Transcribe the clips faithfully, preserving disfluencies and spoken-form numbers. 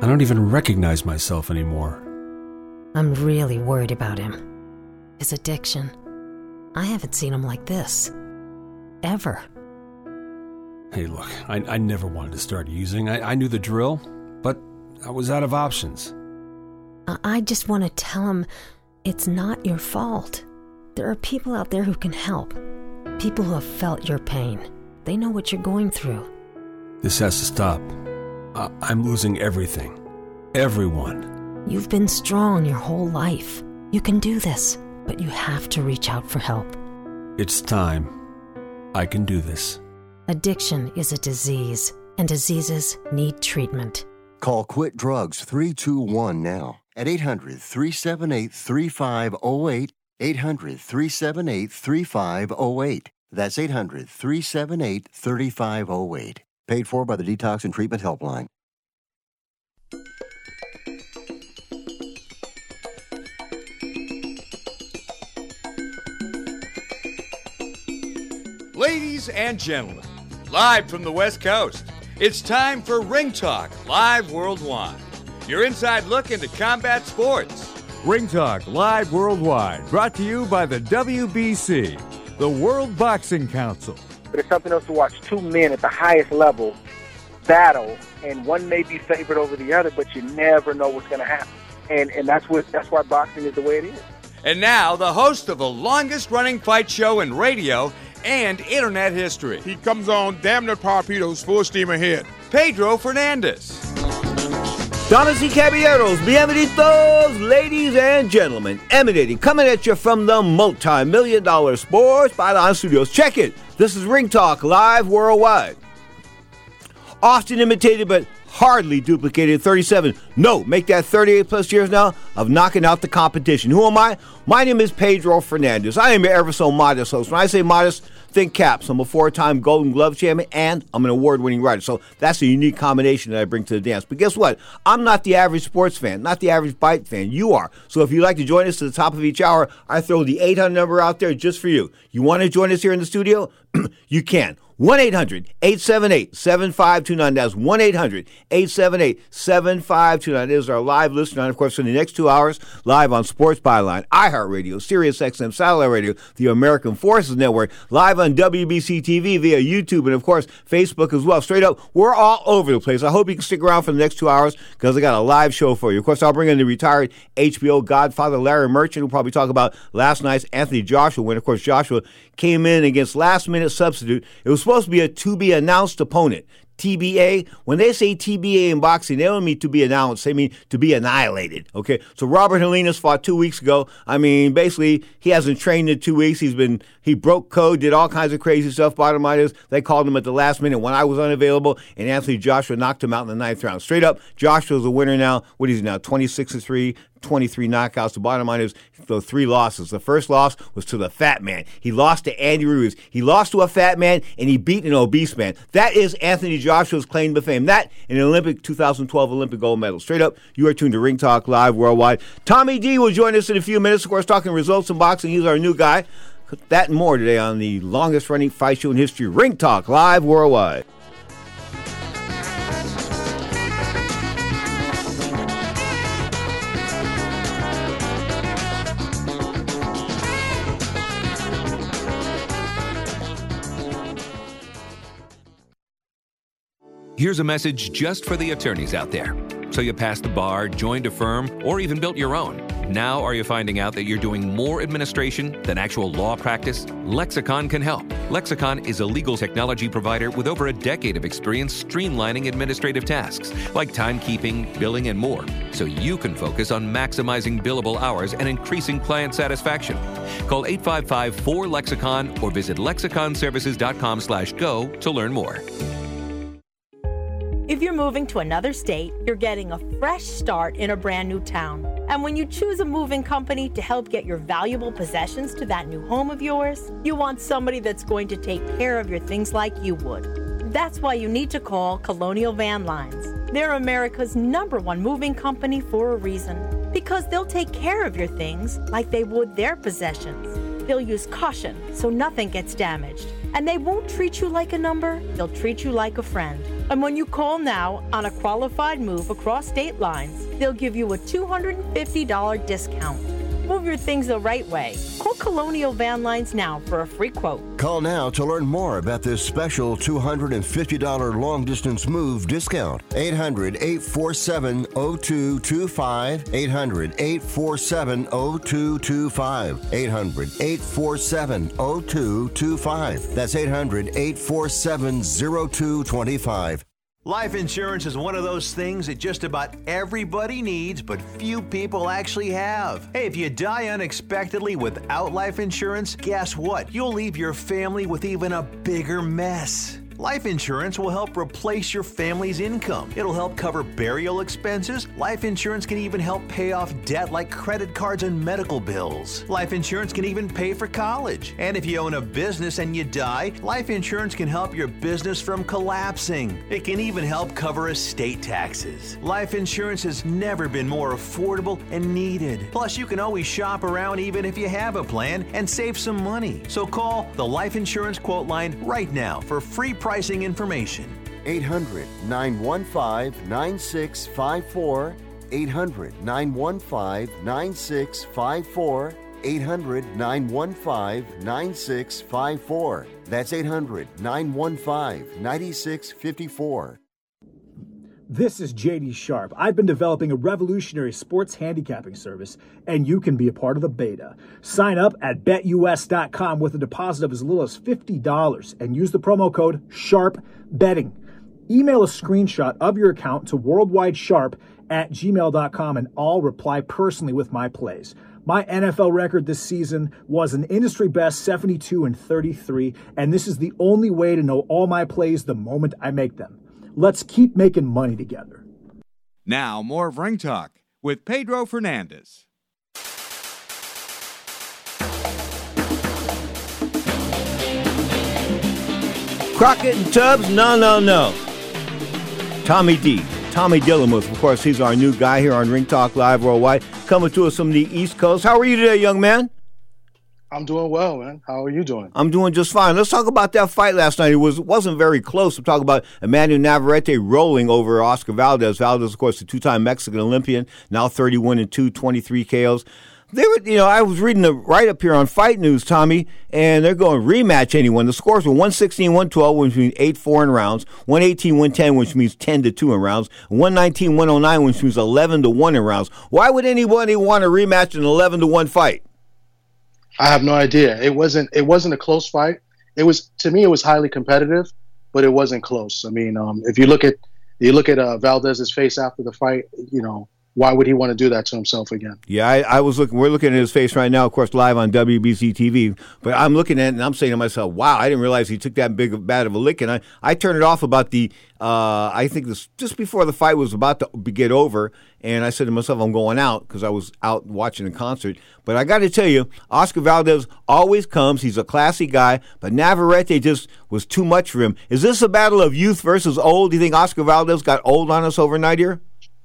I don't even recognize myself anymore. I'm really worried about him. His addiction. I haven't seen him like this. Ever. Hey, look, I, I never wanted to start using. I, I knew the drill, but I was out of options. I, I just want to tell him it's not your fault. There are people out there who can help. People who have felt your pain. They know what you're going through. This has to stop. I, I'm losing everything. Everyone. You've been strong your whole life. You can do this, but you have to reach out for help. It's time. I can do this. Addiction is a disease, and diseases need treatment. Call Quit Drugs three two one now at eight hundred, three seven eight, three five zero eight, eight hundred, three seven eight, three five zero eight. That's eight hundred, three seven eight, three five zero eight. Paid for by the Detox and Treatment Helpline. Ladies and gentlemen, live from the West Coast, it's time for Ring Talk Live Worldwide. Your inside look into combat sports. Ring Talk Live Worldwide, brought to you by the W B C, the World Boxing Council. But it's something else to watch two men at the highest level battle, and one may be favored over the other, but you never know what's going to happen. And and that's what that's why boxing is the way it is. And now, the host of the longest-running fight show in radio and internet history. He comes on damn near torpedoes, full steam ahead. Pedro Fernandez. Damas y caballeros, bienvenidos, ladies and gentlemen, emanating, coming at you from the multi-million dollar Sports Byline Studios. Check it. This is Ring Talk Live Worldwide. Often imitated, but hardly duplicated. thirty-seven. No, make that thirty-eight plus years now of knocking out the competition. Who am I? My name is Pedro Fernandez. I am your ever so modest host. When I say modest, think caps. I'm a four-time Golden Glove champion, and I'm an award-winning writer. So that's a unique combination that I bring to the dance. But guess what? I'm not the average sports fan, not the average bike fan. You are. So if you'd like to join us to the top of each hour, I throw the eight hundred number out there just for you. You want to join us here in the studio? You can. one eight hundred, eight seven eight, seven five two nine. That's one eight hundred, eight seven eight, seven five two nine. It is our live listener. And, of course, for the next two hours, live on Sports Byline, iHeartRadio, Sirius X M Satellite Radio, the American Forces Network, live on W B C T V via YouTube, and, of course, Facebook as well. Straight up, we're all over the place. I hope you can stick around for the next two hours because I got a live show for you. Of course, I'll bring in the retired H B O Godfather Larry Merchant, who'll probably talk about last night's Anthony Joshua win. Of course, Joshua came in against last-minute substitute. It was supposed to be a to-be-announced opponent. T B A, when they say T B A in boxing, they don't mean to be announced. They mean to be annihilated, okay? So Robert Helenas fought two weeks ago. I mean, basically, he hasn't trained in two weeks. He's been, he broke code, did all kinds of crazy stuff. Bottom line is, they called him at the last minute when I was unavailable, and Anthony Joshua knocked him out in the ninth round. Straight up, Joshua's the winner now. What is he now, twenty-six to three? twenty-three knockouts. The bottom line is the three losses. The first loss was to the fat man. He lost to Andy Ruiz. He lost to a fat man, and he beat an obese man. That is Anthony Joshua's claim to fame. That and an Olympic twenty twelve Olympic gold medal. Straight up, you are tuned to Ring Talk Live Worldwide. Tommy D will join us in a few minutes. Of course, talking results in boxing. He's our new guy. That and more today on the longest running fight show in history, Ring Talk Live Worldwide. Here's a message just for the attorneys out there. So you passed the bar, joined a firm, or even built your own. Now are you finding out that you're doing more administration than actual law practice? Lexicon can help. Lexicon is a legal technology provider with over a decade of experience streamlining administrative tasks like timekeeping, billing, and more, so you can focus on maximizing billable hours and increasing client satisfaction. Call eight five five, four, lexicon or visit lexicon services dot com slash go to learn more. If you're moving to another state, you're getting a fresh start in a brand new town. And when you choose a moving company to help get your valuable possessions to that new home of yours, you want somebody that's going to take care of your things like you would. That's why you need to call Colonial Van Lines. They're America's number one moving company for a reason. Because they'll take care of your things like they would their possessions. They'll use caution so nothing gets damaged. And they won't treat you like a number, they'll treat you like a friend. And when you call now on a qualified move across state lines, they'll give you a two hundred fifty dollars discount. Move your things the right way. Call Colonial Van Lines now for a free quote. Call now to learn more about this special two hundred fifty dollars long-distance move discount. eight hundred, eight four seven, zero two two five. eight hundred, eight four seven, zero two two five. eight hundred, eight four seven, zero two two five. That's eight hundred, eight four seven, zero two two five. Life insurance is one of those things that just about everybody needs, but few people actually have. Hey, if you die unexpectedly without life insurance, guess what? You'll leave your family with even a bigger mess. Life insurance will help replace your family's income. It'll help cover burial expenses. Life insurance can even help pay off debt like credit cards and medical bills. Life insurance can even pay for college. And if you own a business and you die, life insurance can help your business from collapsing. It can even help cover estate taxes. Life insurance has never been more affordable and needed. Plus, you can always shop around even if you have a plan and save some money. So call the Life Insurance Quote Line right now for free pricing information. eight hundred, nine one five, nine six five four. eight hundred, nine one five, nine six five four. eight hundred, nine one five, nine six five four. That's eight hundred, nine one five, nine six five four. This is J D Sharp. I've been developing a revolutionary sports handicapping service, and you can be a part of the beta. Sign up at bet U S dot com with a deposit of as little as fifty dollars and use the promo code SHARPBetting. Email a screenshot of your account to worldwidesharp at gmail dot com, and I'll reply personally with my plays. My N F L record this season was an industry best seventy-two and thirty-three, and this is the only way to know all my plays the moment I make them. Let's keep making money together. Now, more of Ring Talk with Pedro Fernandez. Crockett and Tubbs, no, no, no. Tommy D, Tommy Dillamuth, of course, he's our new guy here on Ring Talk Live Worldwide, coming to us from the East Coast. How are you today, young man? I'm doing well, man. How are you doing? I'm doing just fine. Let's talk about that fight last night. It was, wasn't very close. We're talking about Emmanuel Navarrete rolling over Oscar Valdez. Valdez, of course, a two-time Mexican Olympian, now thirty-one and two, twenty-three K Os. They were, you know, I was reading the write-up here on Fight News, Tommy, and they're going rematch anyone. The scores were one sixteen, one twelve, which means eight four in rounds, one eighteen, one ten, which means ten to two in rounds, one nineteen, one oh nine, which means eleven to one in rounds. Why would anybody want to rematch an eleven to one fight? I have no idea. It wasn't. It wasn't a close fight. It was, to me, it was highly competitive, but it wasn't close. I mean, um, if you look at you look at uh, Valdez's face after the fight, you know, why would he want to do that to himself again? Yeah, I, I was looking. We're looking at his face right now, of course, live on W B C T V. But I'm looking at it and I'm saying to myself, "Wow, I didn't realize he took that big bad of a lick." And I, I turned it off about the. Uh, I think this just before the fight was about to get over, and I said to myself, "I'm going out," because I was out watching a concert. But I got to tell you, Oscar Valdez always comes. He's a classy guy, but Navarrete just was too much for him. Is this a battle of youth versus old? Do you think Oscar Valdez got old on us overnight here?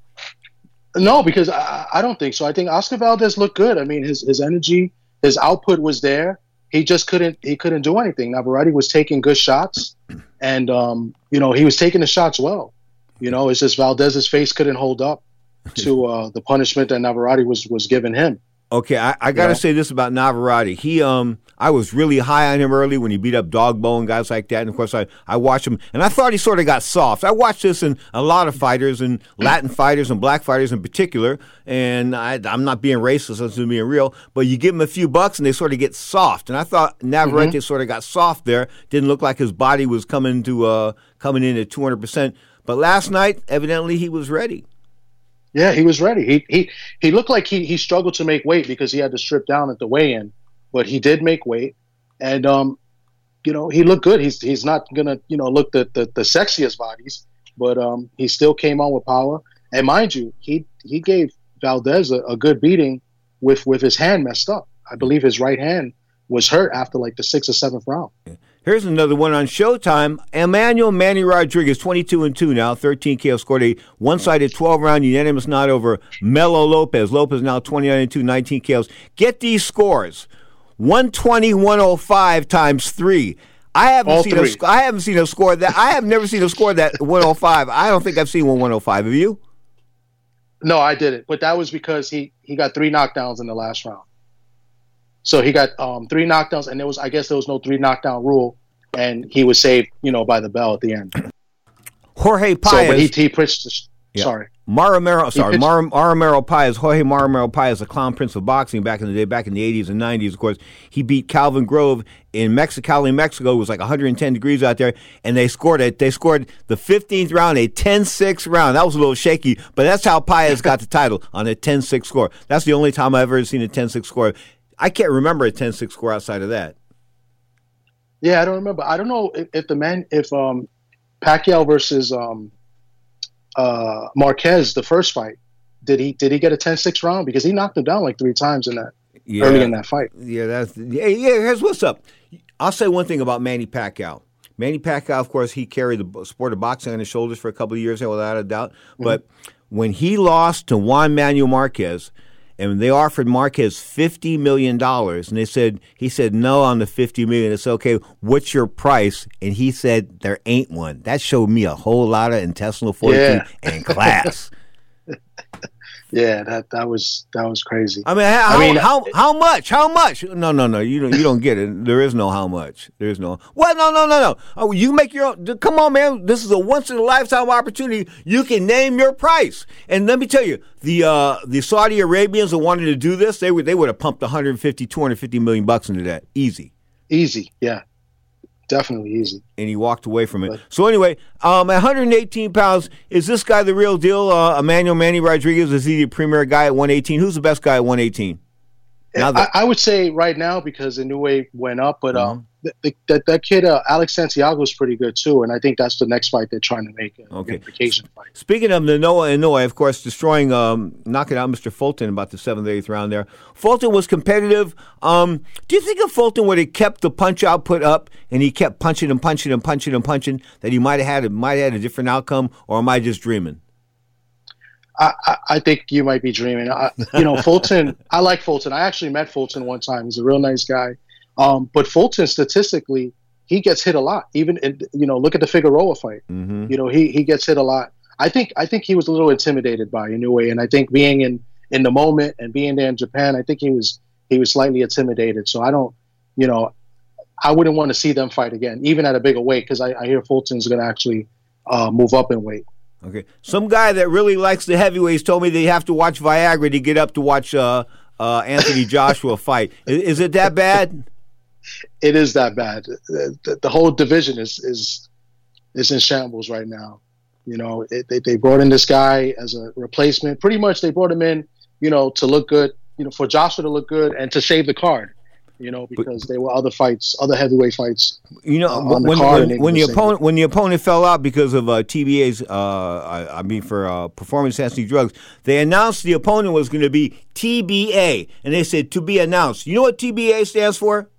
No, because I, I don't think so. I think Oscar Valdez looked good. I mean, his his energy, his output was there. He just couldn't he couldn't do anything. Navarrete was taking good shots, and um, you know, he was taking the shots well. You know, it's just Valdez's face couldn't hold up to uh, the punishment that Navarrete was was giving him. Okay, I, I got to yeah. say this about Navarrete. He, um, I was really high on him early when he beat up Dogbo and guys like that. And, of course, I, I watched him, and I thought he sort of got soft. I watched this in a lot of fighters, and Latin fighters and black fighters in particular, and I, I'm not being racist, I'm just being real, but you give them a few bucks, and they sort of get soft. And I thought Navarrete mm-hmm. sort of got soft there. Didn't look like his body was coming to uh, coming in at two hundred percent. But last night, evidently, he was ready. Yeah, he was ready. He he he looked like he he struggled to make weight because he had to strip down at the weigh-in, but he did make weight, and um, you know, he looked good. He's he's not gonna you know look the the, the sexiest bodies, but um, he still came on with power. And mind you, he he gave Valdez a, a good beating with with his hand messed up. I believe his right hand was hurt after like the sixth or seventh round. Yeah. Here's another one on Showtime. Emmanuel Manny Rodriguez, twenty-two and two now, thirteen K O, scored a one-sided twelve-round unanimous nod over Melo Lopez. Lopez now twenty-nine and two, nineteen K Os. Get these scores. one twenty, one oh five times three. I haven't All seen three. a, I haven't seen a score that I have never seen a score that one oh five. I don't think I've seen one one oh five. Have you? No, I didn't. But that was because he he got three knockdowns in the last round. So he got um, three knockdowns, and there was I guess there was no three knockdown rule, and he was saved, you know, by the bell at the end. Jorge Paez. So when he he pitched, the, Yeah. sorry. Maramero, sorry, pitched- Mar- Maramero Paez, Jorge Maramero Paez, the clown prince of boxing back in the day, back in the eighties and nineties, of course. He beat Calvin Grove in Mexicali, Mexico. It was like one hundred ten degrees out there, and they scored it. They scored the fifteenth round, a ten six round. That was a little shaky, but that's how Paez got the title, on a ten six score. That's the only time I've ever seen a ten six score. I can't remember a ten six score outside of that. Yeah, I don't remember. I don't know if, if the man, if um, Pacquiao versus um, uh, Marquez, the first fight, did he did he get a ten six round? Because he knocked him down like three times in that Yeah. early in that fight. Yeah, that's yeah, yeah. Here's what's up. I'll say one thing about Manny Pacquiao. Manny Pacquiao, of course, he carried the sport of boxing on his shoulders for a couple of years, without a doubt. Mm-hmm. But when he lost to Juan Manuel Marquez, and they offered Marquez fifty million dollars, and they said he said no on the fifty million dollars. It's okay. What's your price? And he said there ain't one. That showed me a whole lot of intestinal fortitude Yeah. and class. Yeah, that that was that was crazy. I mean, how, I mean, how how much? How much? No, no, no. You don't. You don't get it. There is no how much. There is no. Well, no, no, no, no. Oh, you make your own. Come on, man. This is a once in a lifetime opportunity. You can name your price. And let me tell you, the uh, the Saudi Arabians that wanted to do this, they would they would have pumped one hundred fifty, two hundred fifty million bucks into that. Easy. Easy. Yeah. Definitely easy. And he walked away from it. So anyway, um, at one hundred eighteen pounds, is this guy the real deal? Uh, Emmanuel Manny Rodriguez, is he the premier guy at one eighteen? Who's the best guy at one eighteen? Now that- I, I would say right now because Inoue went up, but Mm-hmm. um, the, the, that that kid uh, Alex Santiago is pretty good too, and I think that's the next fight they're trying to make. A Okay. unification fight. Speaking of Noah Inoue, of course, destroying, um, knocking out Mister Fulton about the seventh, eighth round there. Fulton was competitive. Um, do you think if Fulton would have kept the punch output up and he kept punching and punching and punching and punching, that he might have had might have had a different outcome, or am I just dreaming? I, I, I think you might be dreaming. I, you know, Fulton. I like Fulton. I actually met Fulton one time. He's a real nice guy. Um, but Fulton, statistically, he gets hit a lot. Even in, you know, look at the Figueroa fight. Mm-hmm. You know, he he gets hit a lot. I think I think he was a little intimidated by Inoue, and I think being in, in the moment and being there in Japan, I think he was he was slightly intimidated. So I don't, you know, I wouldn't want to see them fight again, even at a bigger weight, because I, I hear Fulton's going to actually uh, move up in weight. Okay. Some guy that really likes the heavyweights told me they have to watch Viagra to get up to watch uh, uh, Anthony Joshua fight. Is, is it that bad? It is that bad. The, the whole division is is is in shambles right now. You know, it, they they brought in this guy as a replacement. Pretty much, they brought him in, you know, to look good. You know, for Joshua to look good and to save the card. You know, because there were other fights, other heavyweight fights. You know, uh, on the when card, when, and when the they were opponent when the opponent fell out because of uh, T B A's, uh, I, I mean for uh, performance enhancing drugs, they announced the opponent was going to be T B A, and they said to be announced. You know what T B A stands for?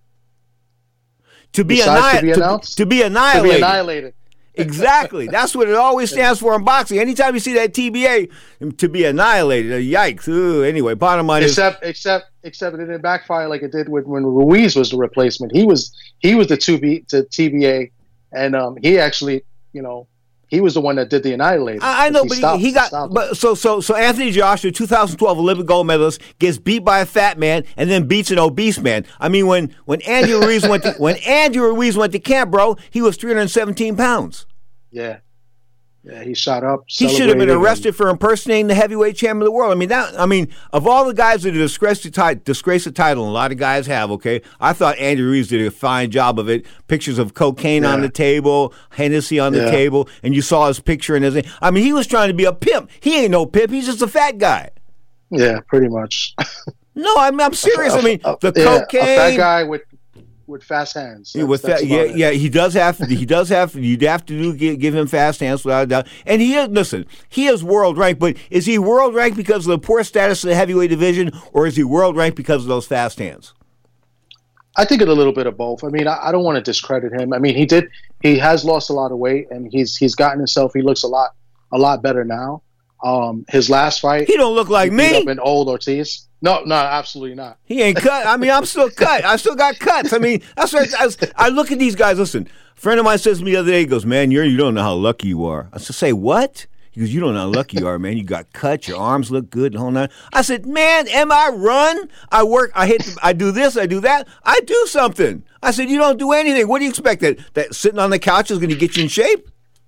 To be, Besides anni- to be announced? to, to be To annihilated. be annihilated. Exactly. That's what it always stands for in boxing. Anytime you see that T B A, to be annihilated. Uh, yikes. Ooh, anyway, bottom line Except, except, except it didn't backfire like it did when, when Ruiz was the replacement. He was he was the two B to T B A, and um, he actually, you know, he was the one that did the annihilator. I, I know, but stopped- he, he got. stopped But so so so Anthony Joshua, two thousand twelve Olympic gold medalist, gets beat by a fat man and then beats an obese man. I mean, when when Andrew Ruiz went to when Andrew Ruiz went to camp, bro, he was three hundred seventeen pounds. Yeah, yeah, he shot up. He should have been celebrated, arrested for impersonating the heavyweight champion of the world. I mean, that. I mean, of all the guys that have disgraced the, ti- disgraced the title, and a lot of guys have. Okay, I thought Andy Ruiz did a fine job of it. Pictures of cocaine Yeah. on the table, Hennessy on the Yeah. table, and you saw his picture and his. I mean, he was trying to be a pimp. He ain't no pimp. He's just a fat guy. Yeah, pretty much. No, I'm, I'm serious. I mean, the yeah, cocaine. a fat guy with with fast hands. Yeah, with That's- that, that's yeah, about it. yeah, he does have. He does have. You'd have to do, give, give him fast hands without a doubt. And he is. Listen, he is world ranked, but is he world ranked because of the poor status of the heavyweight division, or is he world ranked because of those fast hands? I think it's a little bit of both. I mean, I, I don't want to discredit him. I mean, he did. He has lost a lot of weight, and he's he's gotten himself. He looks a lot a lot better now. Um, his last fight, He don't look like he beat me. up an old Ortiz. No, no, absolutely not. He ain't cut. I mean, I'm still cut. I still got cuts. I mean, that's right. I, was, I look at these guys. Listen, a friend of mine says to me the other day, he goes, man, you're, you don't know how lucky you are. I said, say what? He goes, you don't know how lucky you are, man. You got cuts. Your arms look good. And whole nine. I said, man, am I run? I work. I hit. I do this. I do that. I do something. I said, you don't do anything. What do you expect? That, that sitting on the couch is going to get you in shape?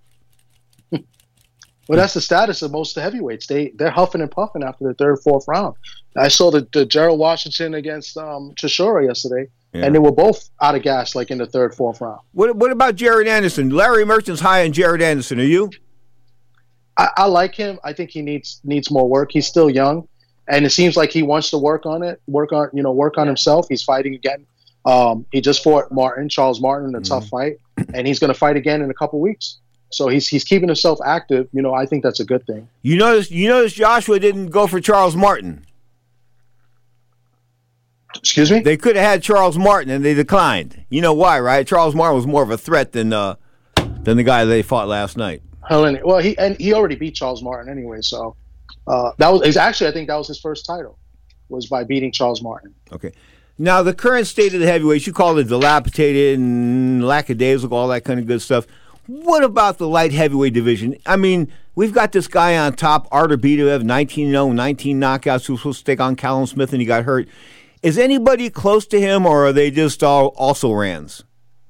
Well, that's the status of most of the heavyweights. They, they're huffing and puffing after the third, fourth round. I saw the, the Gerald Washington against um, Chisora yesterday, yeah. and they were both out of gas like in the third, fourth round. What What about Jared Anderson? Larry Merchant's high on Jared Anderson. Are you? I, I like him. I think he needs needs more work. He's still young, and it seems like he wants to work on it, work on you know, work on himself. He's fighting again. Um, he just fought Martin, Charles Martin, in a mm-hmm. tough fight, and he's going to fight again in a couple weeks. So he's he's keeping himself active. You know, I think that's a good thing. You notice you notice Joshua didn't go for Charles Martin. Excuse me? They could have had Charles Martin, and they declined. You know why, right? Charles Martin was more of a threat than uh, than the guy they fought last night. Well, he and he already beat Charles Martin anyway. So uh, that was actually, I think that was his first title, was by beating Charles Martin. Okay. Now the current state of the heavyweights, you call it dilapidated and lackadaisical, all that kind of good stuff. What about the light heavyweight division? I mean, we've got this guy on top, Artur Beterbiev, nineteen and oh, nineteen knockouts, who was supposed to take on Callum Smith, and he got hurt. Is anybody close to him, or are they just all also rans?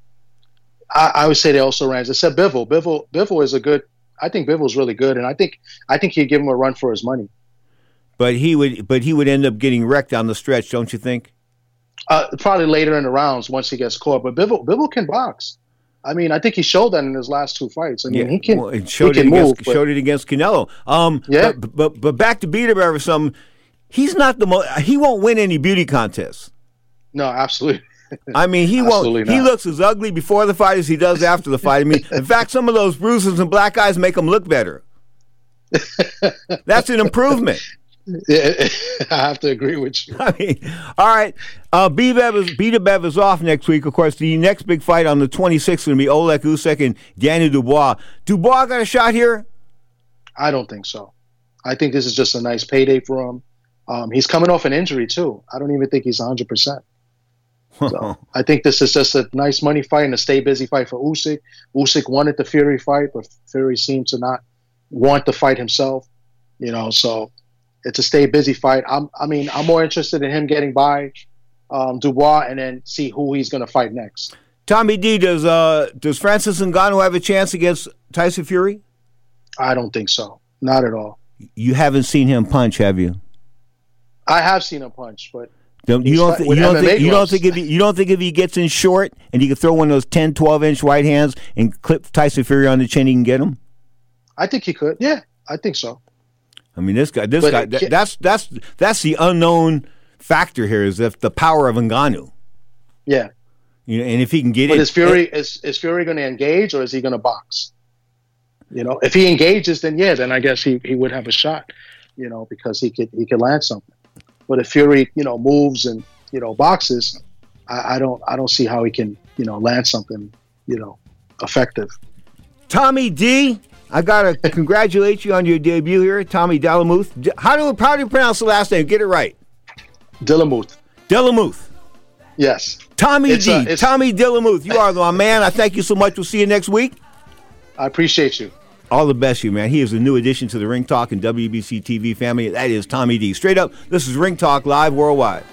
I, I would say they also rans. Except Bivol. Bivol, Bivol is a good. I think Bivol's really good, and I think I think he'd give him a run for his money. But he would, but he would end up getting wrecked down the stretch, don't you think? Uh, probably later in the rounds once he gets caught. But Bivol, Bivol can box. I mean, I think he showed that in his last two fights. I mean, yeah, he can. Well, it showed, he it can against, move, showed it against Canelo. Um, yeah. But, but but back to Beterbiev or something. He's not the most. He won't win any beauty contests. No, absolutely. I mean, he absolutely won't. Not. He looks as ugly before the fight as he does after the fight. I mean, in fact, some of those bruises and black eyes make him look better. That's an improvement. Yeah, I have to agree with you. I mean, all right. Uh, Beterbiev is, Beterbiev is off next week. Of course, the next big fight on the twenty-sixth is going to be Oleg Usyk and Daniel Dubois. Dubois got a shot here? I don't think so. I think this is just a nice payday for him. Um, he's coming off an injury, too. I don't even think he's one hundred percent. So I think this is just a nice money fight and a stay busy fight for Usyk. Usyk wanted the Fury fight, but Fury seemed to not want the fight himself. You know, so it's a stay busy fight. I'm, I mean, I'm more interested in him getting by um, Dubois and then see who he's going to fight next. Tommy D, does uh, does Francis Ngannou have a chance against Tyson Fury? I don't think so. Not at all. You haven't seen him punch, have you? I have seen him punch, but don't, you don't, th- you don't think you don't think if he, you don't think if he gets in short and he can throw one of those ten, twelve inch right hands and clip Tyson Fury on the chin, he can get him? I think he could. Yeah, I think so. I mean, this guy, this but guy, that, that's that's that's the unknown factor here is if the power of Ngannou. Yeah, you know, and if he can get but it, is Fury it, is is Fury going to engage or is he going to box? You know, if he engages, then yeah, then I guess he, he would have a shot. You know, because he could he could land something. But if Fury, you know, moves and you know boxes, I, I don't I don't see how he can you know land something you know effective. Tommy D, I gotta congratulate you on your debut here, Tommy Delamuth. How do how do you pronounce the last name? Get it right. Delamuth. Delamuth. Yes. Tommy it's D. A, Tommy Delamuth. You are the man. I thank you so much. We'll see you next week. I appreciate you. All the best, you man. He is a new addition to the Ring Talk and W B C T V family. That is Tommy D. Straight up, this is Ring Talk Live Worldwide.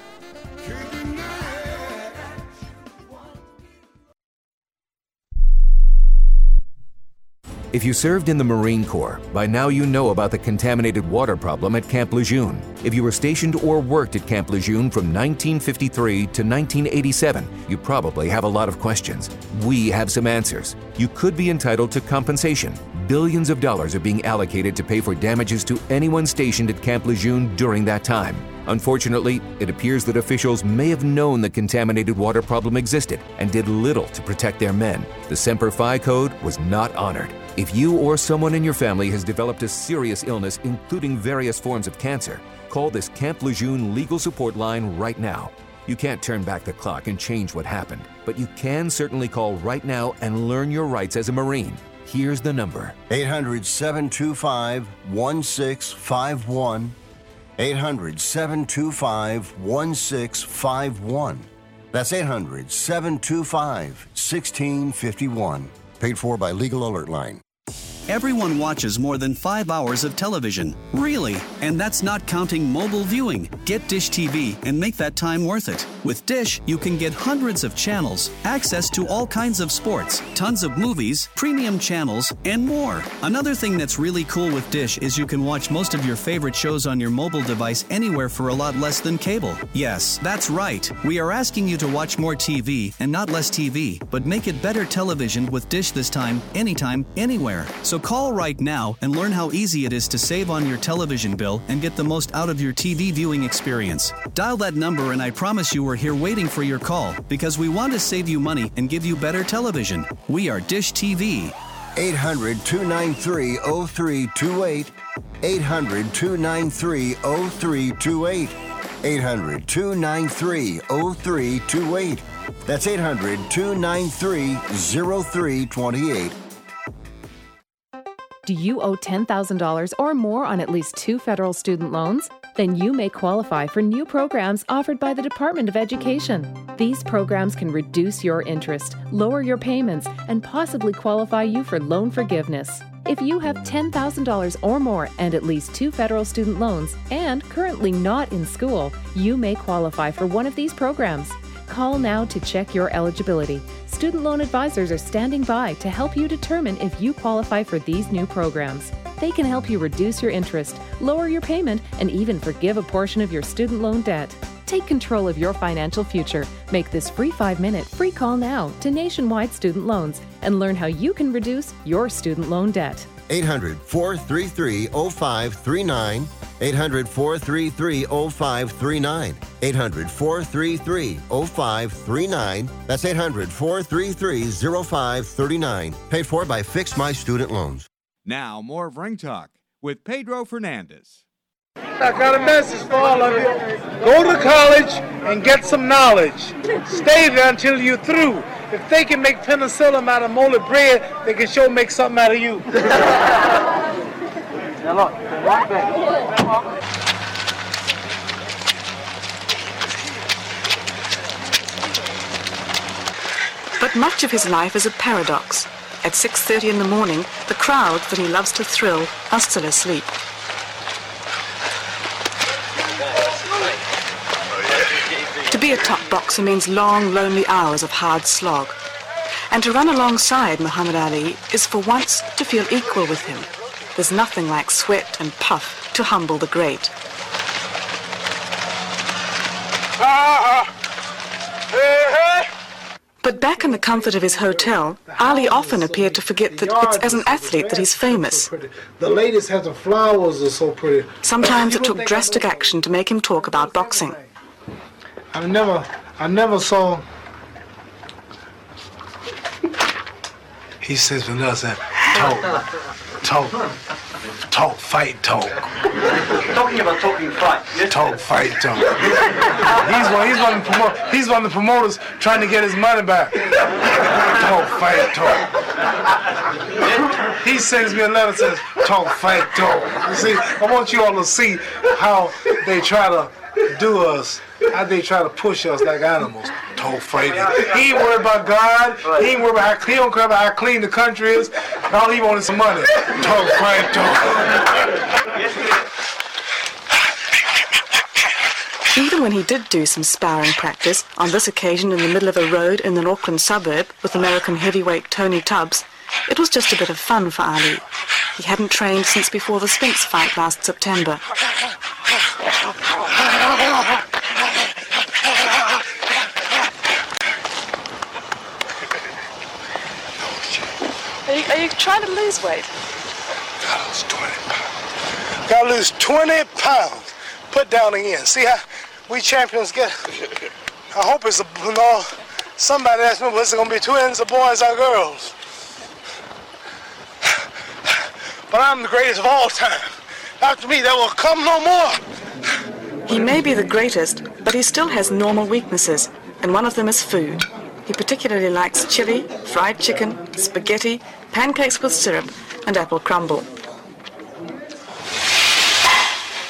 If you served in the Marine Corps, by now you know about the contaminated water problem at Camp Lejeune. If you were stationed or worked at Camp Lejeune from nineteen fifty-three to nineteen eighty-seven, you probably have a lot of questions. We have some answers. You could be entitled to compensation. Billions of dollars are being allocated to pay for damages to anyone stationed at Camp Lejeune during that time. Unfortunately, it appears that officials may have known the contaminated water problem existed and did little to protect their men. The Semper Fi code was not honored. If you or someone in your family has developed a serious illness, including various forms of cancer, call this Camp Lejeune legal support line right now. You can't turn back the clock and change what happened, but you can certainly call right now and learn your rights as a Marine. Here's the number. eight hundred, seven two five, one six five one. eight hundred, seven two five, one six five one. That's eight hundred, seven two five, one six five one. Paid for by Legal Alert Line. Everyone watches more than five hours of television. Really? And that's not counting mobile viewing. Get Dish T V and make that time worth it. With Dish, you can get hundreds of channels, access to all kinds of sports, tons of movies, premium channels, and more. Another thing that's really cool with Dish is you can watch most of your favorite shows on your mobile device anywhere for a lot less than cable. Yes, that's right. We are asking you to watch more T V and not less T V, but make it better television with Dish this time, anytime, anywhere. So call right now and learn how easy it is to save on your television bill and get the most out of your T V viewing experience. Dial that number and I promise you we're here waiting for your call because we want to save you money and give you better television. We are Dish T V. eight hundred, two nine three, oh three two eight. eight hundred, two nine three, oh three two eight. eight hundred, two nine three, oh three two eight. That's eight hundred, two nine three, oh three two eight. Do you owe ten thousand dollars or more on at least two federal student loans? Then you may qualify for new programs offered by the Department of Education. These programs can reduce your interest, lower your payments, and possibly qualify you for loan forgiveness. If you have ten thousand dollars or more and at least two federal student loans and currently not in school, you may qualify for one of these programs. Call now to check your eligibility. Student loan advisors are standing by to help you determine if you qualify for these new programs. They can help you reduce your interest, lower your payment, and even forgive a portion of your student loan debt. Take control of your financial future. Make this free five-minute free call now to Nationwide Student Loans and learn how you can reduce your student loan debt. eight hundred, four three three, oh five three nine. eight hundred, four three three, oh five three nine. eight hundred, four three three, oh five three nine. That's eight hundred, four three three, oh five three nine. Paid for by Fix My Student Loans. Now, more of Ring Talk with Pedro Fernandez. I got a message for all of you. Go to college and get some knowledge. Stay there until you're through. If they can make penicillin out of molded bread, they can sure make something out of you. Now look, right back. But much of his life is a paradox. At six thirty in the morning, the crowd that he loves to thrill are still asleep. To be a top boxer means long, lonely hours of hard slog. And to run alongside Muhammad Ali is for once to feel equal with him. There's nothing like sweat and puff to humble the great. But back in the comfort of his hotel, Ali often appeared to forget that it's as an athlete that he's famous. The ladies have the flowers are so pretty. Sometimes it took drastic action to make him talk about boxing. I never, I never saw. He says when I said, talk, talk, talk, fight, talk. Talking about talking fight. Yes. Talk, fight, talk. he's one. He's one. Of the promo- he's one of the promoters trying to get his money back. Talk, fight, talk. He sends me a letter that says, talk, fight, talk. You see, I want you all to see how they try to do us. How they try to push us like animals. Talk fighting. He ain't worried about God. He ain't worried about how, he don't care about how clean the country is. All he wants is some money. Talk fight, talk. Even when he did do some sparring practice, on this occasion in the middle of a road in an Auckland suburb with American heavyweight Tony Tubbs, it was just a bit of fun for Ali. He hadn't trained since before the Spinks fight last September. Are you, are you trying to lose weight? Gotta lose twenty pounds. Gotta lose twenty pounds. Put down again. See how we champions get? I hope it's a, you know, somebody asked me, was it gonna be twins or boys or girls? But I'm the greatest of all time. After me, there will come no more. He may be the greatest, but he still has normal weaknesses, and one of them is food. He particularly likes chili, fried chicken, spaghetti, pancakes with syrup, and apple crumble.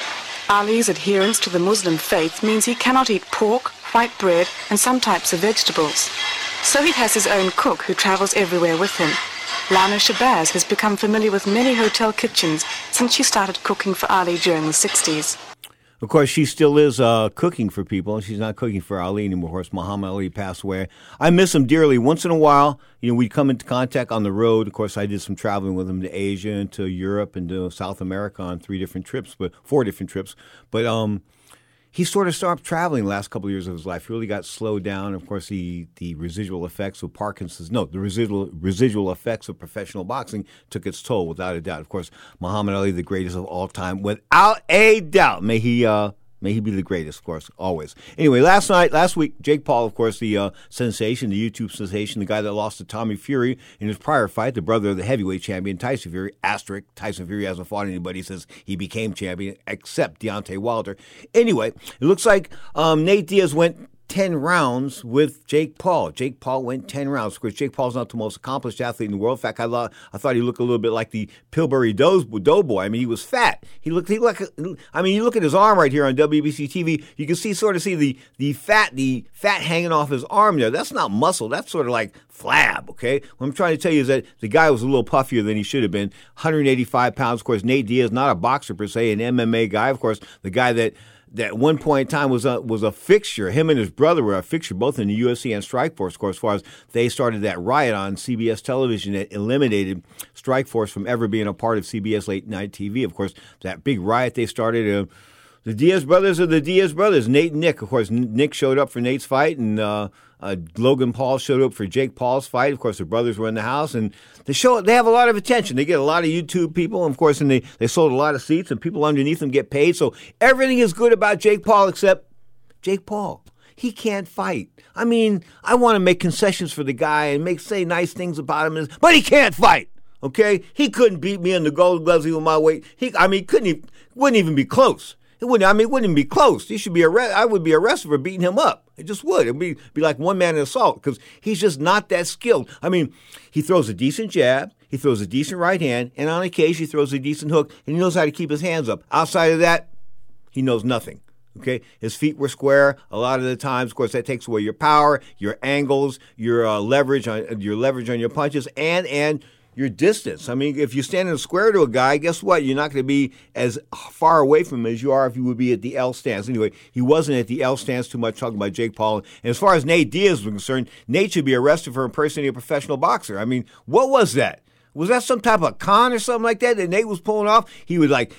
Ali's adherence to the Muslim faith means he cannot eat pork, white bread, and some types of vegetables. So he has his own cook who travels everywhere with him. Lana Shabazz has become familiar with many hotel kitchens since she started cooking for Ali during the sixties. Of course, she still is uh, cooking for people. She's not cooking for Ali anymore. Of course, Muhammad Ali passed away. I miss him dearly. Once in a while, you know, we come into contact on the road. Of course, I did some traveling with him to Asia and to Europe and to South America on three different trips, but four different trips. But um, he sort of stopped traveling the last couple of years of his life. He really got slowed down. Of course, the, the residual effects of Parkinson's, no, the residual residual effects of professional boxing took its toll, without a doubt. Of course, Muhammad Ali, the greatest of all time, without a doubt. May he uh, may he be the greatest, of course, always. Anyway, last night, last week, Jake Paul, of course, the uh, sensation, the YouTube sensation, the guy that lost to Tommy Fury in his prior fight, the brother of the heavyweight champion, Tyson Fury, asterisk, Tyson Fury hasn't fought anybody since he became champion, except Deontay Wilder. Anyway, it looks like um, Nate Diaz went ten rounds with Jake Paul. Jake Paul went ten rounds. Of course, Jake Paul's not the most accomplished athlete in the world. In fact, I, lo- I thought he looked a little bit like the Pillsbury Dough- Doughboy. I mean, he was fat. He looked, he looked like, I mean, you look at his arm right here on W B C T V, you can see, sort of see the, the fat, the fat hanging off his arm there. That's not muscle. That's sort of like flab, okay? What I'm trying to tell you is that the guy was a little puffier than he should have been. one hundred eighty-five pounds. Of course, Nate Diaz, not a boxer per se, an M M A guy. Of course, the guy that that at one point in time was a, was a fixture. Him and his brother were a fixture, both in the U F C and Strikeforce, of course, as far as they started that riot on C B S television that eliminated Strikeforce from ever being a part of C B S late night T V. Of course, that big riot they started, uh, the Diaz brothers are the Diaz brothers. Nate and Nick, of course, Nick showed up for Nate's fight, and uh, uh, Logan Paul showed up for Jake Paul's fight. Of course, the brothers were in the house, and the show, they have a lot of attention. They get a lot of YouTube people, of course, and they, they sold a lot of seats, and people underneath them get paid. So everything is good about Jake Paul except Jake Paul. He can't fight. I mean, I want to make concessions for the guy and make say nice things about him, but he can't fight. Okay, he couldn't beat me in the Golden Gloves with my weight. He, I mean, couldn't even, wouldn't even be close. It wouldn't. I mean, it wouldn't even be close. He should be arrested. I would be arrested for beating him up. It just would. It'd be be like one man assault because he's just not that skilled. I mean, he throws a decent jab, he throws a decent right hand, and on occasion he throws a decent hook, and he knows how to keep his hands up. Outside of that, he knows nothing. Okay, his feet were square a lot of the times. Of course, that takes away your power, your angles, your uh, leverage on your leverage on your punches, and and. your distance. I mean, if you stand in a square to a guy, guess what? You're not going to be as far away from him as you are if you would be at the L stance. Anyway, he wasn't at the L stance too much, talking about Jake Paul. And as far as Nate Diaz was concerned, Nate should be arrested for impersonating a professional boxer. I mean, what was that? Was that some type of con or something like that that Nate was pulling off? He would, like,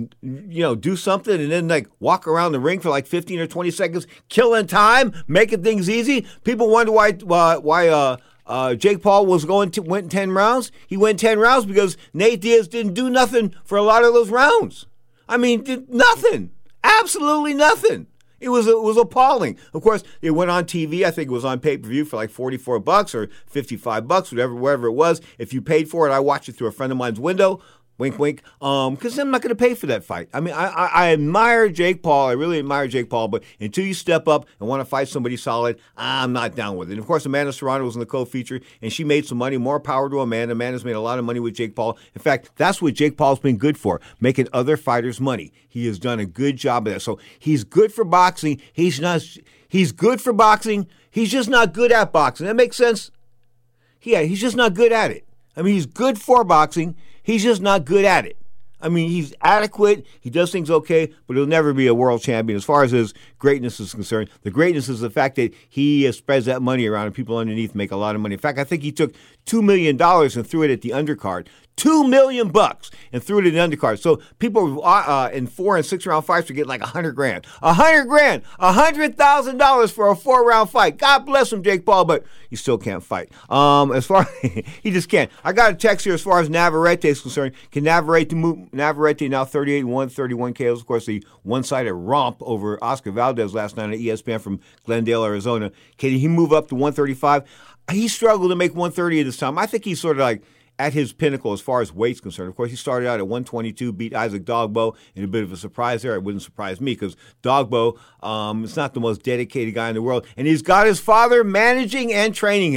you know, do something and then, like, walk around the ring for, like, fifteen or twenty seconds, killing time, making things easy. People wonder why, uh, why, uh, Uh, Jake Paul was going to went ten rounds. He went ten rounds because Nate Diaz didn't do nothing for a lot of those rounds. I mean, did nothing, absolutely nothing. It was it was appalling. Of course, it went on T V. I think it was on pay per view for like forty four bucks or fifty five bucks, whatever, whatever it was. If you paid for it, I watched it through a friend of mine's window. Wink, wink. Um, because I'm not going to pay for that fight. I mean, I, I I admire Jake Paul. I really admire Jake Paul. But until you step up and want to fight somebody solid, I'm not down with it. And of course, Amanda Serrano was in the co-feature, and she made some money. More power to Amanda. Amanda's made a lot of money with Jake Paul. In fact, that's what Jake Paul's been good for, making other fighters money. He has done a good job of that. So he's good for boxing. He's not. He's good for boxing. He's just not good at boxing. That makes sense? Yeah, he's just not good at it. I mean, he's good for boxing. He's just not good at it. I mean, he's adequate. He does things okay, but he'll never be a world champion. As far as his greatness is concerned, the greatness is the fact that he uh, spreads that money around and people underneath make a lot of money. In fact, I think he took two million dollars and threw it at the undercard. Two million bucks and threw it in the undercard. So people uh, in four and six round fights were getting like a hundred grand, a hundred grand, a hundred thousand dollars for a four round fight. God bless him, Jake Paul, but you still can't fight. Um, as far he just can't. I got a text here as far as Navarrete is concerned. Can Navarrete move? Navarrete now thirty-eight and one, thirty-one K Os. Of course, the one sided romp over Oscar Valdez last night on E S P N from Glendale, Arizona. Can he move up to one thirty-five? He struggled to make one thirty at this time. I think he's sort of like at his pinnacle as far as weight's concerned. Of course, he started out at one twenty-two, beat Isaac Dogbo in a bit of a surprise there. It wouldn't surprise me because Dogbo um, is not the most dedicated guy in the world, and he's got his father managing and training him.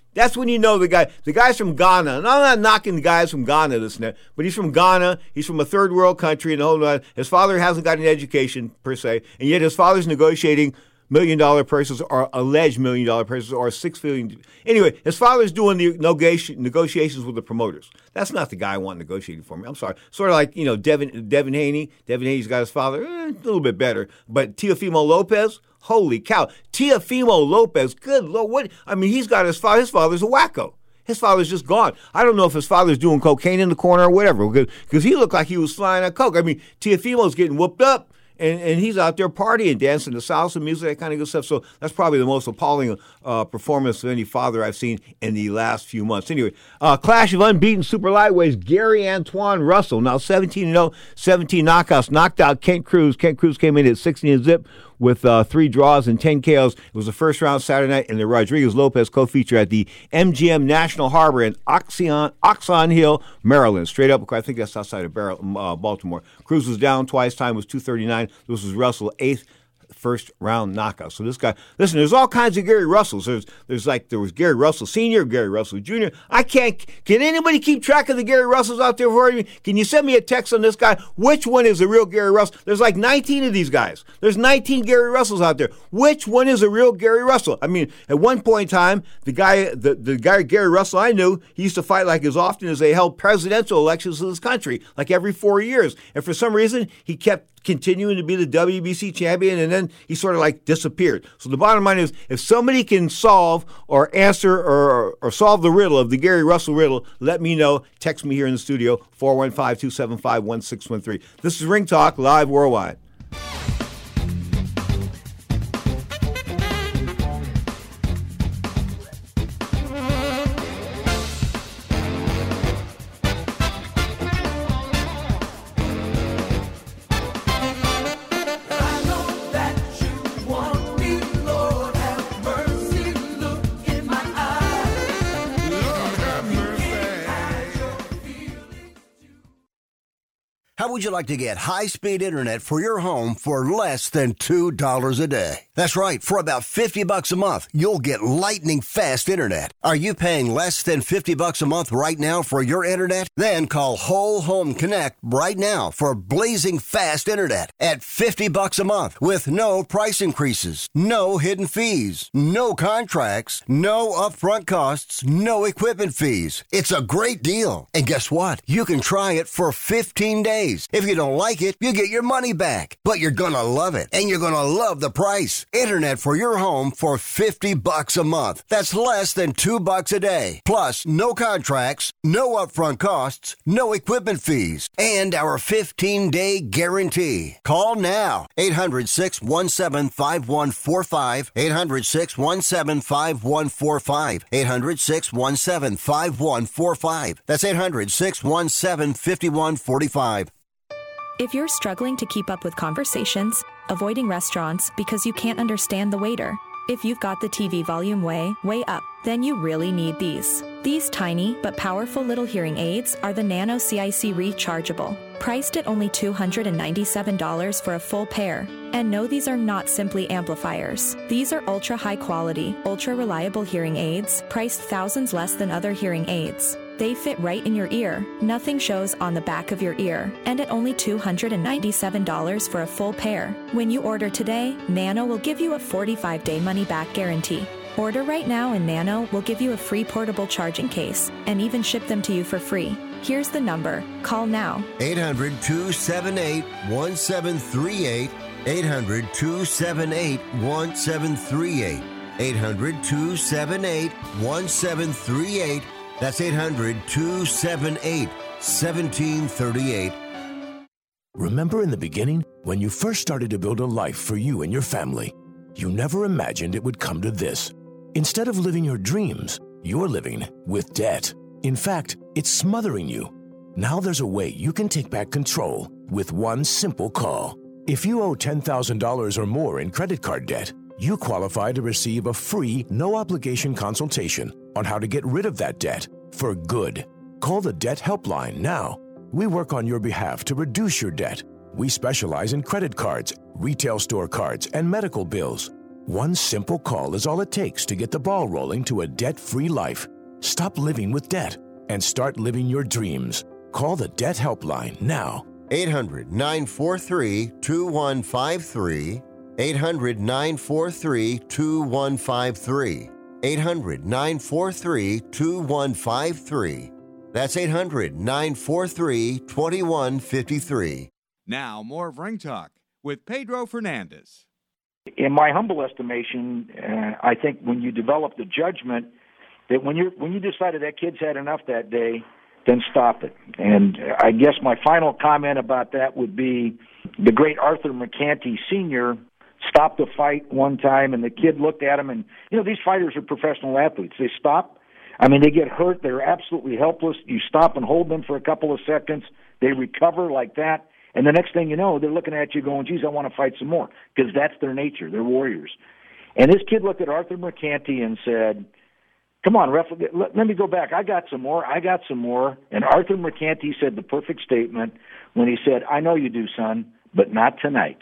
That's when you know the guy. The guy's from Ghana. And I'm not knocking the guys from Ghana, this and that, but he's from Ghana. He's from a third world country, and the whole lot. His father hasn't got an education per se, and yet his father's negotiating million dollar purchases or alleged million dollar purchases or six million. Anyway, his father's doing the negotiation, negotiations with the promoters. That's not the guy I want negotiating for me. I'm sorry. Sort of like, you know, Devin, Devin Haney. Devin Haney's got his father, eh, a little bit better. But Teofimo Lopez, holy cow. Teofimo Lopez, good Lord. What? I mean, he's got his father. His father's a wacko. His father's just gone. I don't know if his father's doing cocaine in the corner or whatever, because he looked like he was flying at coke. I mean, Teofimo's getting whooped up. And, and he's out there partying, dancing to salsa music, that kind of good stuff. So that's probably the most appalling uh, performance of any father I've seen in the last few months. Anyway, uh, clash of unbeaten super lightweights, Gary Antoine Russell, now seventeen and oh, seventeen knockouts, knocked out Kent Cruz. Kent Cruz came in at sixteen and zip with uh, three draws and ten K Os. It was the first round Saturday night in the Rodriguez-Lopez co-feature at the M G M National Harbor in Oxon, Oxon Hill, Maryland. Straight up, I think that's outside of uh, Baltimore. Cruz was down twice. Time was two thirty-nine. This was Russell's eighth first round knockout. So this guy, listen, there's all kinds of Gary Russells. There's there's like, there was Gary Russell Senior, Gary Russell Junior I can't, can anybody keep track of the Gary Russells out there for me? Can you send me a text on this guy? Which one is the real Gary Russell? There's like nineteen of these guys. There's nineteen Gary Russells out there. Which one is the real Gary Russell? I mean, at one point in time, the guy, the, the guy Gary Russell I knew, he used to fight like as often as they held presidential elections in this country, like every four years. And for some reason, he kept continuing to be the W B C champion, and then he sort of like disappeared. So the bottom line is, if somebody can solve or answer or, or solve the riddle of the Gary Russell riddle, let me know. Text me here in the studio, four one five, two seven five, one six one three. This is Ring Talk, live worldwide. How would you like to get high-speed internet for your home for less than two dollars a day? That's right. For about fifty bucks a month, you'll get lightning-fast internet. Are you paying less than fifty bucks a month right now for your internet? Then call Whole Home Connect right now for blazing fast internet at fifty bucks a month with no price increases, no hidden fees, no contracts, no upfront costs, no equipment fees. It's a great deal. And guess what? You can try it for fifteen days. If you don't like it, you get your money back. But you're gonna love it, and you're gonna love the price. Internet for your home for fifty bucks a month. That's less than two bucks a day. Plus, no contracts, no upfront costs, no equipment fees, and our fifteen-day guarantee. Call now. eight hundred, six one seven, five one four five. eight hundred, six one seven, five one four five. eight hundred, six one seven, five one four five. That's eight hundred, six one seven, five one four five. If you're struggling to keep up with conversations, avoiding restaurants because you can't understand the waiter, if you've got the T V volume way, way up, then you really need these. These tiny but powerful little hearing aids are the Nano C I C Rechargeable, priced at only two hundred ninety-seven dollars for a full pair. And no, these are not simply amplifiers. These are ultra high quality, ultra reliable hearing aids, priced thousands less than other hearing aids. They fit right in your ear. Nothing shows on the back of your ear. And at only two hundred ninety-seven dollars for a full pair. When you order today, Nano will give you a forty-five day money-back guarantee. Order right now and Nano will give you a free portable charging case and even ship them to you for free. Here's the number. Call now. eight hundred, two seven eight, one seven three eight. eight hundred, two seven eight, one seven three eight. eight hundred, two seven eight, one seven three eight. That's eight hundred, two seven eight, one seven three eight. Remember in the beginning, when you first started to build a life for you and your family, you never imagined it would come to this. Instead of living your dreams, you're living with debt. In fact, it's smothering you. Now there's a way you can take back control with one simple call. If you owe ten thousand dollars or more in credit card debt, you qualify to receive a free, no-obligation consultation on how to get rid of that debt for good. Call the Debt Helpline now. We work on your behalf to reduce your debt. We specialize in credit cards, retail store cards, and medical bills. One simple call is all it takes to get the ball rolling to a debt-free life. Stop living with debt and start living your dreams. Call the Debt Helpline now. eight hundred, nine four three, two one five three. eight hundred, nine four three, two one five three. eight hundred, nine four three, two one five three. That's eight hundred, nine four three, two one five three. Now, more of Ring Talk with Pedro Fernandez. In my humble estimation, uh, I think when you develop the judgment that when you when you decided that kid's had enough that day, then stop it. And I guess my final comment about that would be the great Arthur McCanty Senior stopped the fight one time, and the kid looked at him, and, you know, these fighters are professional athletes. They stop. I mean, they get hurt. They're absolutely helpless. You stop and hold them for a couple of seconds. They recover like that. And the next thing you know, they're looking at you going, geez, I want to fight some more, because that's their nature. They're warriors. And this kid looked at Arthur McCanty and said, come on, ref, let, let me go back. I got some more. I got some more. And Arthur McCanty said the perfect statement when he said, I know you do, son, but not tonight.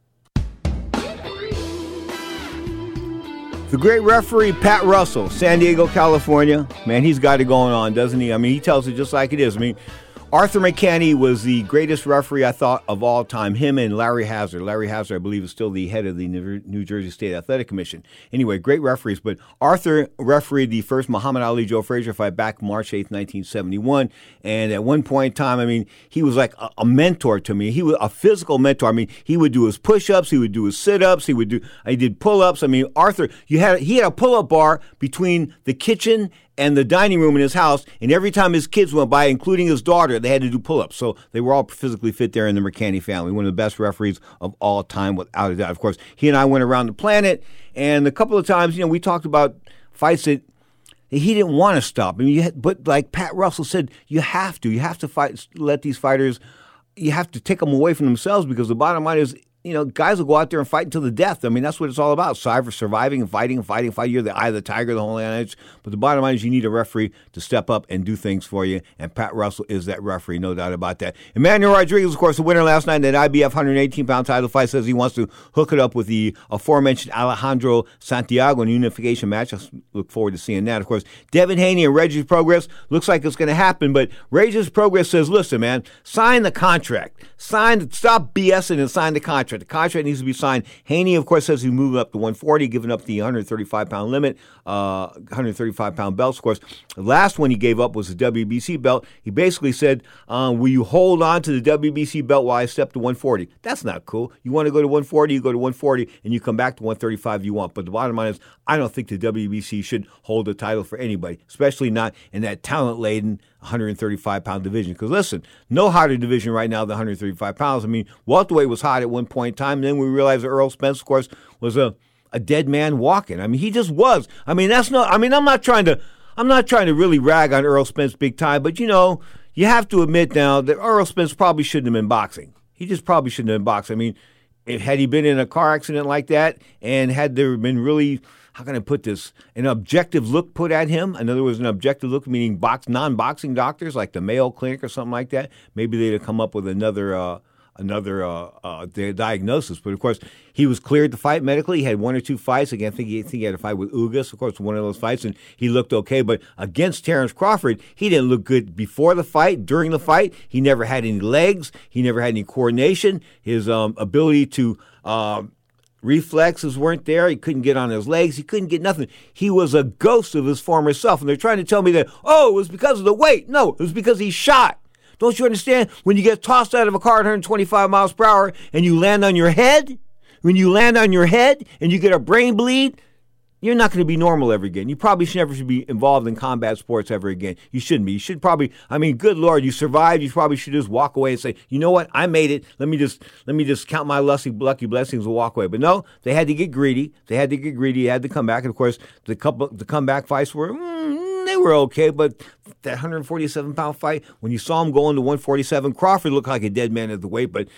The great referee, Pat Russell, San Diego, California. Man, he's got it going on, doesn't he? I mean, he tells it just like it is. I mean, Arthur McCanty was the greatest referee, I thought, of all time. Him and Larry Hazard. Larry Hazard, I believe, is still the head of the New Jersey State Athletic Commission. Anyway, great referees. But Arthur refereed the first Muhammad Ali-Joe Frazier fight back March eighth, nineteen seventy-one. And at one point in time, I mean, he was like a, a mentor to me. He was a physical mentor. I mean, he would do his push-ups. He would do his sit-ups. He would do, he did pull-ups. I mean, Arthur, you had he had a pull-up bar between the kitchen and the dining room in his house, and every time his kids went by, including his daughter, they had to do pull-ups. So they were all physically fit there in the McCanty family, one of the best referees of all time, without a doubt. Of course, he and I went around the planet, and a couple of times, you know, we talked about fights that he didn't want to stop. I mean, you had, but like Pat Russell said, you have to. You have to fight. Let these fighters, you have to take them away from themselves, because the bottom line is, you know, guys will go out there and fight until the death. I mean, that's what it's all about. Surviving and fighting and fighting and fighting. You're the eye of the tiger, the whole adage. But the bottom line is you need a referee to step up and do things for you. And Pat Russell is that referee, no doubt about that. Emmanuel Rodriguez, of course, the winner last night in that I B F one eighteen pound title fight, says he wants to hook it up with the aforementioned Alejandro Santiago in a unification match. I look forward to seeing that. Of course, Devin Haney and Regis Progress looks like it's going to happen. But Regis Progress says, listen, man, sign the contract. Sign, stop BSing and sign the contract. The contract needs to be signed. Haney, of course, says he's moving up to one forty, giving up the one thirty-five pound limit, uh, one thirty-five pound belts. Of course, the last one he gave up was the W B C belt. He basically said, uh, will you hold on to the W B C belt while I step to one forty? That's not cool. You want to go to one forty, you go to one forty, and you come back to one thirty-five you want. But the bottom line is, I don't think the W B C should hold the title for anybody, especially not in that talent-laden one thirty-five pound division. Because listen, no hotter division right now than one thirty-five pounds. I mean, welterweight was hot at one point in time. And then we realized that Earl Spence, of course, was a, a dead man walking. I mean, he just was. I mean, that's not. I mean, I'm not trying to. I'm not trying to really rag on Earl Spence big time, but you know, you have to admit now that Earl Spence probably shouldn't have been boxing. He just probably shouldn't have been boxing. I mean, if, had he been in a car accident like that, and had there been really, how can I put this, an objective look put at him? In other words, an objective look, meaning box non-boxing doctors like the Mayo Clinic or something like that. Maybe they'd have come up with another uh, another uh, uh, diagnosis. But, of course, he was cleared to fight medically. He had one or two fights. Again, I think he, I think he had a fight with Ugas, of course, one of those fights, and he looked okay. But against Terrence Crawford, he didn't look good before the fight, during the fight. He never had any legs. He never had any coordination. His um, ability to uh, reflexes weren't there. He couldn't get on his legs. He couldn't get nothing. He was a ghost of his former self. And they're trying to tell me that, oh, it was because of the weight. No, it was because he shot. Don't you understand? When you get tossed out of a car at one twenty-five miles per hour and you land on your head, when you land on your head and you get a brain bleed, you're not going to be normal ever again. You probably should never should be involved in combat sports ever again. You shouldn't be. You should probably, I mean, good Lord, you survived. You probably should just walk away and say, you know what? I made it. Let me just let me just count my lucky, lucky blessings and walk away. But no, they had to get greedy. They had to get greedy. They had to come back. And, of course, the couple, the comeback fights were, mm, they were okay. But that one forty-seven pound fight, when you saw him go into one forty-seven, Crawford looked like a dead man at the weight. But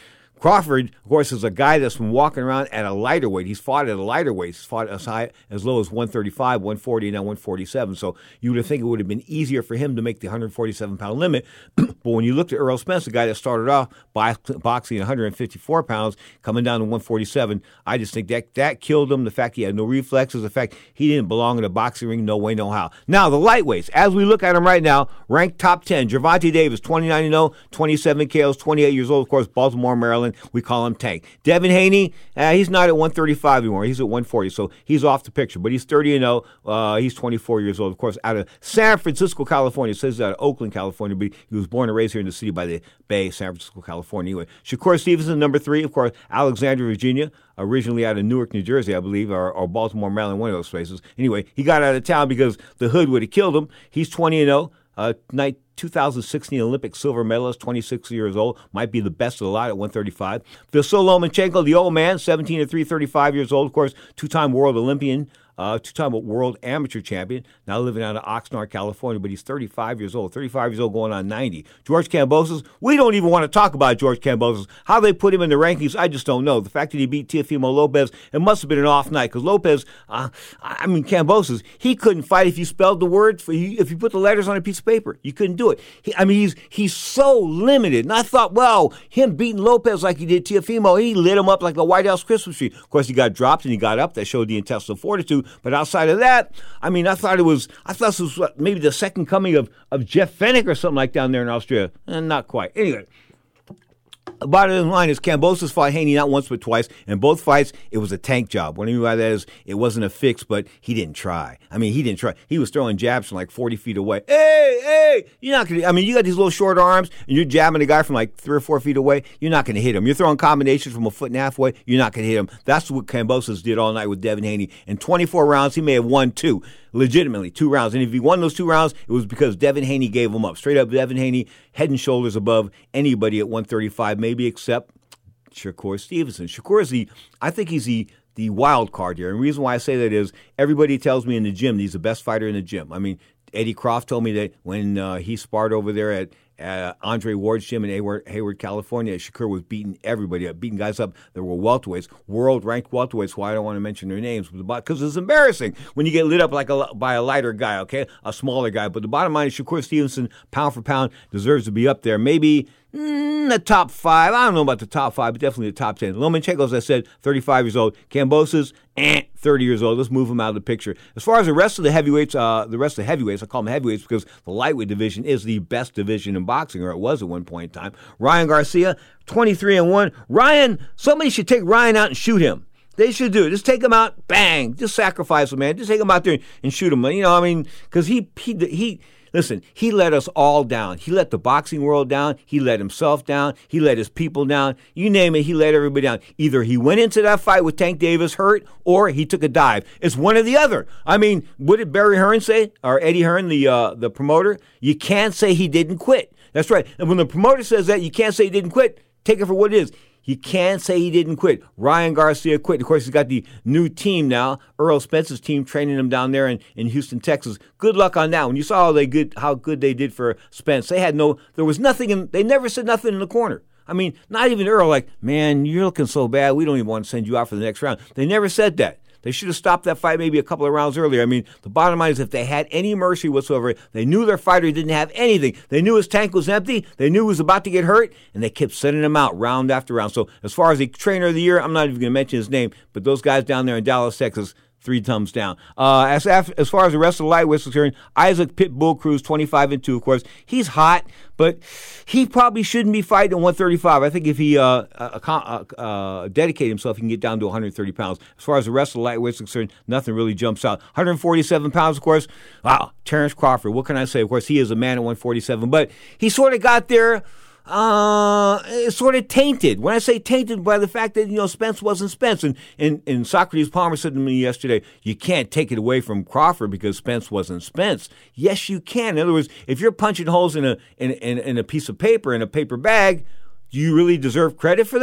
Crawford, of course, is a guy that's been walking around at a lighter weight. He's fought at a lighter weight. He's fought as high, as low as one thirty-five, one forty, and now one forty-seven. So you would think it would have been easier for him to make the one forty-seven pound limit. But when you looked at Errol Spence, the guy that started off boxing at one fifty-four pounds, coming down to one forty-seven, I just think that that killed him. The fact he had no reflexes, the fact he didn't belong in a boxing ring, no way, no how. Now, the lightweights, as we look at them right now, ranked top ten. Gervonta Davis, twenty-nine and oh, twenty-seven K Os, twenty-eight years old, of course, Baltimore, Maryland. We call him Tank. Devin Haney, uh, he's not at one thirty-five anymore. He's at one forty, so he's off the picture. But he's thirty and oh. Uh, he's twenty-four years old, of course, out of San Francisco, California. It says out of Oakland, California, but he was born and raised here in the city by the Bay, San Francisco, California. Anyway, Shakur Stevenson, number three, of course, Alexandria, Virginia, originally out of Newark, New Jersey, I believe, or, or Baltimore, Maryland, one of those places. Anyway, he got out of town because the hood would have killed him. He's twenty and oh. Uh, night two thousand sixteen Olympic silver medalist, twenty-six years old, might be the best of the lot at one thirty-five. Vasyl Lomachenko, the old man, seventeen and three, thirty-five years old, of course, two-time world Olympian, uh, two-time world amateur champion, now living out of Oxnard, California, but he's thirty-five years old, thirty-five years old going on ninety. George Kambosos, we don't even want to talk about George Kambosos. How they put him in the rankings, I just don't know. The fact that he beat Teofimo Lopez, it must have been an off night, because Lopez, uh, I mean, Kambosos, he couldn't fight if you spelled the word, for you, if you put the letters on a piece of paper. You couldn't do it. He, I mean, he's he's so limited. And I thought, well, him beating Lopez like he did Teofimo, he lit him up like a White House Christmas tree. Of course, he got dropped and he got up. That showed the intestinal fortitude. But outside of that, I mean, I thought it was, I thought this was what, maybe the second coming of, of Jeff Fennick or something like down there in Austria. And not quite. Anyway. The bottom line is Kambosos fought Haney not once but twice. In both fights, it was a tank job. What I mean by that is it wasn't a fix, but he didn't try. I mean, he didn't try. He was throwing jabs from like forty feet away. Hey, hey, you're not going to, I mean, you got these little short arms, and you're jabbing a guy from like three or four feet away. You're not going to hit him. You're throwing combinations from a foot and a half away. You're not going to hit him. That's what Kambosos did all night with Devin Haney. In twenty-four rounds, he may have won two. Legitimately, two rounds. And if he won those two rounds, it was because Devin Haney gave him up. Straight up, Devin Haney, head and shoulders above anybody at one thirty-five, maybe except Shakur Stevenson. Shakur is the, I think he's the, the wild card here. And the reason why I say that is everybody tells me in the gym he's the best fighter in the gym. I mean, Eddie Croft told me that when uh, he sparred over there at Uh, Andre Ward's gym in Hayward, Hayward, California, Shakur was beating everybody up, beating guys up that were welterweights, world-ranked welterweights, why I don't want to mention their names, because it's embarrassing when you get lit up like a, by a lighter guy, okay, a smaller guy. But the bottom line is Shakur Stevenson, pound for pound, deserves to be up there. Maybe mm, the top five. I don't know about the top five, but definitely the top ten. Lomachenko, as I said, thirty-five years old. Kambosos, eh, thirty years old. Let's move him out of the picture. As far as the rest of the heavyweights, uh, the rest of the heavyweights, I call them heavyweights because the lightweight division is the best division in boxing, or it was at one point in time. Ryan Garcia, twenty-three and one. Ryan, somebody should take Ryan out and shoot him. They should do it. Just take him out, bang. Just sacrifice him, man. Just take him out there and shoot him. You know, I mean, because he, he, he, listen, he let us all down. He let the boxing world down. He let himself down. He let his people down. You name it, he let everybody down. Either he went into that fight with Tank Davis hurt or he took a dive. It's one or the other. I mean, what did Barry Hearn say? Or Eddie Hearn, the uh, the promoter? You can't say he didn't quit. That's right. And when the promoter says that, you can't say he didn't quit. Take it for what it is. You can't say he didn't quit. Ryan Garcia quit. Of course, he's got the new team now, Errol Spence's team, training him down there in, in Houston, Texas. Good luck on that one. You saw how they good how good they did for Spence. They had no, there was nothing in, they never said nothing in the corner. I mean, not even Earl, like, man, you're looking so bad, we don't even want to send you out for the next round. They never said that. They should have stopped that fight maybe a couple of rounds earlier. I mean, the bottom line is if they had any mercy whatsoever, they knew their fighter didn't have anything. They knew his tank was empty. They knew he was about to get hurt, and they kept sending him out round after round. So as far as the trainer of the year, I'm not even going to mention his name, but those guys down there in Dallas, Texas, three thumbs down. Uh, as as far as the rest of the lightweights is concerned, Isaac Pitbull Cruz, twenty-five and two, of course. He's hot, but he probably shouldn't be fighting at one thirty-five. I think if he uh, uh, uh, dedicate himself, he can get down to one thirty pounds. As far as the rest of the lightweights are concerned, nothing really jumps out. one forty-seven pounds, of course. Wow, Terrence Crawford. What can I say? Of course, he is a man at one forty-seven, but he sort of got there. Uh, it's sort of tainted. When I say tainted, by the fact that, you know, Spence wasn't Spence. And, and, and Socrates Palmer said to me yesterday, you can't take it away from Crawford because Spence wasn't Spence. Yes, you can. In other words, if you're punching holes in a, in, in, in a piece of paper, in a paper bag, do you really deserve credit for that?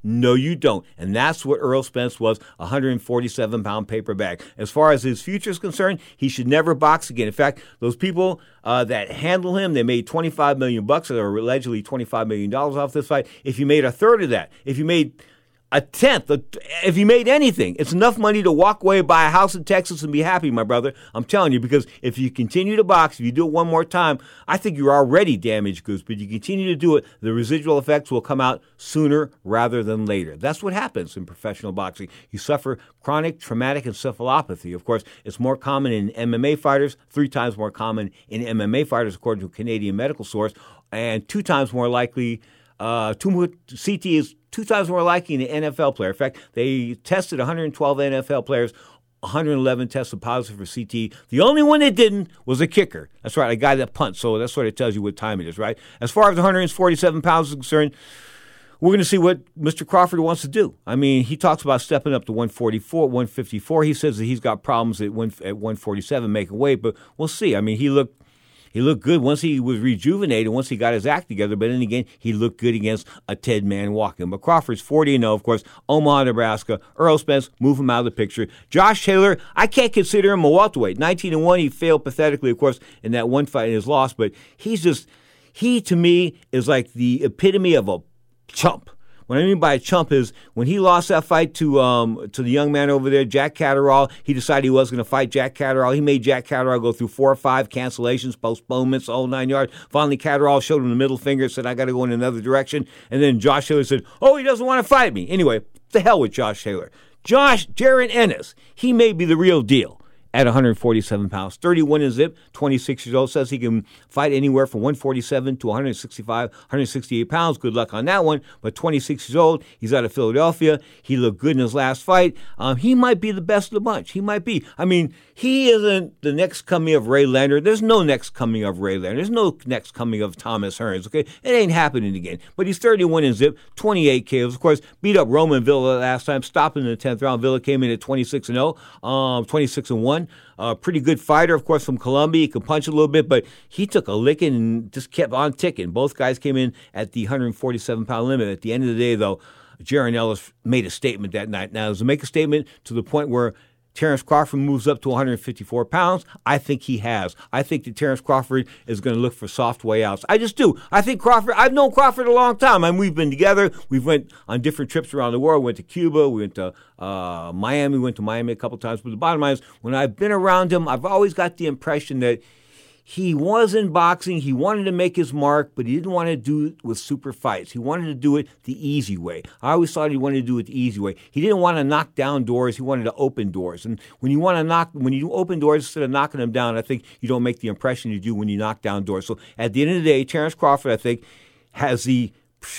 No, you don't. And that's what Earl Spence was, a one hundred forty-seven pound paper bag. As far as his future is concerned, he should never box again. In fact, those people uh, that handle him, they made twenty-five million bucks, or allegedly twenty-five million dollars off this fight. If you made a third of that, if you made a tenth, if you made anything, it's enough money to walk away, buy a house in Texas, and be happy, my brother. I'm telling you, because if you continue to box, if you do it one more time, I think you're already damaged goods. But you continue to do it, the residual effects will come out sooner rather than later. That's what happens in professional boxing. You suffer chronic traumatic encephalopathy. Of course, it's more common in M M A fighters, three times more common in M M A fighters, according to a Canadian medical source, and two times more likely. Uh, two more, C T is two times more likely in an N F L player. In fact, they tested one hundred twelve N F L players. one hundred eleven tested positive for C T. The only one that didn't was a kicker. That's right, a guy that punts. So that's what it tells you what time it is, right? As far as one hundred forty-seven pounds is concerned, we're going to see what Mister Crawford wants to do. I mean, he talks about stepping up to one forty-four, one fifty-four. He says that he's got problems at one at one forty-seven making weight, but we'll see. I mean, he looked. He looked good once he was rejuvenated, once he got his act together. But then again, he looked good against a Ted Man walking. But Crawford's forty and oh, of course, Omaha, Nebraska. Earl Spence, move him out of the picture. Josh Taylor, I can't consider him a welterweight. nineteen and one, he failed pathetically, of course, in that one fight in his loss. But he's just, he to me is like the epitome of a chump. What I mean by a chump is when he lost that fight to um, to the young man over there, Jack Catterall, he decided he was going to fight Jack Catterall. He made Jack Catterall go through four or five cancellations, postponements, the whole nine yards. Finally, Catterall showed him the middle finger, said, I got to go in another direction. And then Josh Taylor said, oh, he doesn't want to fight me. Anyway, the hell with Josh Taylor. Josh, Jared Ennis, he may be the real deal. At one hundred forty-seven pounds, thirty-one and zip, twenty-six years old, says he can fight anywhere from one forty-seven to one sixty-five, one sixty-eight pounds. Good luck on that one. But twenty-six years old, he's out of Philadelphia. He looked good in his last fight. Um, he might be the best of the bunch. He might be. I mean, he isn't the next coming of Ray Leonard. There's no next coming of Ray Leonard. There's no next coming of Thomas Hearns, okay? It ain't happening again. But he's thirty-one and zip, twenty-eight K Os. Of course, beat up Roman Villa last time, stopped in the tenth round. Villa came in at twenty-six and oh, um, twenty-six and one. A uh, pretty good fighter, of course, from Colombia. He could punch a little bit, but he took a licking and just kept on ticking. Both guys came in at the one hundred forty-seven pound limit. At the end of the day, though, Jaron Ellis made a statement that night. Now, to make a statement to the point where Terrence Crawford moves up to one hundred fifty-four pounds, I think he has. I think that Terrence Crawford is going to look for soft way outs. I just do. I think Crawford, I've known Crawford a long time. I mean, we've been together. We've went on different trips around the world. We went to Cuba. We went to uh, Miami. We went to Miami a couple times. But the bottom line is, when I've been around him, I've always got the impression that he was in boxing. He wanted to make his mark, but he didn't want to do it with super fights. He wanted to do it the easy way. I always thought he wanted to do it the easy way. He didn't want to knock down doors. He wanted to open doors. And when you want to knock, when you open doors instead of knocking them down, I think you don't make the impression you do when you knock down doors. So at the end of the day, Terrence Crawford, I think, has the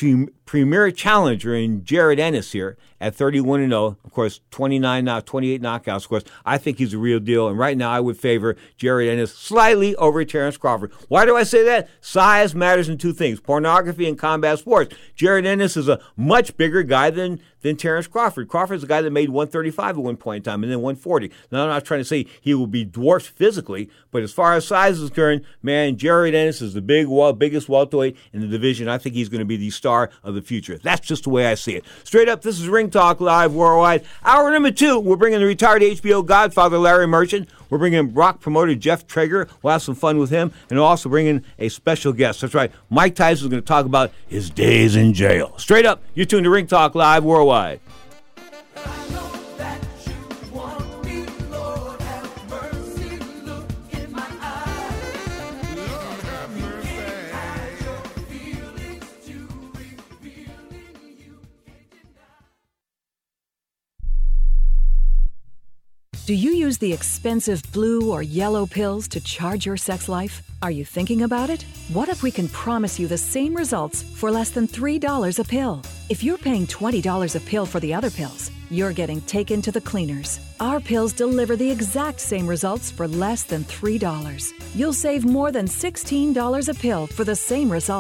premier challenger in Jared Ennis here at thirty-one and oh. Of course, twenty-nine, now twenty-eight knockouts. Of course, I think he's a real deal. And right now, I would favor Jared Ennis slightly over Terrence Crawford. Why do I say that? Size matters in two things: pornography and combat sports. Jared Ennis is a much bigger guy than than Terrence Crawford. Crawford's a guy that made one thirty-five at one point in time, and then one forty. Now, I'm not trying to say he will be dwarfed physically, but as far as size is concerned, man, Jared Ennis is the big, biggest welterweight in the division. I think he's going to be the star of the future. That's just the way I see it. Straight up, this is Ring Talk Live Worldwide. Hour number two, we're bringing the retired H B O Godfather Larry Merchant. We're bringing Brock promoter Jeff Traeger. We'll have some fun with him. And we'll also bring in a special guest. That's right, Mike Tyson is going to talk about his days in jail. Straight up, you're tuned to Ring Talk Live Worldwide. Do you use the expensive blue or yellow pills to charge your sex life? Are you thinking about it? What if we can promise you the same results for less than three dollars a pill? If you're paying twenty dollars a pill for the other pills, you're getting taken to the cleaners. Our pills deliver the exact same results for less than three dollars. You'll save more than sixteen dollars a pill for the same results.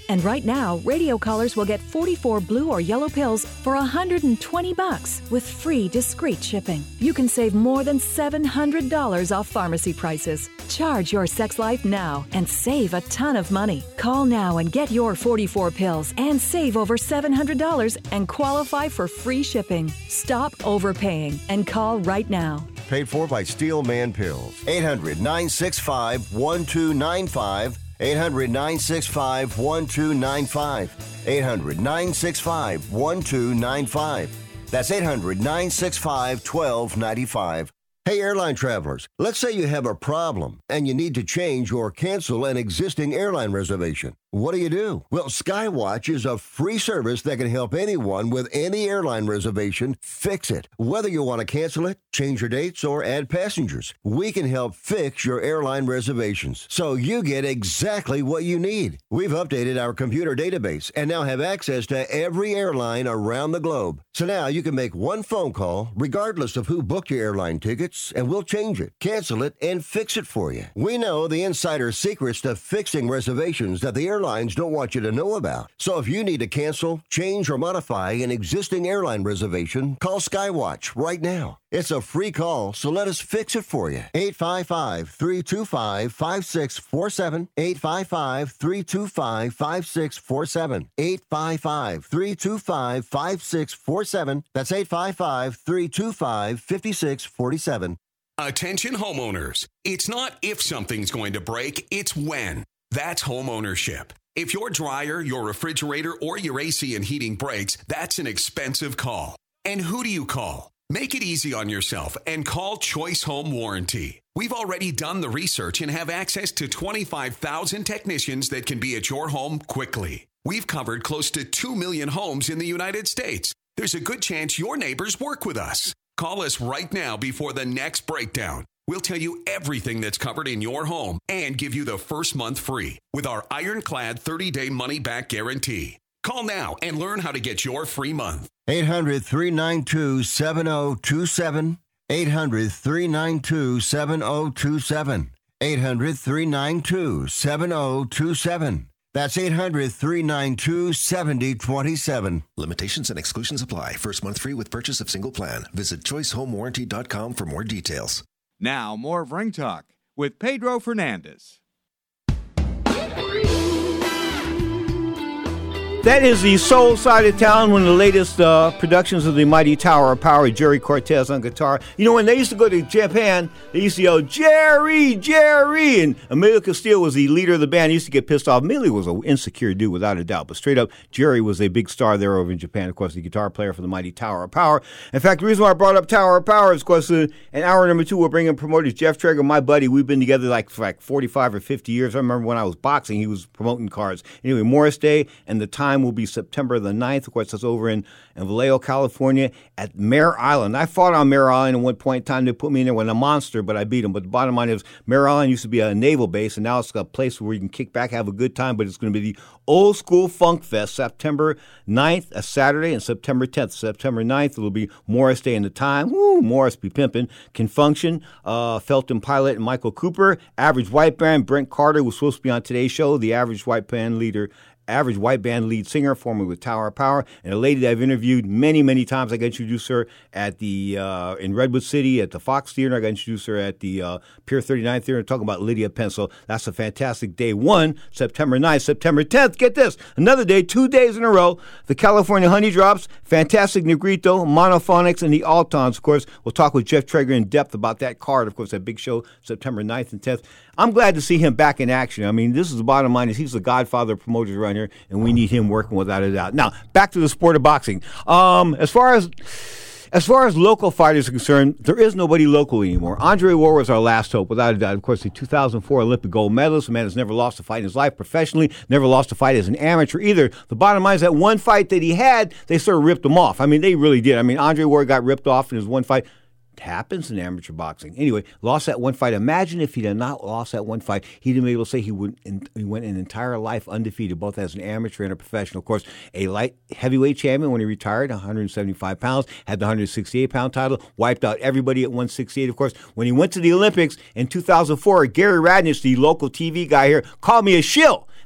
And right now, radio callers will get forty-four blue or yellow pills for one hundred twenty bucks with free discreet shipping. You can save more than seven hundred dollars off pharmacy prices. Charge your sex life now and save a ton of money. Call now and get your forty-four pills and save over seven hundred dollars and qualify for free shipping. Stop overpaying and call right now. Paid for by Steel Man Pills. eight hundred, nine six five, one two nine five. eight hundred, nine six five, one two nine five. eight hundred, nine six five, one two nine five. That's eight hundred, nine six five, one two nine five. Hey, airline travelers, let's say you have a problem and you need to change or cancel an existing airline reservation. What do you do? Well, Skywatch is a free service that can help anyone with any airline reservation fix it. Whether you want to cancel it, change your dates, or add passengers, we can help fix your airline reservations so you get exactly what you need. We've updated our computer database and now have access to every airline around the globe. So now you can make one phone call regardless of who booked your airline tickets, and we'll change it, cancel it, and fix it for you. We know the insider secrets to fixing reservations that the airlines don't want you to know about. So if you need to cancel, change, or modify an existing airline reservation, call Skywatch right now. It's a free call, so let us fix it for you. eight five five, three two five, five six four seven. eight five five, three two five, five six four seven. eight five five, three two five, five six four seven. That's eight five five, three two five, five six four seven. Attention homeowners. It's not if something's going to break, it's when. That's homeownership. If your dryer, your refrigerator, or your A C and heating breaks, that's an expensive call. And who do you call? Make it easy on yourself and call Choice Home Warranty. We've already done the research and have access to twenty-five thousand technicians that can be at your home quickly. We've covered close to two million homes in the United States. There's a good chance your neighbors work with us. Call us right now before the next breakdown. We'll tell you everything that's covered in your home and give you the first month free with our ironclad thirty-day money-back guarantee. Call now and learn how to get your free month. eight hundred, three nine two, seven oh two seven. eight hundred, three nine two, seven oh two seven. eight hundred, three nine two, seven oh two seven. That's eight hundred, three nine two, seven oh two seven. Limitations and exclusions apply. First month free with purchase of single plan. Visit choice home warranty dot com for more details. Now, more of Ring Talk with Pedro Fernandez. That is the soul side of town, one of the latest uh, productions of the Mighty Tower of Power, Jerry Cortez on guitar. You know, when they used to go to Japan, they used to yell, Jerry, Jerry, and Emilio Castillo was the leader of the band. He used to get pissed off. Emilio was an insecure dude, without a doubt, but straight up, Jerry was a big star there over in Japan, of course, the guitar player for the Mighty Tower of Power. In fact, the reason why I brought up Tower of Power is because uh, in hour number two, we're bringing promoters Jeff Traeger, my buddy. We've been together like for like forty-five or fifty years. I remember when I was boxing, he was promoting cards. Anyway, Morris Day, and the time will be September the ninth. Of course, that's over in, in Vallejo, California at Mare Island. I fought on Mare Island at one point in time. They put me in there with a monster, but I beat him. But the bottom line is Mare Island used to be a naval base, and now it's a place where you can kick back, have a good time, but it's going to be the Old School Funk Fest, September ninth, a Saturday, and September tenth. September ninth, it'll be Morris Day in the time. Woo, Morris be pimping. Can Function, uh, Felton Pilot, and Michael Cooper. Average White Band, Brent Carter was supposed to be on today's show, the Average White Band leader. Average White Band lead singer, formerly with Tower of Power, and a lady that I've interviewed many, many times. I got introduced her at the uh, in Redwood City at the Fox Theater. I got introduced her at the uh, Pier thirty-nine Theater. Talking about Lydia Pencil. That's a fantastic day one, September ninth, September tenth. Get this, another day, two days in a row. The California Honey Drops, Fantastic Negrito, Monophonics, and the Altons. Of course, we'll talk with Jeff Traeger in depth about that card. Of course, that big show, September ninth and tenth. I'm glad to see him back in action. I mean, this is the bottom line. Is he's the godfather of promoters around here, and we need him working without a doubt. Now, back to the sport of boxing. Um, as far as as far as local fighters are concerned, there is nobody local anymore. Andre Ward was our last hope, without a doubt. Of course, the two thousand four Olympic gold medalist, a man has never lost a fight in his life professionally, never lost a fight as an amateur either. The bottom line is that one fight that he had, they sort of ripped him off. I mean, they really did. I mean, Andre Ward got ripped off in his one fight. Happens in amateur boxing. Anyway, lost that one fight. Imagine if he had not lost that one fight, he'd have been able to say he would in, he went an entire life undefeated, both as an amateur and a professional. Of course, a light heavyweight champion when he retired, one hundred seventy-five pounds, had the one hundred sixty-eight pound title, wiped out everybody at one sixty-eight. Of course, when he went to the Olympics in two thousand four, Gary Radnich, the local T V guy here, called me a shill.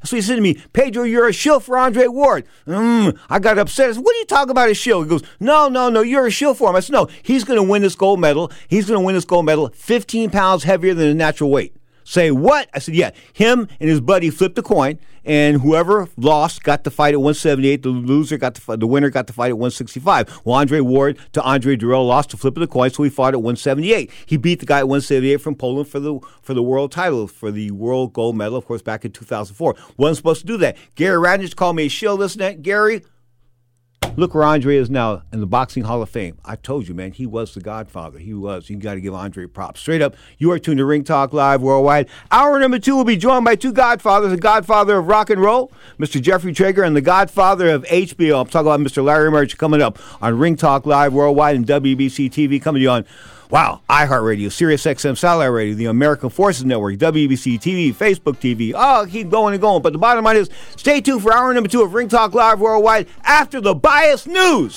So he said to me, Pedro, you're a shill for Andre Ward. Mm, I got upset. I said, what are you talking about a shill? He goes, no, no, no, you're a shill for him. I said, no, he's going to win this gold medal. He's going to win this gold medal fifteen pounds heavier than his natural weight. Say what? I said, yeah. Him and his buddy flipped a coin, and whoever lost got to fight at one seventy-eight. The loser got to fight, the winner got to fight at one sixty-five. Well, Andre Ward to Andre Durrell lost to flip of the coin, so he fought at one seventy-eight. He beat the guy at one seventy-eight from Poland for the for the world title, for the world gold medal, of course, back in two thousand four. Wasn't supposed to do that. Gary Radnich called me a shill, this and that. Gary, look where Andre is now in the Boxing Hall of Fame. I told you, man, he was the godfather. He was. You got to give Andre props. Straight up, you are tuned to Ring Talk Live Worldwide. Hour number two will be joined by two godfathers, the godfather of rock and roll, Mister Jeffrey Traeger, and the godfather of H B O. I'm talking about Mister Larry Merch coming up on Ring Talk Live Worldwide and W B C T V, coming to you on, wow, iHeartRadio, SiriusXM Satellite Radio, the American Forces Network, W B C T V, Facebook T V. Oh, keep going and going. But the bottom line is, stay tuned for hour number two of Ring Talk Live Worldwide after the biased news.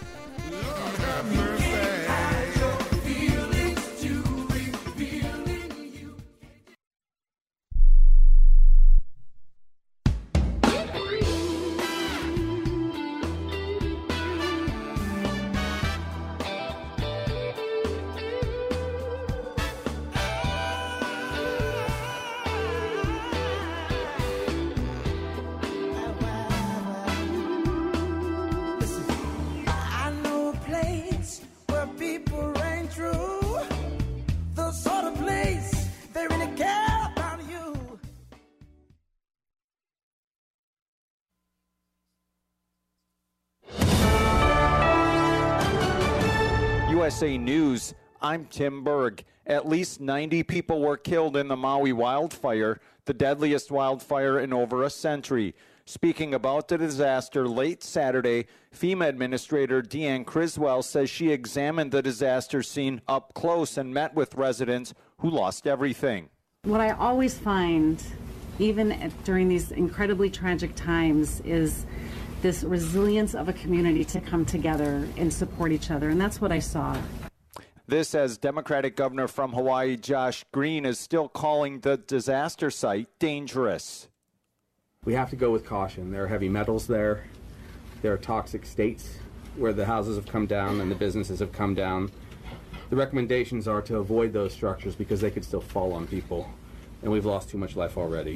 U S A News, I'm Tim Berg. At least ninety people were killed in the Maui wildfire, the deadliest wildfire in over a century. Speaking about the disaster late Saturday, FEMA Administrator Deanne Criswell says she examined the disaster scene up close and met with residents who lost everything. What I always find, even at, during these incredibly tragic times, is this resilience of a community to come together and support each other, and that's what I saw. This as Democratic Governor from Hawaii Josh Green is still calling the disaster site dangerous. We have to go with caution. There are heavy metals there. There are toxic states where the houses have come down and the businesses have come down. The recommendations are to avoid those structures because they could still fall on people, and we've lost too much life already.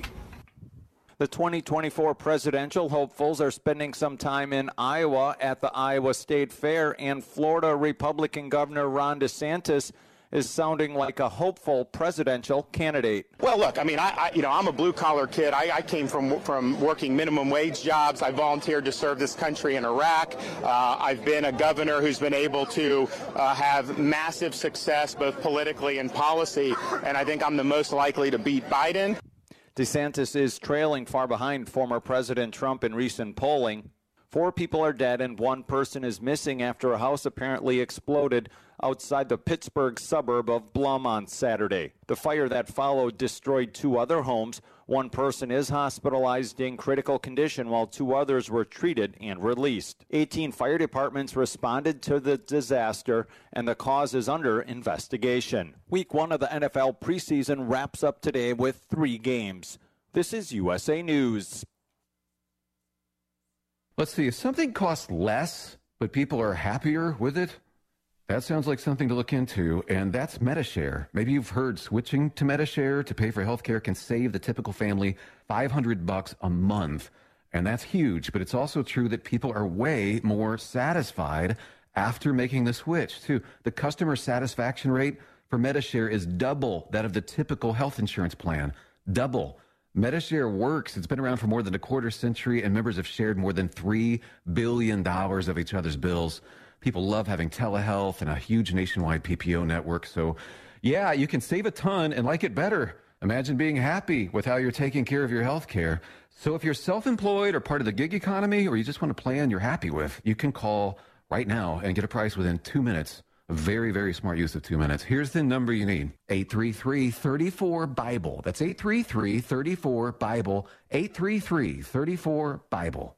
The twenty twenty-four presidential hopefuls are spending some time in Iowa at the Iowa State Fair, and Florida Republican Governor Ron DeSantis is sounding like a hopeful presidential candidate. Well, look, I mean, I, I you know, I'm a blue-collar kid. I, I came from from working minimum wage jobs. I volunteered to serve this country in Iraq. Uh, I've been a governor who's been able to uh, have massive success both politically and policy, and I think I'm the most likely to beat Biden. DeSantis is trailing far behind former President Trump in recent polling. Four people are dead and one person is missing after a house apparently exploded outside the Pittsburgh suburb of Blum on Saturday. The fire that followed destroyed two other homes. One person is hospitalized in critical condition while two others were treated and released. eighteen fire departments responded to the disaster and the cause is under investigation. Week one of the N F L preseason wraps up today with three games. This is U S A News. Let's see, if something costs less, but people are happier with it, that sounds like something to look into, and that's Medi-Share. Maybe you've heard switching to Medi-Share to pay for healthcare can save the typical family five hundred bucks a month, and that's huge, but it's also true that people are way more satisfied after making the switch, too. The customer satisfaction rate for Medi-Share is double that of the typical health insurance plan. Double. Medi-Share works. It's been around for more than a quarter century, and members have shared more than three billion dollars of each other's bills. People love having telehealth and a huge nationwide P P O network. So, yeah, you can save a ton and like it better. Imagine being happy with how you're taking care of your health care. So if you're self-employed or part of the gig economy, or you just want a plan you're happy with, you can call right now and get a price within two minutes. A very, very smart use of two minutes. Here's the number you need. eight three three, three four, BIBLE. That's eight three three, three four, BIBLE. eight three three, three four, BIBLE.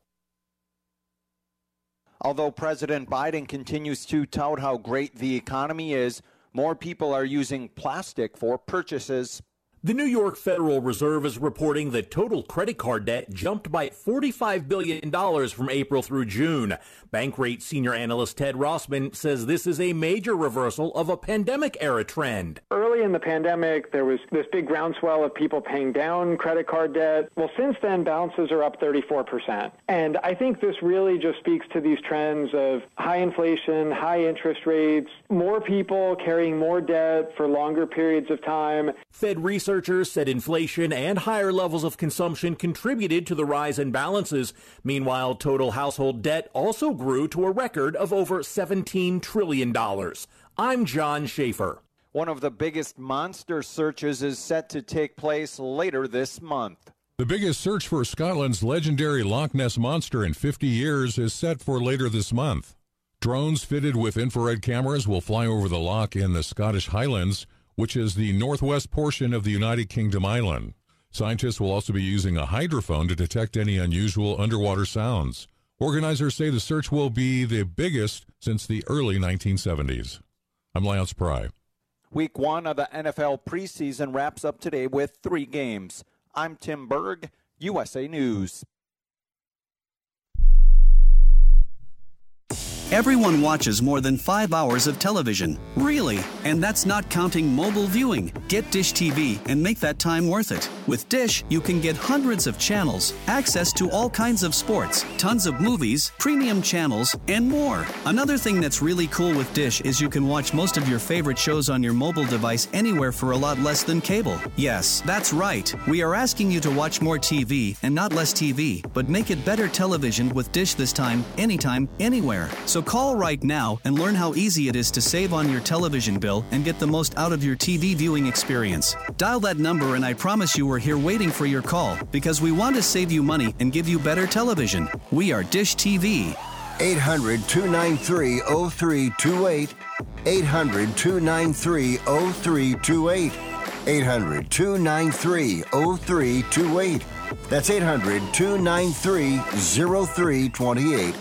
Although President Biden continues to tout how great the economy is, more people are using plastic for purchases. The New York Federal Reserve is reporting that total credit card debt jumped by forty-five billion dollars from April through June. Bankrate senior analyst Ted Rossman says this is a major reversal of a pandemic-era trend. Early in the pandemic, there was this big groundswell of people paying down credit card debt. Well, since then, balances are up thirty-four percent. And I think this really just speaks to these trends of high inflation, high interest rates, more people carrying more debt for longer periods of time. Fed researchers said inflation and higher levels of consumption contributed to the rise in balances. Meanwhile, total household debt also grew to a record of over seventeen trillion dollars. I'm John Schaefer. One of the biggest monster searches is set to take place later this month. The biggest search for Scotland's legendary Loch Ness Monster in fifty years is set for later this month. Drones fitted with infrared cameras will fly over the loch in the Scottish Highlands, which is the northwest portion of the United Kingdom island. Scientists will also be using a hydrophone to detect any unusual underwater sounds. Organizers say the search will be the biggest since the early nineteen seventies. I'm Lance Pry. Week one of the N F L preseason wraps up today with three games. I'm Tim Berg, U S A News. Everyone watches more than five hours of television. Really? And that's not counting mobile viewing. Get Dish T V and make that time worth it. With Dish, you can get hundreds of channels, access to all kinds of sports, tons of movies, premium channels, and more. Another thing that's really cool with Dish is you can watch most of your favorite shows on your mobile device anywhere for a lot less than cable. Yes, that's right. We are asking you to watch more T V and not less T V, but make it better television with Dish this time, anytime, anywhere. So So call right now and learn how easy it is to save on your television bill and get the most out of your T V viewing experience. Dial that number and I promise you we're here waiting for your call because we want to save you money and give you better television. We are Dish T V. eight hundred, two nine three, oh three two eight. eight hundred, two nine three, oh three two eight. eight hundred, two nine three, oh three two eight. That's eight hundred, two nine three, oh three two eight.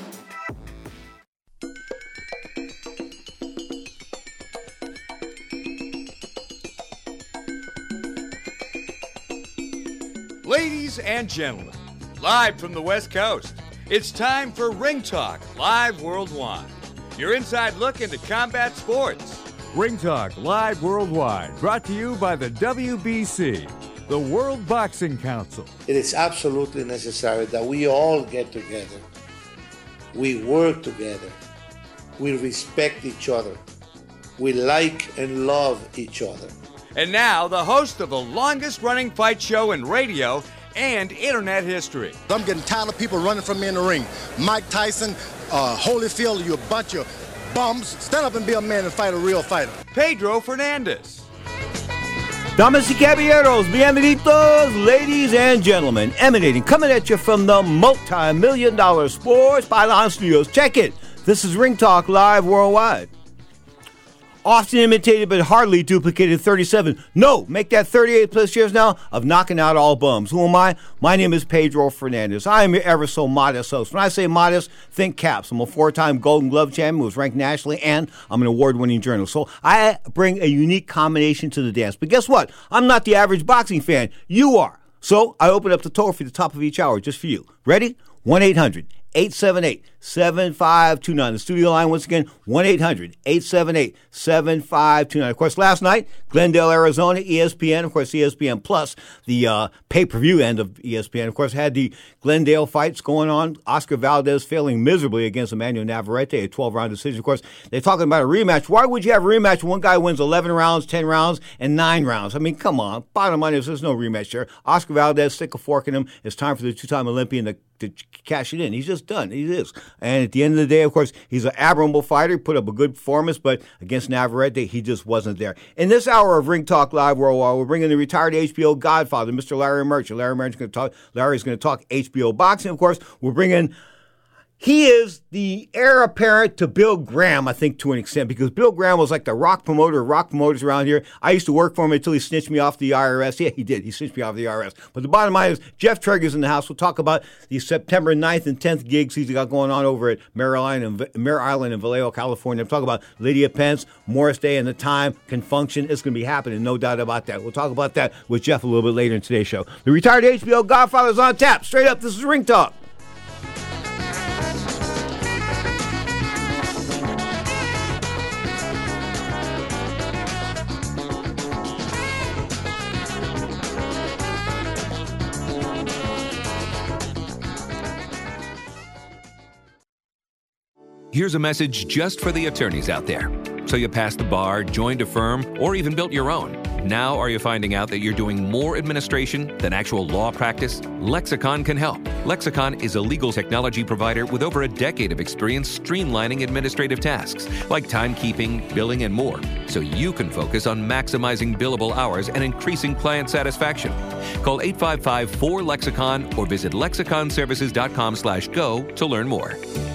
Ladies and gentlemen, live from the West Coast, it's time for Ring Talk Live Worldwide. Your inside look into combat sports. Ring Talk Live Worldwide, brought to you by the W B C, the World Boxing Council. It is absolutely necessary that we all get together. We work together. We respect each other. We like and love each other. And now, the host of the longest-running fight show in radio and internet history. I'm getting tired of people running from me in the ring. Mike Tyson, uh, Holyfield, you a bunch of bums. Stand up and be a man and fight a real fighter. Pedro Fernandez. Damas y caballeros, bienvenidos, ladies and gentlemen, emanating, coming at you from the multi-million dollar Sports Byline Studios. Check it. This is Ring Talk Live Worldwide. Often imitated but hardly duplicated thirty-seven. No, make that thirty-eight plus years now of knocking out all bums. Who am I? My name is Pedro Fernandez. I am your ever so modest host. When I say modest, think caps. I'm a four-time Golden Glove champion who was ranked nationally, and I'm an award-winning journalist. So I bring a unique combination to the dance. But guess what? I'm not the average boxing fan. You are. So I open up the toll for the top of each hour just for you. Ready? one eight hundred eight seven eight seven five two nine. The studio line, once again, one eight hundred eight seven eight seven five two nine. Of course, last night, Glendale, Arizona, E S P N, of course, E S P N Plus, the uh, pay-per-view end of E S P N, of course, had the Glendale fights going on. Oscar Valdez failing miserably against Emmanuel Navarrete, a twelve-round decision. Of course, they're talking about a rematch. Why would you have a rematch when one guy wins eleven rounds, ten rounds, and nine rounds? I mean, come on. Bottom line is there's no rematch there. Oscar Valdez, stick a fork in him. It's time for the two-time Olympian to to cash it in. He's just done. He is. And at the end of the day, of course, he's an admirable fighter. He put up a good performance, but against Navarrete, he just wasn't there. In this hour of Ring Talk Live Worldwide, we're bringing the retired H B O godfather, Mister Larry Merchant. Larry Merchant's going to talk. Larry's going to talk H B O boxing, of course. We're bringing He is the heir apparent to Bill Graham, I think, to an extent, because Bill Graham was like the rock promoter of rock promoters around here. I used to work for him until he snitched me off the I R S. Yeah, he did. He snitched me off the I R S. But the bottom line is Jeff Traeger's in the house. We'll talk about the September ninth and tenth gigs he's got going on over at Mare Island and, Mare Island in Vallejo, California. We'll talk about Lydia Pence, Morris Day, and the Time can function. It's going to be happening, no doubt about that. We'll talk about that with Jeff a little bit later in today's show. The retired H B O Godfather's on tap. Straight up, this is Ring Talk. Here's a message just for the attorneys out there. So you passed the bar, joined a firm, or even built your own. Now are you finding out that you're doing more administration than actual law practice? Lexicon can help. Lexicon is a legal technology provider with over a decade of experience streamlining administrative tasks like timekeeping, billing, and more, so you can focus on maximizing billable hours and increasing client satisfaction. Call eight five five, four, Lexicon or visit lexiconservices.com slash go to learn more.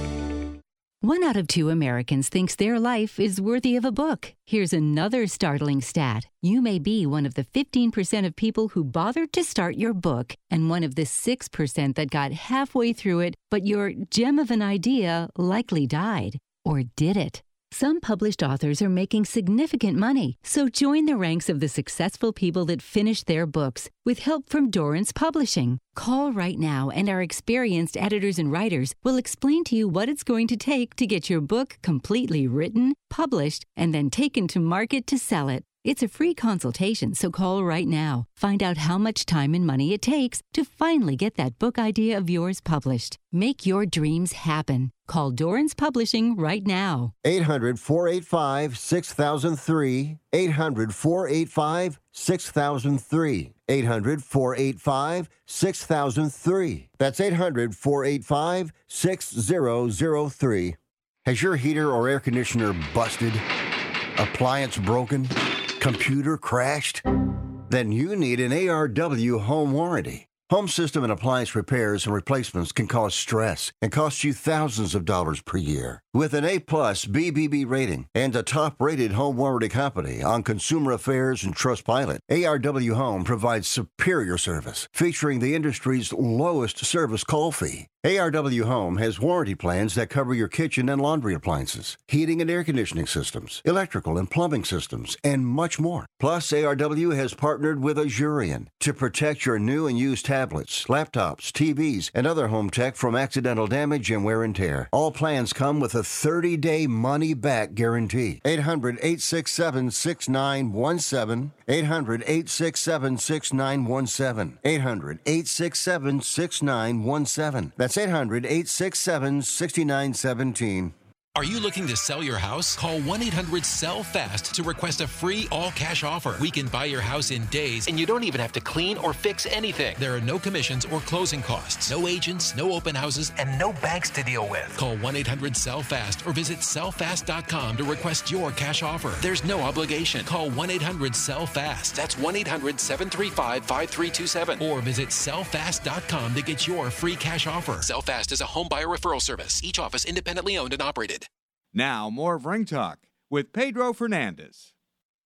One out of two Americans thinks their life is worthy of a book. Here's another startling stat. You may be one of the fifteen percent of people who bothered to start your book and one of the six percent that got halfway through it, but your gem of an idea likely died. Or did it? Some published authors are making significant money, so join the ranks of the successful people that finish their books with help from Dorrance Publishing. Call right now and our experienced editors and writers will explain to you what it's going to take to get your book completely written, published, and then taken to market to sell it. It's a free consultation, so call right now. Find out how much time and money it takes to finally get that book idea of yours published. Make your dreams happen. Call Dorrance Publishing right now. eight hundred, four eight five, six thousand three. eight hundred, four eight five, six thousand three. eight hundred, four eight five, six thousand three. That's eight hundred, four eight five, six thousand three. Has your heater or air conditioner busted? Appliance broken? Computer crashed? Then you need an A R W home warranty. Home system and appliance repairs and replacements can cause stress and cost you thousands of dollars per year. With an A-plus B B B rating and a top-rated home warranty company on Consumer Affairs and Trustpilot, A R W Home provides superior service, featuring the industry's lowest service call fee. A R W Home has warranty plans that cover your kitchen and laundry appliances, heating and air conditioning systems, electrical and plumbing systems, and much more. Plus, A R W has partnered with Azurion to protect your new and used tablets, laptops, T Vs, and other home tech from accidental damage and wear and tear. All plans come with a thirty-day money-back guarantee. eight hundred, eight six seven, six nine one seven. eight hundred, eight six seven, six nine one seven. eight hundred, eight six seven, six nine one seven. That's eight hundred, eight six seven, six nine one seven. Are you looking to sell your house? Call one eight hundred sell fast to request a free all-cash offer. We can buy your house in days, and you don't even have to clean or fix anything. There are no commissions or closing costs, no agents, no open houses, and no banks to deal with. Call one eight hundred sell fast or visit sell fast dot com to request your cash offer. There's no obligation. Call one eight hundred sell fast. That's one eight hundred seven three five, five three two seven. Or visit sell fast dot com to get your free cash offer. SellFast is a home buyer referral service. Each office independently owned and operated. Now, more of Ring Talk with Pedro Fernandez.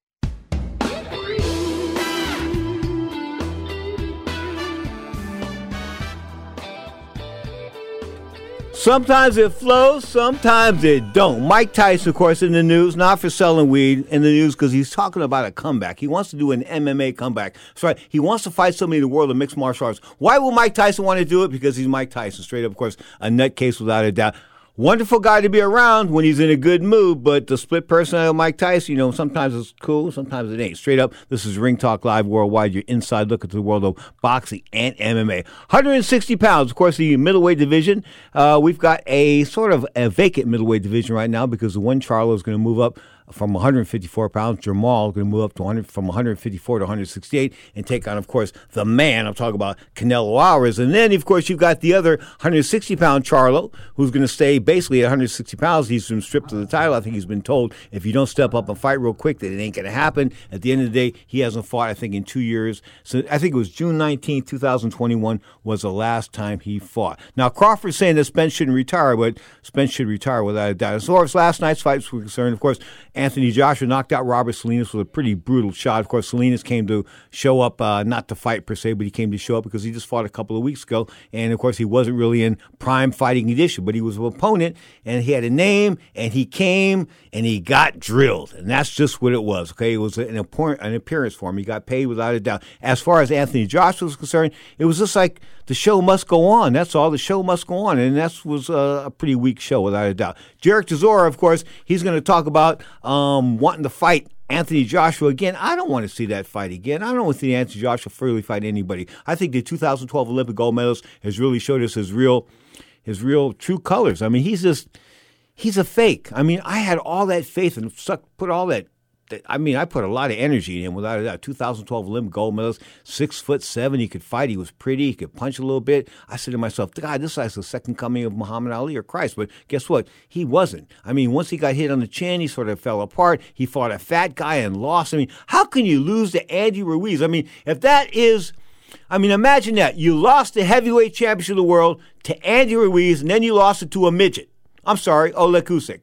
Sometimes it flows, sometimes it don't. Mike Tyson, of course, in the news, not for selling weed, in the news because he's talking about a comeback. He wants to do an M M A comeback. That's right. He wants to fight somebody in the world of mixed martial arts. Why will Mike Tyson want to do it? Because he's Mike Tyson. Straight up, of course, a nutcase without a doubt. Wonderful guy to be around when he's in a good mood, but the split personality of Mike Tyson, you know, sometimes it's cool, sometimes it ain't. Straight up, this is Ring Talk Live Worldwide, your inside look into the world of boxing and M M A. one hundred sixty pounds, of course, the middleweight division. Uh, we've got a sort of a vacant middleweight division right now because the one Charlo is going to move up from one hundred fifty-four pounds. Jamal going to move up to one hundred, from one hundred fifty-four to one hundred sixty-eight and take on, of course, the man. I'm talking about Canelo Alvarez. And then, of course, you've got the other one hundred sixty pound Charlo, who's going to stay basically at one hundred sixty pounds. He's been stripped of the title. I think he's been told if you don't step up and fight real quick that it ain't going to happen. At the end of the day, he hasn't fought, I think, in two years. So I think it was June nineteenth, twenty twenty-one was the last time he fought. Now, Crawford's saying that Spence shouldn't retire, but Spence should retire without a doubt. As far as last night's fights were concerned, of course, Anthony Joshua knocked out Robert Salinas with a pretty brutal shot. Of course, Salinas came to show up, uh, not to fight per se, but he came to show up because he just fought a couple of weeks ago. And, of course, he wasn't really in prime fighting condition, but he was an opponent, and he had a name, and he came, and he got drilled. And that's just what it was, okay? It was an, an appearance for him. He got paid without a doubt. As far as Anthony Joshua was concerned, it was just like the show must go on. That's all. The show must go on. And that was a, a pretty weak show without a doubt. Jarek Chisora, of course, he's going to talk about um, wanting to fight Anthony Joshua again. I don't want to see that fight again. I don't want to see Anthony Joshua really fight anybody. I think the two thousand twelve Olympic gold medalist has really showed us his real, his real true colors. I mean, he's just, he's a fake. I mean, I had all that faith and suck, put all that, that, I mean, I put a lot of energy in him without a doubt. two thousand twelve Olympic gold medalist, six foot seven. He could fight. He was pretty. He could punch a little bit. I said to myself, God, this guy's the second coming of Muhammad Ali or Christ. But guess what? He wasn't. I mean, once he got hit on the chin, he sort of fell apart. He fought a fat guy and lost. I mean, how can you lose to Andy Ruiz? I mean, if that is, I mean, imagine that. You lost the heavyweight championship of the world to Andy Ruiz, and then you lost it to a midget. I'm sorry, Oleg Usyk.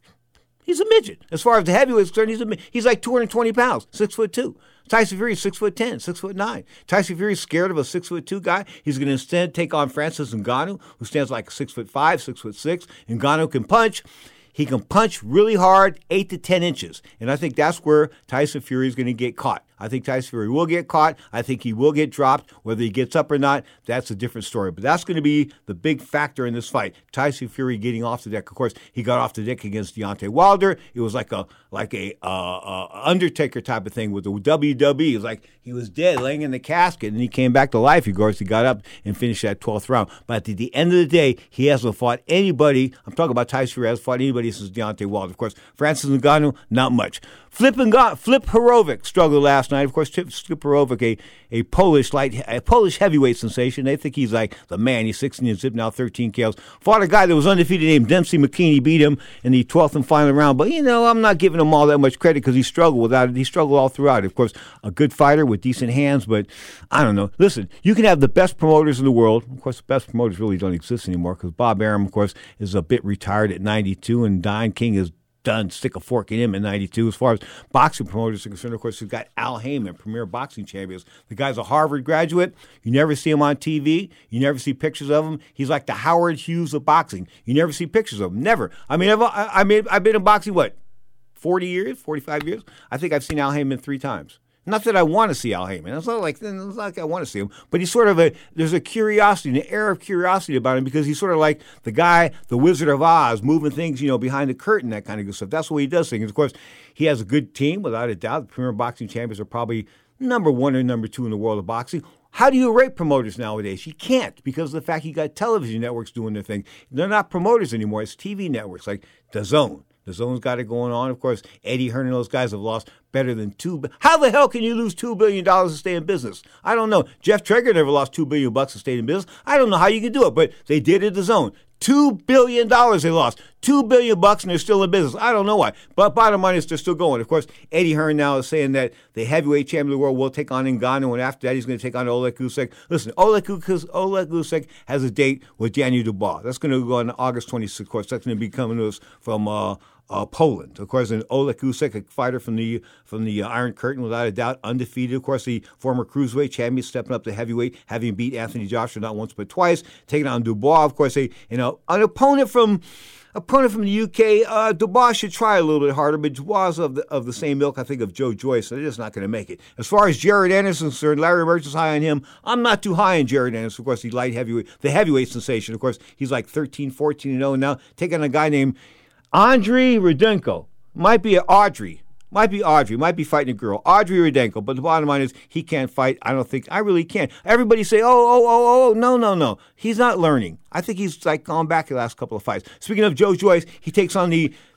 He's a midget. As far as the heavyweight is concerned, he's a, he's like two hundred twenty pounds, six foot two. Tyson Fury is six foot ten, six foot nine. Tyson Fury is scared of a six foot two guy. He's going to instead take on Francis Ngannou, who stands like six foot five, six foot six. Ngannou can punch. He can punch really hard, eight to ten inches. And I think that's where Tyson Fury is going to get caught. I think Tyson Fury will get caught. I think he will get dropped. Whether he gets up or not, that's a different story. But that's going to be the big factor in this fight. Tyson Fury getting off the deck. Of course, he got off the deck against Deontay Wilder. It was like a like a uh, uh, Undertaker type of thing with the W W E. It was like he was dead, laying in the casket, and he came back to life. Of course, he got up and finished that twelfth round. But at the end of the day, he hasn't fought anybody. I'm talking about Tyson Fury. Hasn't fought anybody since Deontay Wilder. Of course, Francis Ngannou, not much. Flip and got, Flip Horovic struggled last night. Of course, Flip Horovic, a, a Polish light, a Polish heavyweight sensation. They think he's like the man. He's sixteen and zip, now thirteen K Os. Fought a guy that was undefeated named Dempsey McKinney, beat him in the twelfth and final round. But, you know, I'm not giving him all that much credit because he struggled without it. He struggled all throughout. Of course, a good fighter with decent hands, but I don't know. Listen, you can have the best promoters in the world. Of course, the best promoters really don't exist anymore because Bob Arum, of course, is a bit retired at ninety-two, and Don King is done, stick a fork in him in ninety-two. As far as boxing promoters are concerned, of course, we've got Al Heyman, premier boxing champions. The guy's a Harvard graduate. You never see him on T V. You never see pictures of him. He's like the Howard Hughes of boxing. You never see pictures of him. Never. I mean, I've, I mean, I've been in boxing, what, forty years, forty-five years? I think I've seen Al Heyman three times. Not that I want to see Al Heyman. It's not like, it's not like I want to see him. But he's sort of a, there's a curiosity, an air of curiosity about him because he's sort of like the guy, the Wizard of Oz, moving things, you know, behind the curtain, that kind of good stuff. That's what he does things. Of course, he has a good team, without a doubt. The premier boxing champions are probably number one or number two in the world of boxing. How do you rate promoters nowadays? You can't because of the fact you got television networks doing their thing. They're not promoters anymore. It's T V networks like DAZN. DAZN's got it going on. Of course, Eddie Hearn and those guys have lost better than two. How the hell can you lose two billion dollars to stay in business? I don't know. Jeff Traeger never lost two billion dollars bucks to stay in business. I don't know how you can do it, but they did it at DAZN. two billion dollars they lost. two billion dollars bucks and they're still in business. I don't know why. But bottom line is they're still going. Of course, Eddie Hearn now is saying that the heavyweight champion of the world will take on Ngannou, and after that he's going to take on Oleg Usyk. Listen, Oleg Usyk, Oleg Usyk has a date with Daniel Dubois. That's going to go on August twenty-sixth. Of course, that's going to be coming to us from uh, uh, Poland. Of course, and Oleg Usyk, a fighter from the from the uh, Iron Curtain, without a doubt, undefeated. Of course, the former cruiserweight champion stepping up to heavyweight, having beat Anthony Joshua not once but twice, taking on Dubois. Of course, a you know an opponent from. Opponent from the U K, uh, Dubois should try a little bit harder, but Dubois is of the, of the same ilk, I think, of Joe Joyce, so they're just not going to make it. As far as Jared Anderson is concerned, Larry Birch is high on him. I'm not too high on Jared Anderson. Of course, he's light heavyweight, the heavyweight sensation. Of course, he's like thirteen, fourteen and oh now, taking on a guy named Andrei Rudenko. Might be Audrey. Might be Audrey. Might be fighting a girl. Audrey Rudenko. But the bottom line is he can't fight. I don't think. I really can't. Everybody say, oh, oh, oh, oh. No, no, no. He's not learning. I think he's like gone back the last couple of fights. Speaking of Joe Joyce, he takes on the,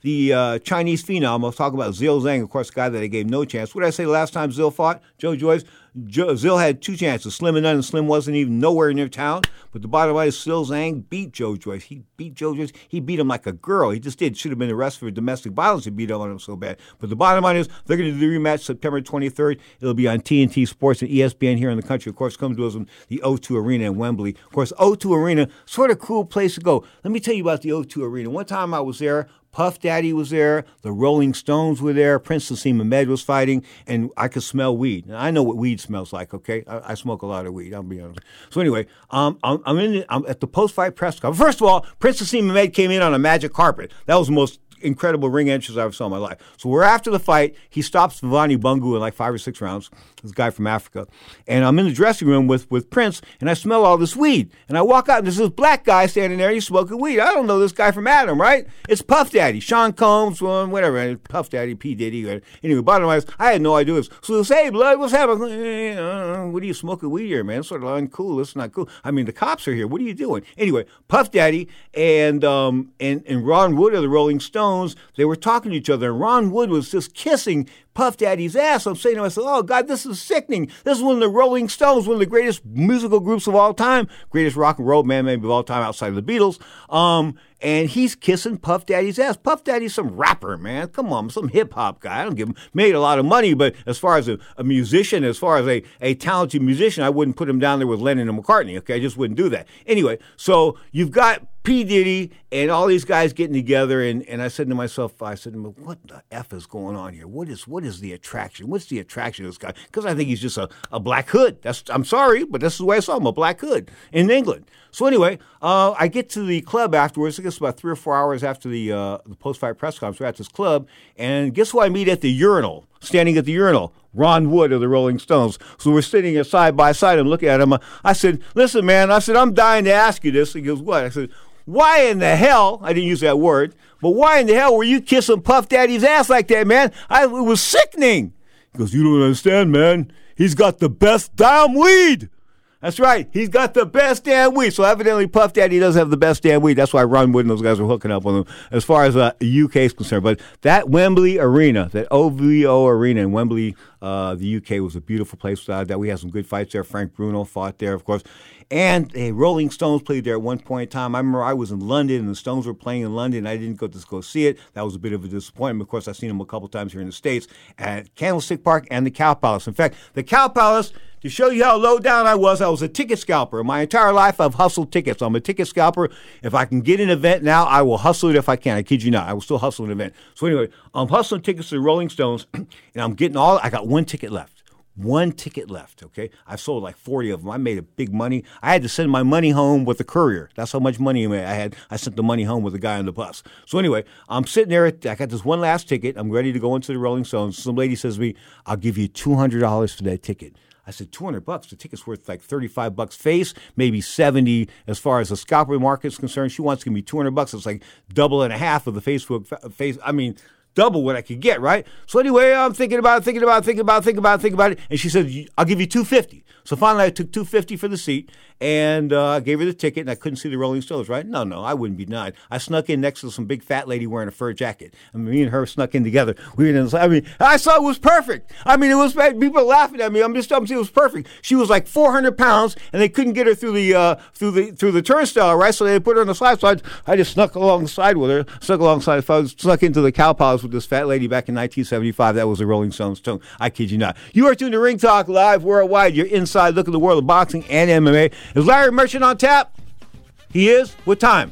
the uh, Chinese phenom. I was talking about Zhou Zhang, of course, the guy that they gave no chance. What did I say last time Zhou fought? Joe Joyce? Joe, Zhou had two chances. Slim and none, and Slim wasn't even nowhere near town. But the bottom line is Zhou Zhang beat Joe Joyce. He beat Joe Joyce. He beat him like a girl. He just did. Should have been arrested for domestic violence. He beat on him so bad. But the bottom line is they're going to do the rematch September twenty-third. It'll be on T N T Sports and E S P N here in the country. Of course, come to us from the O two Arena in Wembley. Of course, O two Arena, sort of cool place to go. Let me tell you about the O two Arena. One time I was there. Puff Daddy was there, the Rolling Stones were there, Prince Nassim Ahmed was fighting, and I could smell weed. Now, I know what weed smells like, okay? I, I smoke a lot of weed, I'll be honest. So anyway, um, I'm, I'm, in the, I'm at the post-fight press conference. First of all, Prince Nassim Ahmed came in on a magic carpet. That was the most incredible ring entrance I ever saw in my life. So we're after the fight. He stops Vivani Bungu in like five or six rounds. This guy from Africa. And I'm in the dressing room with, with Prince, and I smell all this weed. And I walk out, and there's this black guy standing there, and he's smoking weed. I don't know this guy from Adam, right? It's Puff Daddy, Sean Combs, whatever. Puff Daddy, P. Diddy. Anyway, bottom line is, I had no idea. So they say, hey, blood, what's happening? Eh, uh, what are you smoking weed here, man? It's sort of uncool. It's not cool. I mean, the cops are here. What are you doing? Anyway, Puff Daddy and, um, and, and Ron Wood of the Rolling Stones, they were talking to each other, and Ron Wood was just kissing Puff Daddy's ass. I'm saying to myself, oh, God, this is sickening. This is one of the Rolling Stones, one of the greatest musical groups of all time, greatest rock and roll band maybe of all time outside of the Beatles. Um, and he's kissing Puff Daddy's ass. Puff Daddy's some rapper, man. Come on, some hip-hop guy. I don't give him, made a lot of money, but as far as a, a musician, as far as a, a talented musician, I wouldn't put him down there with Lennon and McCartney, okay? I just wouldn't do that. Anyway, so you've got P. Diddy and all these guys getting together, and, and I said to myself, I said to him, what the F is going on here? What is what is the attraction? What's the attraction of this guy? Because I think he's just a, a black hood. That's I'm sorry, but this is the way I saw him, a black hood in England. So anyway, uh, I get to the club afterwards. I guess about three or four hours after the, uh, the post-fight press conference, we're at this club, and guess who I meet at the urinal, standing at the urinal? Ron Wood of the Rolling Stones. So we're sitting here side by side. I'm looking at him. I said, listen, man, I said, I'm dying to ask you this. He goes, what? I said, why in the hell, I didn't use that word, but why in the hell were you kissing Puff Daddy's ass like that, man? I, it was sickening. He goes, you don't understand, man. He's got the best damn weed. That's right. He's got the best damn weed. So evidently Puff Daddy does have the best damn weed. That's why Ron Wood and those guys are hooking up on him as far as uh, the U K is concerned. But that Wembley Arena, that O V O Arena in Wembley, uh, the U K was a beautiful place. Uh, that we had some good fights there. Frank Bruno fought there, of course. And the hey, Rolling Stones played there at one point in time. I remember I was in London, and the Stones were playing in London. I didn't go to go see it. That was a bit of a disappointment. Of course, I've seen them a couple times here in the States at Candlestick Park and the Cow Palace. In fact, the Cow Palace, to show you how low down I was, I was a ticket scalper. My entire life, I've hustled tickets. I'm a ticket scalper. If I can get an event now, I will hustle it if I can. I kid you not. I will still hustle an event. So anyway, I'm hustling tickets to the Rolling Stones, and I'm getting all, I got one ticket left. One ticket left, okay? I sold like forty of them. I made a big money. I had to send my money home with the courier. That's how much money I had. I sent the money home with the guy on the bus. So anyway, I'm sitting there. At, I got this one last ticket. I'm ready to go into the Rolling Stones. Some lady says to me, I'll give you two hundred dollars for that ticket. I said, two hundred bucks? The ticket's worth like thirty-five bucks face, maybe seventy as far as the scalper market is concerned. She wants to give me two hundred bucks. It's like double and a half of the Facebook face. I mean, double what I could get, right? So anyway, I'm thinking about it, thinking about it, thinking about it, thinking about it, thinking about it. And she said, I'll give you two hundred fifty dollars. So finally, I took two hundred fifty dollars for the seat, and uh, I gave her the ticket, and I couldn't see the Rolling Stones, right? No, no, I wouldn't be denied. I snuck in next to some big fat lady wearing a fur jacket. I mean, me and her snuck in together. We were in, I mean, I saw it was perfect. I mean, it was, people were laughing at me. I'm just telling you, it was perfect. She was like four hundred pounds, and they couldn't get her through the uh, through the through the turnstile, right? So they put her on the side. So I, I just snuck alongside with her, snuck alongside. If I was snuck into the Cow Palace with this fat lady back in nineteen seventy-five, that was the Rolling Stones tone. I kid you not. You are tuned to Ring Talk Live worldwide. Your inside look at the world of boxing and M M A. Is Larry Merchant on tap? He is. What time?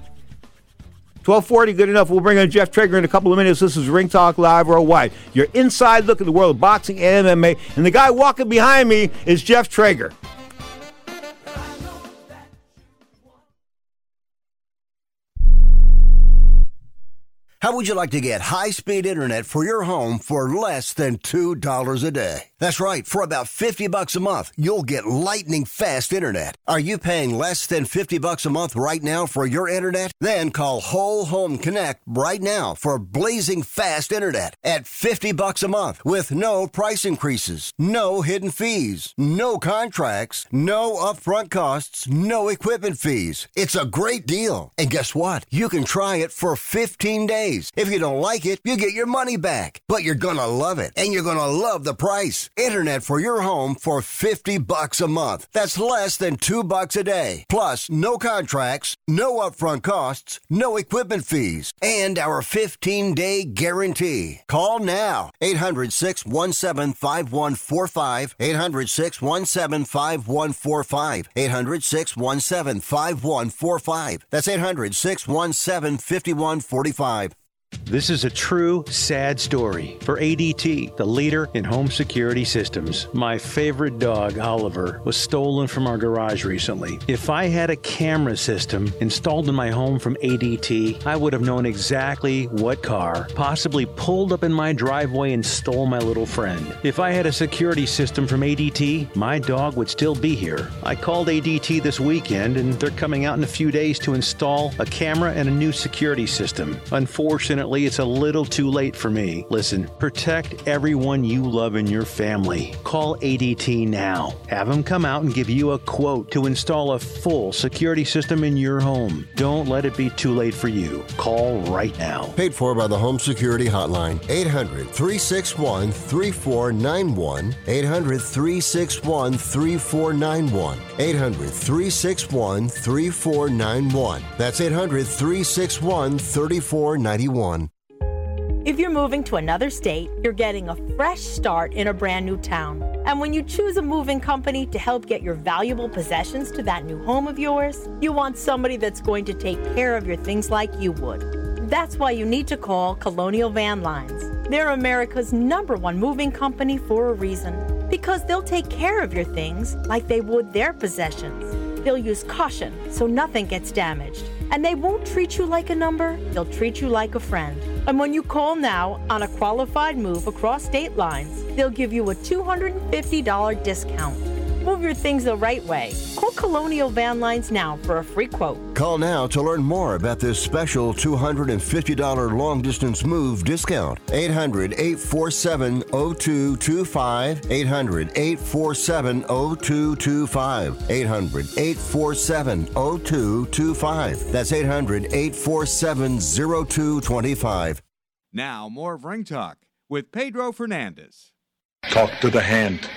twelve forty, good enough. We'll bring in Jeff Traeger in a couple of minutes. This is Ring Talk Live worldwide. Your inside look at the world of boxing and M M A. And the guy walking behind me is Jeff Traeger. How would you like to get high-speed internet for your home for less than two dollars a day? That's right. For about fifty bucks a month, you'll get lightning-fast internet. Are you paying less than fifty bucks a month right now for your internet? Then call Whole Home Connect right now for blazing fast internet at fifty bucks a month with no price increases, no hidden fees, no contracts, no upfront costs, no equipment fees. It's a great deal. And guess what? You can try it for fifteen days. days. If you don't like it, you get your money back. But you're gonna love it, and you're gonna love the price. Internet for your home for fifty bucks a month. That's less than two bucks a day. Plus, no contracts, no upfront costs, no equipment fees, and our fifteen-day guarantee. Call now. eight hundred, six one seven, five one four five. eight hundred, six one seven, five one four five. eight hundred, six one seven, five one four five. That's eight hundred, six one seven, five one four five. This is a true, sad story for A D T, the leader in home security systems. My favorite dog, Oliver, was stolen from our garage recently. If I had a camera system installed in my home from A D T, I would have known exactly what car possibly pulled up in my driveway and stole my little friend. If I had a security system from A D T, my dog would still be here. I called A D T this weekend, and they're coming out in a few days to install a camera and a new security system. Unfortunately, it's a little too late for me. Listen, protect everyone you love in your family. Call A D T now. Have them come out and give you a quote to install a full security system in your home. Don't let it be too late for you. Call right now. Paid for by the Home Security Hotline. eight hundred, three six one, three four nine one. eight hundred, three six one, three four nine one. eight hundred, three six one, three four nine one. That's eight hundred, three six one, three four nine one. If you're moving to another state, you're getting a fresh start in a brand new town. And when you choose a moving company to help get your valuable possessions to that new home of yours, you want somebody that's going to take care of your things like you would. That's why you need to call Colonial Van Lines. They're America's number one moving company for a reason. Because they'll take care of your things like they would their possessions. They'll use caution so nothing gets damaged. And they won't treat you like a number, they'll treat you like a friend. And when you call now on a qualified move across state lines, they'll give you a two hundred fifty dollars discount. Move your things the right way. Call Colonial Van Lines now for a free quote. Call now to learn more about this special two hundred fifty dollars long-distance move discount. eight hundred, eight four seven, zero two two five. eight hundred, eight four seven, zero two two five. eight hundred, eight four seven, zero two two five. That's eight hundred, eight four seven, zero two two five. Now, more of Ring Talk with Pedro Fernandez. Talk to the hand.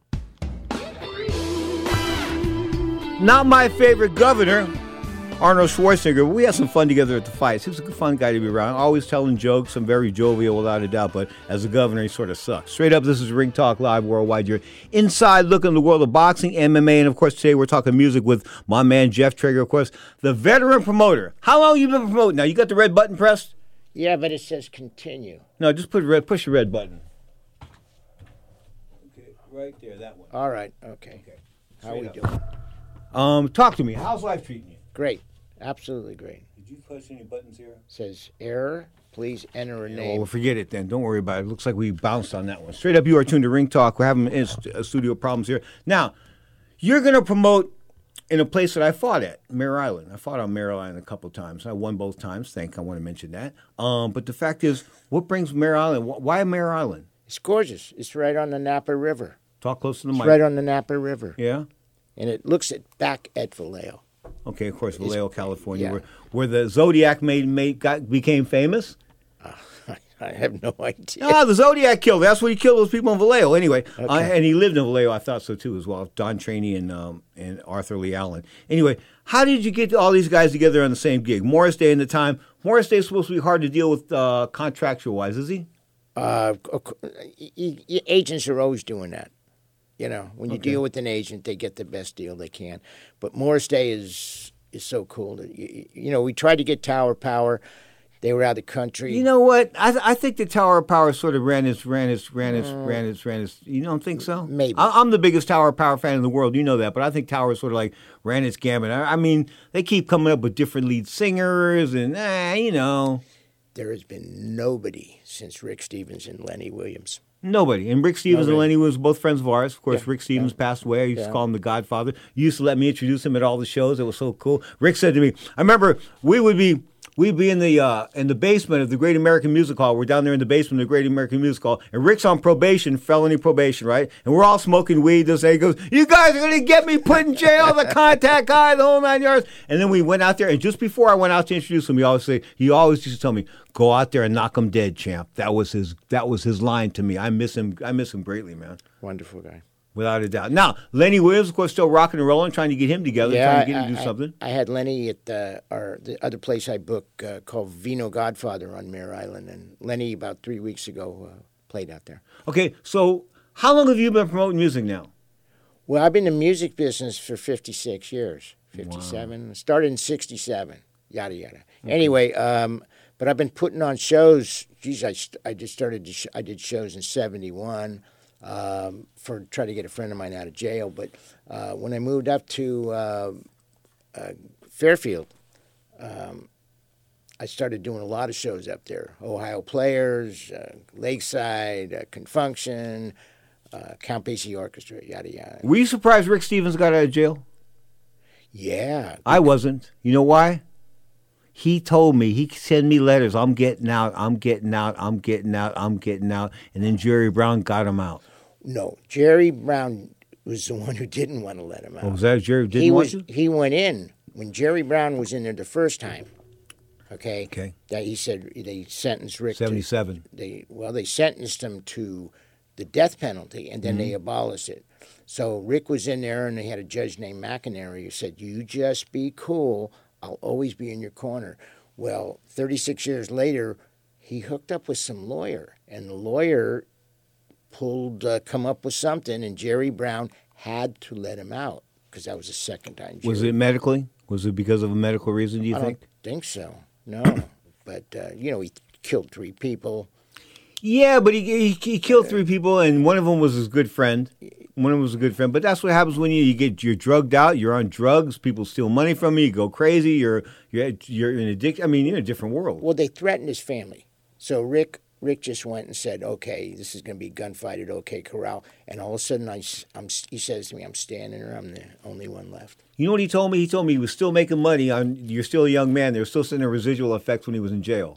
Not my favorite governor, Arnold Schwarzenegger. We had some fun together at the fights. He was a fun guy to be around, always telling jokes. I'm very jovial without a doubt, but as a governor, he sort of sucks. Straight up, this is Ring Talk Live Worldwide. You're inside looking at the world of boxing, M M A, and of course, today we're talking music with my man, Jeff Traeger, of course, the veteran promoter. How long have you been promoting now? You got the red button pressed? Yeah, but it says continue. No, just put red, push the red button. Okay, right there, that one. All right, okay. okay. How we up. doing? Um, talk to me. How's life treating you? Great. Absolutely great. Did you push any buttons here? Says error. Please enter a Yeah, name. well, forget it then. Don't worry about it. It looks like we bounced on that one. Straight up, you are tuned to Ring Talk. We're having in- uh, studio problems here. Now, you're going to promote in a place that I fought at, Mare Island. I fought on Mare Island a couple of times. I won both times. Thank I want to mention that. Um, but the fact is, what brings Mare Island? Why Mare Island? It's gorgeous. It's right on the Napa River. Talk close to the it's mic. right on the Napa River. Yeah? And it looks at back at Vallejo. Okay, of course, Vallejo, California, yeah. where, where the Zodiac made, made got became famous. Uh, I, I have no idea. Ah, the Zodiac killed. That's what he killed those people in Vallejo. Anyway, Okay. uh, and he lived in Vallejo. I thought so too, as well. Don Traney and um, and Arthur Lee Allen. Anyway, how did you get all these guys together on the same gig? Morris Day in the time. Morris Day is supposed to be hard to deal with uh, contractual wise, is he? Uh, agents are always doing that. You know, when you Okay. deal with an agent, they get the best deal they can. But Morris Day is is so cool. That, you, you know, we tried to get Tower Power. They were out of the country. You know what? I I think the Tower of Power sort of ran its ran its ran its Mm. ran its ran its. You don't think so? Maybe. I, I'm the biggest Tower of Power fan in the world. You know that, but I think Tower sort of like ran its gambit. I, I mean, they keep coming up with different lead singers, and eh, you know, There has been nobody since Rick Stevens and Lenny Williams. nobody. And Rick Stevens and Nobody. Lenny was both friends of ours. Of course, Yeah, Rick Stevens yeah. passed away. I used Yeah. to call him the Godfather. You used to let me introduce him at all the shows. It was so cool. Rick said to me, I remember we would be we'd be in the uh, in the basement of the Great American Music Hall. We're down there in the basement of the Great American Music Hall, and Rick's on probation, felony probation, right? And we're all smoking weed. This day he goes, "You guys are gonna get me put in jail, the contact guy, the whole nine yards." And then we went out there, and just before I went out to introduce him, he always say, he always used to tell me, "Go out there and knock him dead, champ." That was his that was his line to me. I miss him. I miss him greatly, man. Wonderful guy. Without a doubt. Now, Lenny Williams, of course, still rocking and rolling, trying to get him together, yeah, trying to get him I, to do I, something. I had Lenny at the, our, the other place I book uh, called Vino Godfather on Mare Island, and Lenny, about three weeks ago, uh, played out there. Okay, so how long have you been promoting music now? Well, I've been in the music business for fifty-six years, fifty-seven. Wow. Started in sixty-seven, yada, yada. Okay. Anyway, um, but I've been putting on shows. Geez, I, I just started, to sh- I did shows in seventy-one. Um, for try to get a friend of mine out of jail. But uh, when I moved up to uh, uh, Fairfield, um, I started doing a lot of shows up there. Ohio Players, uh, Lakeside, uh, Confunction, uh, Count Basie Orchestra, yada, yada. Were you surprised Rick Stevens got out of jail? Yeah. I wasn't. You know why? He told me, he sent me letters, I'm getting out, I'm getting out, I'm getting out, I'm getting out. And then Jerry Brown got him out. No, Jerry Brown was the one who didn't want to let him out. Oh, was that Jerry didn't he want was, to? He went in when Jerry Brown was in there the first time. Okay. Okay. That he said they sentenced Rick. seventy-seven. To, they well, they sentenced him to the death penalty, and then mm-hmm. they abolished it. So Rick was in there, and they had a judge named McInerney who said, "You just be cool. I'll always be in your corner." Well, thirty-six years later, he hooked up with some lawyer, and the lawyer pulled, uh, come up with something, and Jerry Brown had to let him out because that was the second time. Jerry was it medically? Was it because of a medical reason, do you I think? I don't think so, no. But, uh, you know, he killed three people. Yeah, but he, he he killed three people, and one of them was his good friend. One of them was a good friend. But that's what happens when you, you get you're drugged out, you're on drugs, people steal money from you, you go crazy, you're you're you're in addiction. I mean, you're in a different world. Well, they threatened his family. So Rick Rick just went and said, "Okay, this is going to be a gunfight at OK Corral." And all of a sudden, I, I'm, he says to me, "I'm standing there. I'm the only one left." You know what he told me? He told me he was still making money on. You're still a young man. There was still sending residual effects when he was in jail,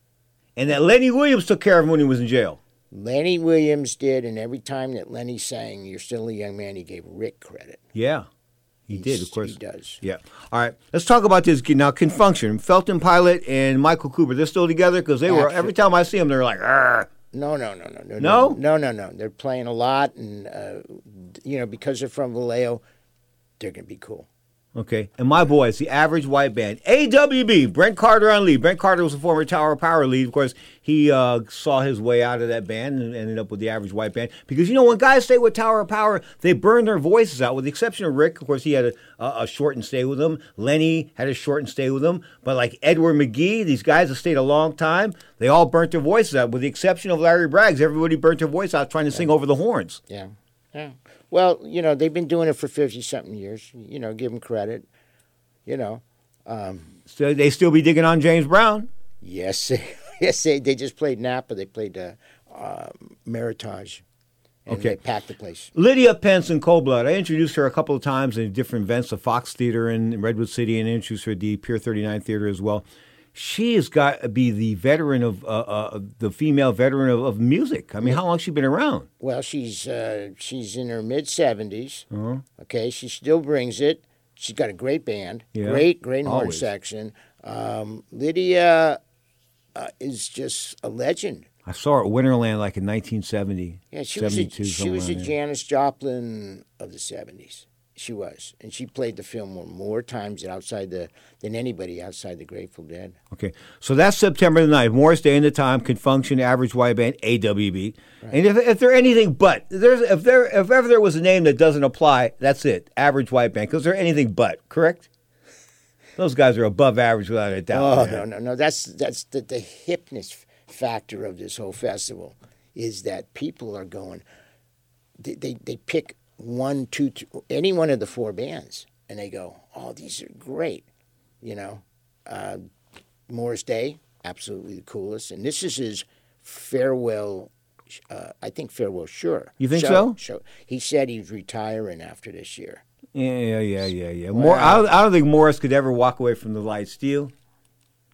and that Lenny Williams took care of him when he was in jail. Lenny Williams did, and every time that Lenny sang "You're Still a Young Man," he gave Rick credit. Yeah, he He's, did, of course. He does. Yeah. All right, let's talk about this now. Confunction. Felton Pilot and Michael Cooper, they're still together because they Absolutely. were. Every time I see them, they're like, "Arr." No, no, no, no, no, no, no, no, no. They're playing a lot, and uh, you know, because they're from Vallejo, they're gonna be cool. Okay, and my boys, the Average White Band, A W B, Brent Carter on lead. Brent Carter was a former Tower of Power lead. Of course, he uh, saw his way out of that band and ended up with the Average White Band. Because, you know, when guys stay with Tower of Power, they burn their voices out, with the exception of Rick. Of course, he had a, a, a shortened stay with him. Lenny had a shortened stay with him. But like Edward McGee, these guys have stayed a long time. They all burnt their voices out, with the exception of Larry Braggs. Everybody burnt their voice out trying to sing over the horns. Yeah, yeah. Well, you know, they've been doing it for fifty-something years. You know, give them credit. You know, um, so they still be digging on James Brown. Yes, they, yes, they, they just played Napa. They played uh, uh, Meritage, and okay. they packed the place. Lydia Pence in Cold Blood. I introduced her a couple of times in different events, the Fox Theater in Redwood City, and introduced her at the Pier thirty-nine Theater as well. She has got to be the veteran of uh, uh, the female veteran of, of music. I mean, how long has she been around? Well, she's uh, she's in her mid seventies. Uh-huh. Okay, she still brings it. She's got a great band, yeah. great, great horn Always. section. Um, Lydia uh, is just a legend. I saw her at Winterland like in nineteen seventy. Yeah, she was a, she was a there. Janis Joplin of the seventies. She was, and she played the Fillmore more times than outside the than anybody outside the Grateful Dead. Okay, so that's September the ninth. Morris Day in the Time, Confunction, Average White Band, A W B. Right. And if if they're anything but, there's if there if ever there was a name that doesn't apply, that's it, Average White Band, because they're anything but, correct? Those guys are above average without a doubt. Oh man. no no no, that's that's the, the hipness factor of this whole festival is that people are going, they they, they pick. One, two, two, any one of the four bands, and they go, "Oh, these are great," you know. Uh, Morris Day, absolutely the coolest, and this is his farewell. Uh, I think farewell. Sure, you think show, so? Show. He said he's retiring after this year. Yeah, yeah, yeah, yeah, yeah. More, I, don't, I don't think Morris could ever walk away from the light steel.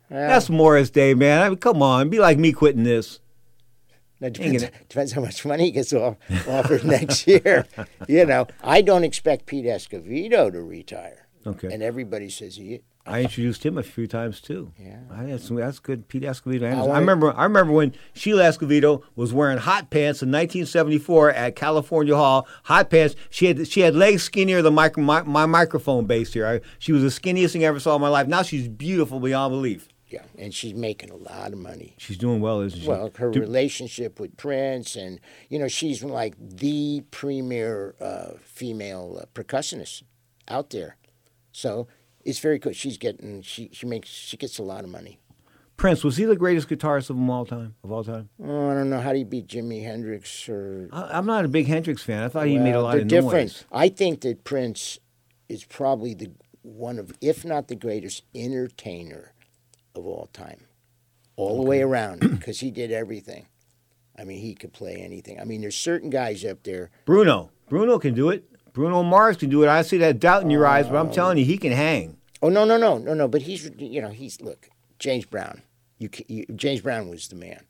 Yeah. That's Morris Day, man. I mean, come on, be like me quitting this. That depends, depends how much money gets off, offered next year. You know, I don't expect Pete Escovedo to retire. Okay. And everybody says he. I introduced him a few times too. Yeah, I had some, that's good. Pete Escovedo. I, I, I remember. I remember when Sheila Escovedo was wearing hot pants in nineteen seventy-four at California Hall. Hot pants. She had she had legs skinnier than my my, my microphone base here. I, she was the skinniest thing I ever saw in my life. Now she's beautiful beyond belief. Yeah, and she's making a lot of money. She's doing well, isn't she? Well, her Do, relationship with Prince, and you know, she's like the premier uh, female uh, percussionist out there. So it's very good. She's getting she she makes she gets a lot of money. Prince, was he the greatest guitarist of them all time? Of all time? Oh, I don't know. How do you beat Jimi Hendrix? Or I, I'm not a big Hendrix fan. I thought well, he made a lot they're of different. noise. I think that Prince is probably the one of, if not the greatest entertainer of all time, all okay. the way around, because he did everything. I mean, he could play anything. I mean, there's certain guys up there. Bruno. Bruno can do it. Bruno Mars can do it. I see that doubt in your uh, eyes, but I'm telling you, he can hang. Oh, no, no, no, no, no. But he's, you know, he's, look, James Brown. You, you James Brown was the man.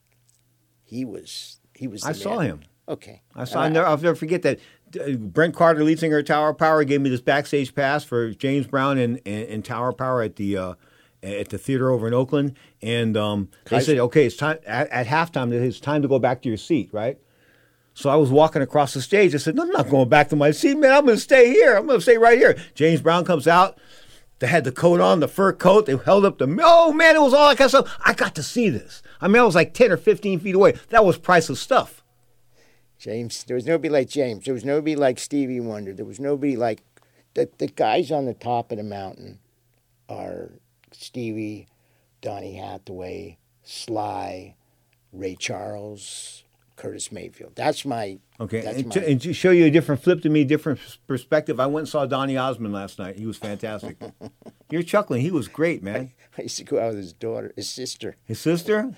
He was, he was the I man. saw him. Okay. I saw uh, him. I'll never forget that. Brent Carter, lead singer of Tower Power, gave me this backstage pass for James Brown and, and, and Tower Power at the uh, at the theater over in Oakland. And um, they said, okay, it's time at, at halftime, it's time to go back to your seat, right? So I was walking across the stage. I said, no, I'm not going back to my seat, man. I'm going to stay here. I'm going to stay right here. James Brown comes out. They had the coat on, the fur coat. They held up the, oh, man, it was all that kind of stuff. I got to see this. I mean, I was like ten or fifteen feet away. That was priceless stuff. James, there was nobody like James. There was nobody like Stevie Wonder. There was nobody like, the, the guys on the top of the mountain are Stevie, Donny Hathaway, Sly, Ray Charles, Curtis Mayfield. That's my... Okay, that's and, my, to, and to show you a different flip to me, different perspective, I went and saw Donny Osmond last night. He was fantastic. You're chuckling. He was great, man. I, I used to go out with his daughter, his sister. His sister?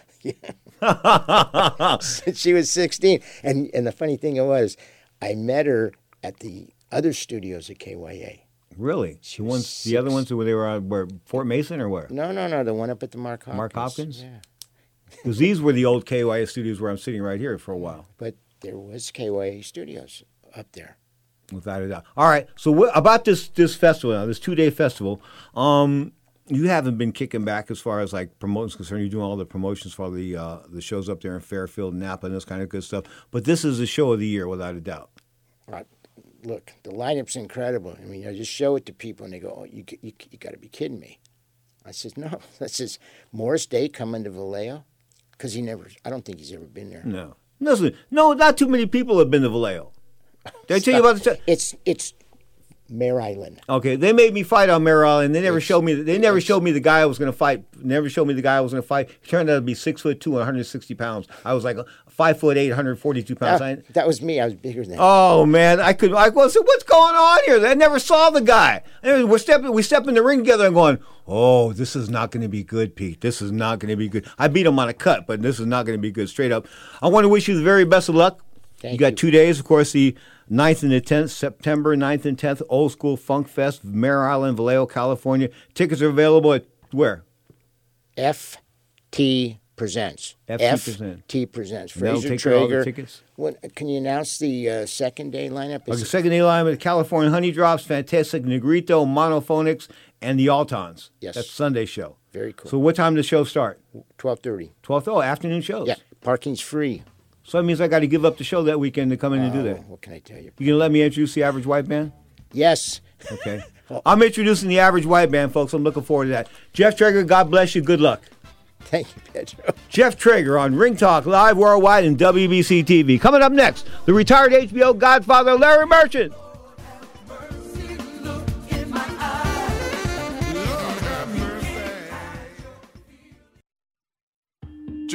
Yeah. She was sixteen. And and the funny thing was, I met her at the other studios at K Y A. Really? She the ones, the other ones where they were on, where Fort Mason or where? No, no, no. The one up at the Mark Hopkins. Mark Hopkins? Yeah. Because these were the old K Y A studios where I'm sitting right here for a while. But there was K Y A studios up there. Without a doubt. All right. So what, about this this festival now, this two-day festival, um, you haven't been kicking back as far as like promotions concerned. You're doing all the promotions for the uh, the shows up there in Fairfield, Napa, and this kind of good stuff. But this is the show of the year, without a doubt. Right. Look, the lineup's incredible. I mean, I just show it to people, and they go, "Oh, you you, you got to be kidding me." I says, "No, that's just Morris Day coming to Vallejo, because he never. I don't think he's ever been there." No, listen, no, not too many people have been to Vallejo. Did I tell you about the? It's it's Mare Island. Okay, they made me fight on Mare Island. They never it's, showed me. They never showed me the guy I was going to fight. Never showed me the guy I was going to fight. He turned out to be six foot two, one hundred sixty pounds. I was like five foot eight, one hundred forty-two pounds. That, that was me. I was bigger than that. Oh man, I could. I was. What's going on here? I never saw the guy. And we're stepping. We step in the ring together and going, oh, this is not going to be good, Pete. This is not going to be good. I beat him on a cut, but this is not going to be good. Straight up. I want to wish you the very best of luck. Thank you got you. two days, of course. The ninth and the tenth, September ninth and tenth, Old School Funk Fest, Mare Island, Vallejo, California. Tickets are available at where? F T Presents. F T F Presents. T Presents. They'll Fraser take care of all the Traeger. tickets. What, can you announce the uh, second day lineup? Okay, second day lineup: California Honey Drops, Fantastic Negrito, Monophonics, and the Altons. Yes. That's Sunday show. Very cool. So what time does the show start? twelve thirty. twelve Oh, afternoon shows. Yeah, parking's free. So that means I got to give up the show that weekend to come in and do that. What can I tell you? You gonna let me introduce the Average White Band? Yes. Okay. I'm introducing the Average White Band, folks. I'm looking forward to that. Jeff Traeger, God bless you. Good luck. Thank you, Pedro. Jeff Traeger on Ring Talk Live Worldwide and W B C T V. Coming up next, the retired H B O Godfather Larry Merchant.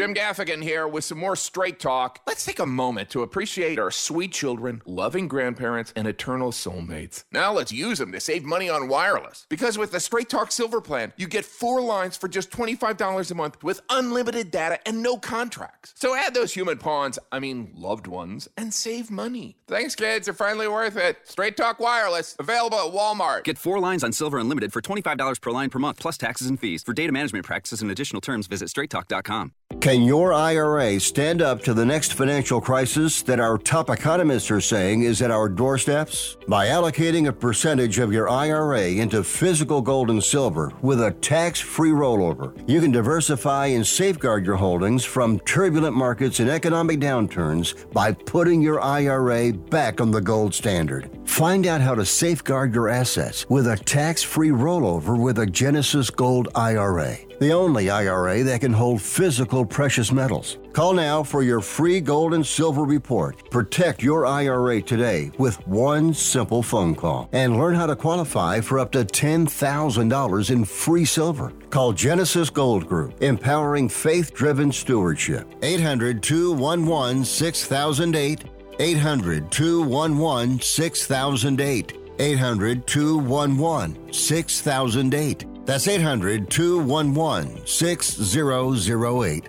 Jim Gaffigan here with some more Straight Talk. Let's take a moment to appreciate our sweet children, loving grandparents, and eternal soulmates. Now let's use them to save money on wireless. Because with the Straight Talk Silver Plan, you get four lines for just twenty-five dollars a month with unlimited data and no contracts. So add those human pawns, I mean loved ones, and save money. Thanks, kids. They're finally worth it. Straight Talk Wireless, available at Walmart. Get four lines on Silver Unlimited for twenty-five dollars per line per month, plus taxes and fees. For data management practices and additional terms, visit straight talk dot com. Can your I R A stand up to the next financial crisis that our top economists are saying is at our doorsteps? By allocating a percentage of your I R A into physical gold and silver with a tax-free rollover, you can diversify and safeguard your holdings from turbulent markets and economic downturns by putting your I R A back on the gold standard. Find out how to safeguard your assets with a tax-free rollover with a Genesis Gold I R A, the only I R A that can hold physical precious metals. Call now for your free gold and silver report. Protect your I R A today with one simple phone call and learn how to qualify for up to ten thousand dollars in free silver. Call Genesis Gold Group, empowering faith-driven stewardship. eight hundred, two one one, six thousand eight. eight hundred, two one one, six thousand eight. eight hundred, two one one, six thousand eight. That's eight hundred, two one one, six thousand eight.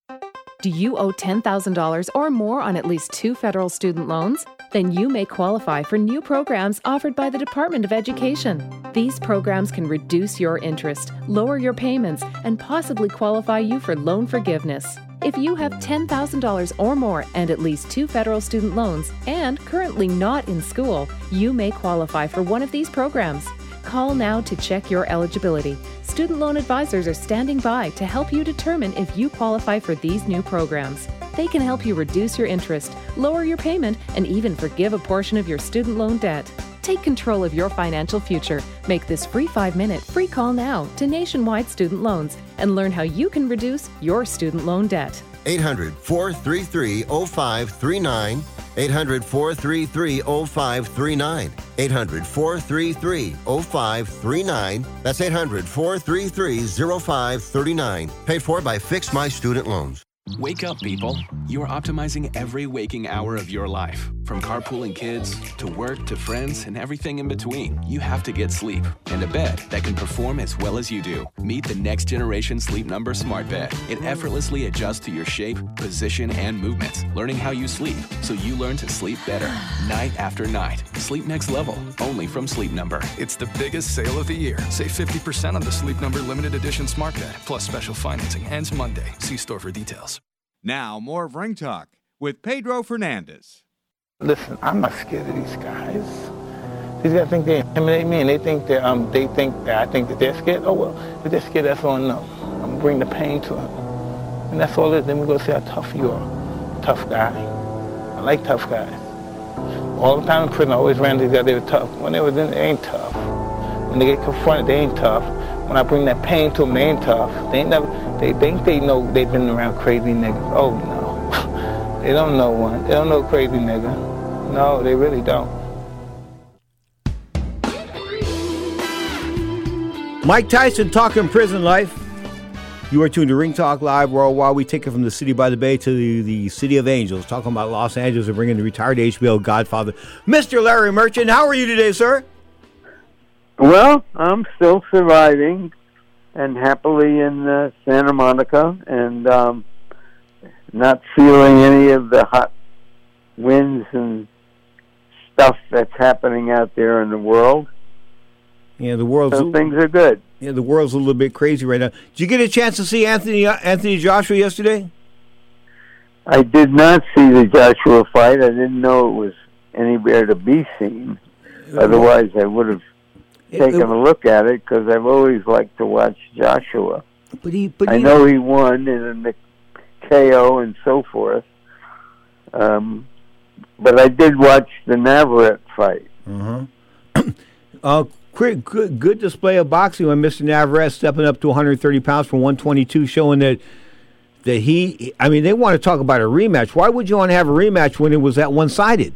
Do you owe ten thousand dollars or more on at least two federal student loans? Then you may qualify for new programs offered by the Department of Education. These programs can reduce your interest, lower your payments, and possibly qualify you for loan forgiveness. If you have ten thousand dollars or more and at least two federal student loans and currently not in school, you may qualify for one of these programs. Call now to check your eligibility. Student loan advisors are standing by to help you determine if you qualify for these new programs. They can help you reduce your interest, lower your payment, and even forgive a portion of your student loan debt. Take control of your financial future. Make this free five-minute free call now to Nationwide Student Loans and learn how you can reduce your student loan debt. eight hundred, four three three, oh five three nine. eight hundred, four three three, oh five three nine. eight hundred, four three three, oh five three nine. That's eight hundred, four three three, oh five three nine. Paid for by Fix My Student Loans. Wake up, people. You are optimizing every waking hour of your life. From carpooling kids, to work, to friends, and everything in between. You have to get sleep, and a bed that can perform as well as you do. Meet the next generation Sleep Number Smart Bed. It effortlessly adjusts to your shape, position, and movements, learning how you sleep, so you learn to sleep better, night after night. Sleep next level, only from Sleep Number. It's the biggest sale of the year. Save fifty percent on the Sleep Number Limited Edition Smart Bed, plus special financing ends Monday. See store for details. Now, more of Ring Talk with Pedro Fernandez. Listen, I'm not scared of these guys. These guys think they intimidate me, and they think that um they think that I think that they're scared. Oh well, if they're scared, that's all I know. I'm gonna bring the pain to them, and that's all it is. Then we go see how tough you are. Tough guy. I like tough guys. All the time in prison, I always ran these guys. They were tough. When they was in, they ain't tough. When they get confronted, they ain't tough. When I bring that pain to them, they ain't tough. They ain't never. They think they know they've been around crazy niggas. Oh no, they don't know one. They don't know crazy nigga. No, they really don't. Mike Tyson talking prison life. You are tuned to Ring Talk Live Worldwide. We take it from the city by the bay to the, the city of angels, talking about Los Angeles and bringing the retired H B O Godfather, Mister Larry Merchant. How are you today, sir? Well, I'm still surviving and happily in uh, Santa Monica, and um, not feeling any of the hot winds and stuff that's happening out there in the world. Yeah, the world's so things are good. Yeah, the world's a little bit crazy right now. Did you get a chance to see Anthony uh, Anthony Joshua yesterday? I did not see the Joshua fight. I didn't know it was anywhere to be seen. Otherwise, I would have taken a look at it, because I've always liked to watch Joshua. But he, but I he, know he won in the K O and so forth. Um, but I did watch the Navarrete fight. Uh-huh. uh, quick, good, good display of boxing when Mister Navarrete stepping up to one hundred thirty pounds from one twenty-two, showing that that he. I mean, they want to talk about a rematch. Why would you want to have a rematch when it was that one-sided?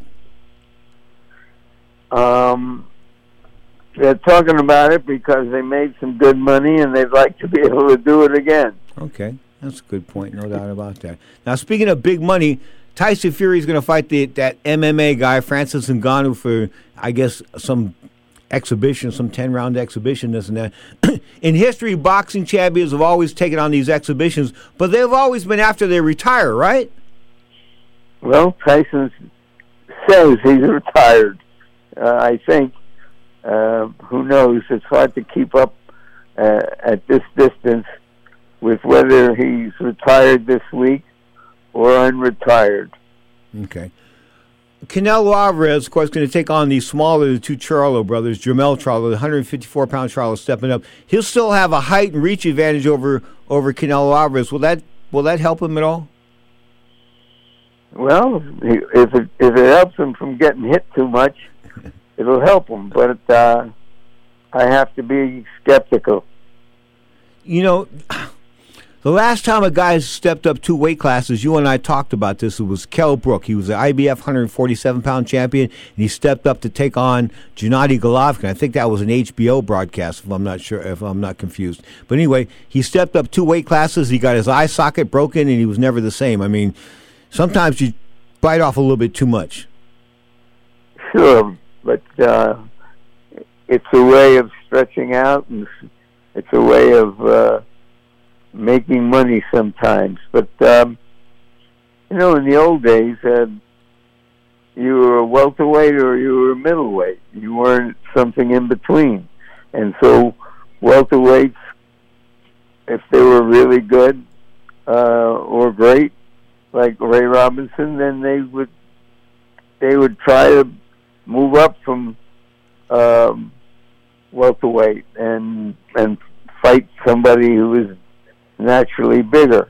Um. They're talking about it because they made some good money and they'd like to be able to do it again. Okay. That's a good point, no doubt about that. Now, speaking of big money, Tyson Fury is going to fight the that M M A guy, Francis Ngannou, for, I guess, some exhibition, some ten-round exhibition, this and that. In history, boxing champions have always taken on these exhibitions, but they've always been after they retire, right? Well, Tyson says he's retired. Uh, I think. Uh, who knows? It's hard to keep up uh, at this distance with whether he's retired this week or unretired. Okay. Canelo Alvarez, of course, going to take on the smaller of the two Charlo brothers, Jermell Charlo, the one hundred fifty-four pound Charlo stepping up. He'll still have a height and reach advantage over over Canelo Alvarez. Will that will that help him at all? Well, if it if it helps him from getting hit too much, it'll help him. But uh, I have to be skeptical. You know, the last time a guy stepped up two weight classes, you and I talked about this, it was Kell Brook. He was the I B F one hundred forty-seven pound champion, and he stepped up to take on Gennady Golovkin. I think that was an H B O broadcast, if I'm not sure, if I'm not confused. But anyway, he stepped up two weight classes. He got his eye socket broken, and he was never the same. I mean, sometimes you bite off a little bit too much. Sure, but uh, it's a way of stretching out, and it's a way of uh, making money sometimes. But, um, you know, in the old days, uh, you were a welterweight or you were a middleweight. You weren't something in between. And so welterweights, if they were really good uh, or great, like Ray Robinson, then they would they would try to move up from um, welterweight and and fight somebody who was naturally bigger.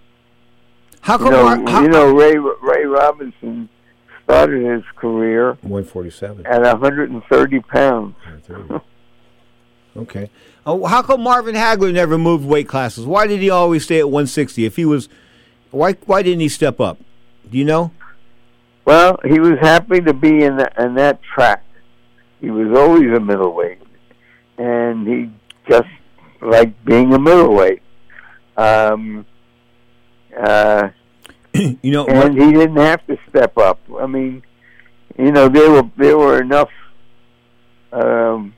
How come? You know, Mar- how, you know Ray Ray Robinson started his career one forty-seven at one hundred thirty pounds. Okay. Oh, how come Marvin Hagler never moved weight classes? Why did he always stay at one sixty? If he was, why why didn't he step up? Do you know? Well, he was happy to be in, the, in that track. He was always a middleweight, and he just liked being a middleweight. Um, uh, you know, and he didn't have to step up. I mean, you know, there were there were enough um,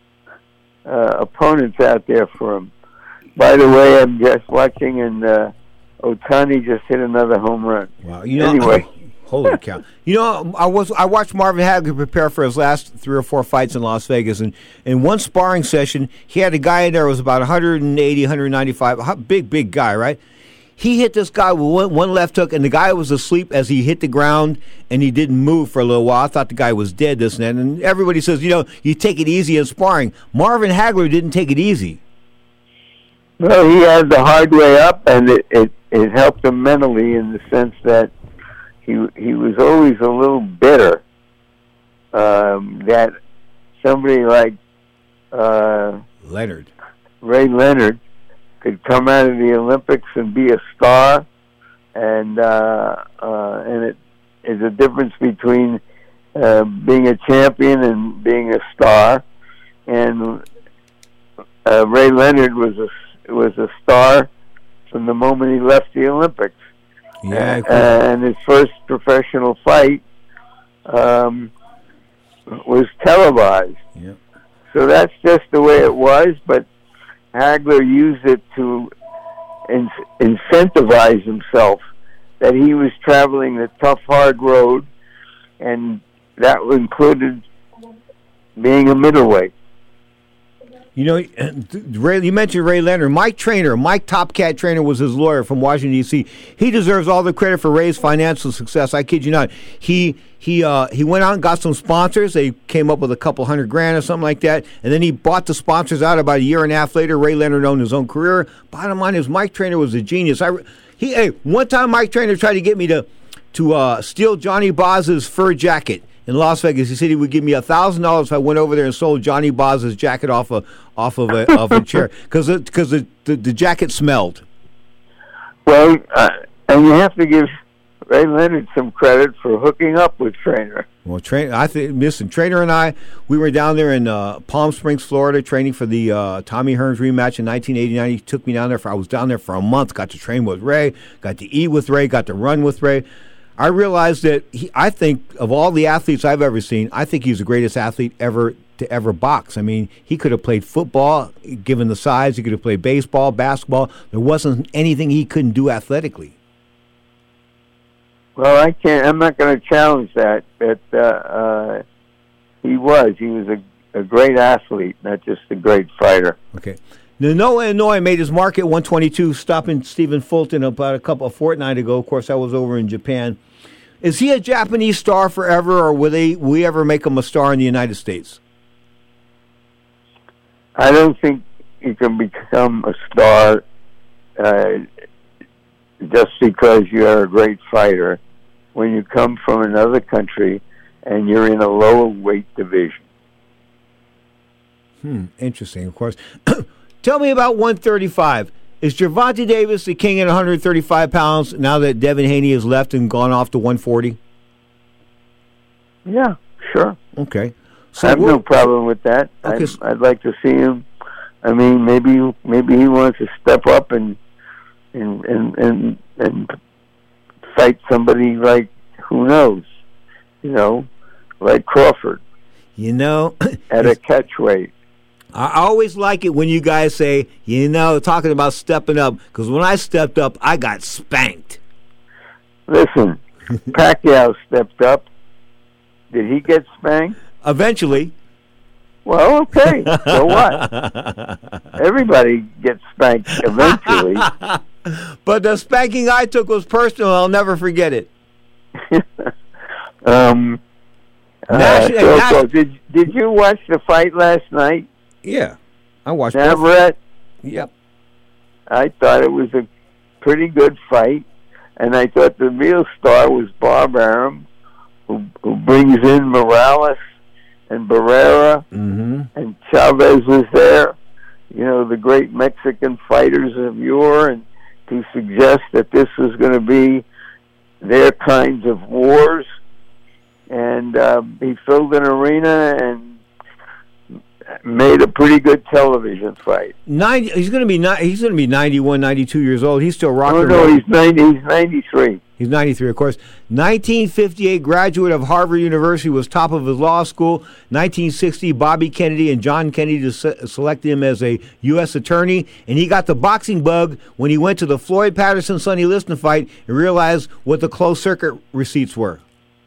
uh, opponents out there for him. By the way, I'm just watching, and uh, Ohtani just hit another home run. Wow! You know, anyway. Holy cow! You know, I was I watched Marvin Hagler prepare for his last three or four fights in Las Vegas, and in one sparring session, he had a guy in there who was about one eighty, one ninety-five, big, big guy, right? He hit this guy with one, one left hook, and the guy was asleep as he hit the ground, and he didn't move for a little while. I thought the guy was dead, this and that, and everybody says, you know, you take it easy in sparring. Marvin Hagler didn't take it easy. Well, he had the hard way up, and it, it, it helped him mentally in the sense that He he was always a little bitter um, that somebody like uh, Leonard, Ray Leonard, could come out of the Olympics and be a star, and uh, uh, and it is a difference between uh, being a champion and being a star. And uh, Ray Leonard was a was a star from the moment he left the Olympics. Yeah, uh, and his first professional fight um, was televised. Yeah. So that's just the way it was, but Hagler used it to in- incentivize himself that he was traveling the tough, hard road, and that included being a middleweight. You know, Ray, you mentioned Ray Leonard. Mike Trainer, Mike Topcat Trainer was his lawyer from Washington, D C He deserves all the credit for Ray's financial success. I kid you not. He he uh, he went out and got some sponsors. They came up with a couple hundred grand or something like that. And then he bought the sponsors out about a year and a half later. Ray Leonard owned his own career. Bottom line is Mike Trainer was a genius. I, he, hey, one time Mike Trainer tried to get me to, to uh, steal Johnny Boz's fur jacket in Las Vegas. He said he would give me a thousand dollars if I went over there and sold Johnny Boz's jacket off a off of a of a chair because because the, the the jacket smelled. Well, uh, and you have to give Ray Leonard some credit for hooking up with Trainer. Well, train. I think. Listen, Trainer and I, we were down there in uh, Palm Springs, Florida, training for the uh, Tommy Hearns rematch in nineteen eighty-nine. He took me down there. For I was down there for a month. Got to train with Ray. Got to eat with Ray. Got to run with Ray. I realized that he. I think of all the athletes I've ever seen, I think he's the greatest athlete ever to ever box. I mean, he could have played football, given the size. He could have played baseball, basketball. There wasn't anything he couldn't do athletically. Well, I can't. I'm not going to challenge that. But uh, uh, he was. He was a, a great athlete, not just a great fighter. Okay. Noah, Illinois made his mark at one twenty-two, stopping Stephen Fulton about a couple of fortnight ago. Of course, I was over in Japan. Is he a Japanese star forever, or will they? Will we ever make him a star in the United States? I don't think you can become a star uh, just because you're a great fighter when you come from another country and you're in a lower weight division. Hmm, interesting, of course. Tell me about one thirty-five. Is Gervonta Davis the king at one thirty-five pounds now that Devin Haney has left and gone off to one forty? Yeah, sure. Okay. So I have no problem with that. Okay. I'd, I'd like to see him. I mean, maybe maybe he wants to step up and and and and, and fight somebody like, who knows, you know, like Crawford. You know, at a catch weight. I always like it when you guys say, you know, talking about stepping up, because when I stepped up, I got spanked. Listen, Pacquiao stepped up. Did he get spanked? Eventually. Well, okay. So what? Everybody gets spanked eventually. But the spanking I took was personal. I'll never forget it. um, uh, so, so did did you watch the fight last night? Yeah, I watched. Navarrete. Yep. I thought it was a pretty good fight, and I thought the real star was Bob Arum, who, who brings in Morales and Barrera, mm-hmm. and Chavez was there. You know, the great Mexican fighters of yore, and to suggest that this was going to be their kinds of wars. And uh, he filled an arena and made a pretty good television fight. ninety, he's going to be he's going to be ninety-one, ninety-two years old. He's still rocking. Oh no, he's ninety. He's ninety-three. He's ninety-three, of course. nineteen fifty-eight, graduate of Harvard University, was top of his law school. nineteen sixty, Bobby Kennedy and John Kennedy se- selected him as a U S attorney, and he got the boxing bug when he went to the Floyd Patterson-Sonny Liston fight and realized what the closed circuit receipts were.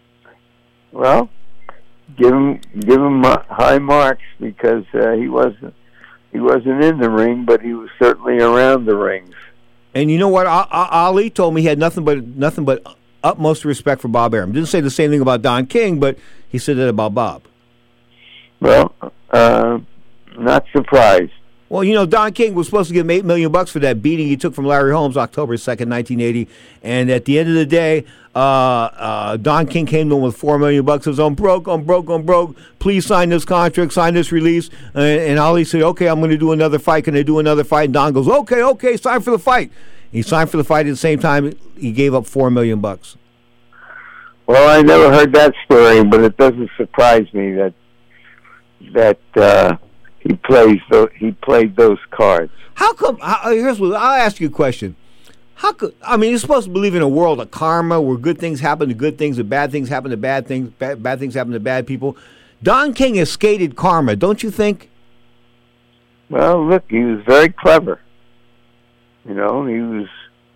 Well, give him give him high marks because uh, he wasn't he wasn't in the ring, but he was certainly around the rings. And you know what? Ali told me he had nothing but nothing but utmost respect for Bob Arum. Didn't say the same thing about Don King, but he said that about Bob. Well, uh, not surprised. Well, you know, Don King was supposed to give him eight million bucks for that beating he took from Larry Holmes, October second, nineteen eighty. And at the end of the day, uh, uh, Don King came to him with four million bucks. Says, "I'm broke, I'm broke, I'm broke. Please sign this contract, sign this release." And, and Ali said, "Okay, I'm going to do another fight. Can I do another fight?" And Don goes, "Okay, okay, sign for the fight." He signed for the fight at the same time. He gave up four million bucks. Well, I never heard that story, but it doesn't surprise me that that. Uh, He plays. The, he played those cards. How come? How, here's what I'll ask you a question. How could? I mean, you're supposed to believe in a world of karma, where good things happen to good things, and bad things happen to bad things. Bad, bad things happen to bad people. Don King has skated karma, don't you think? Well, look, he was very clever. You know, he was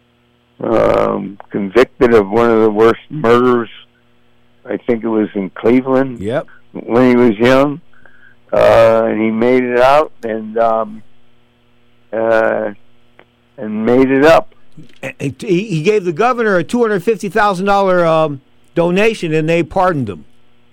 um, convicted of one of the worst murders. I think it was in Cleveland. Yep. When he was young. Uh, and he made it out and um, uh, and made it up. He, he gave the governor a two hundred fifty thousand dollars um, donation, and they pardoned him.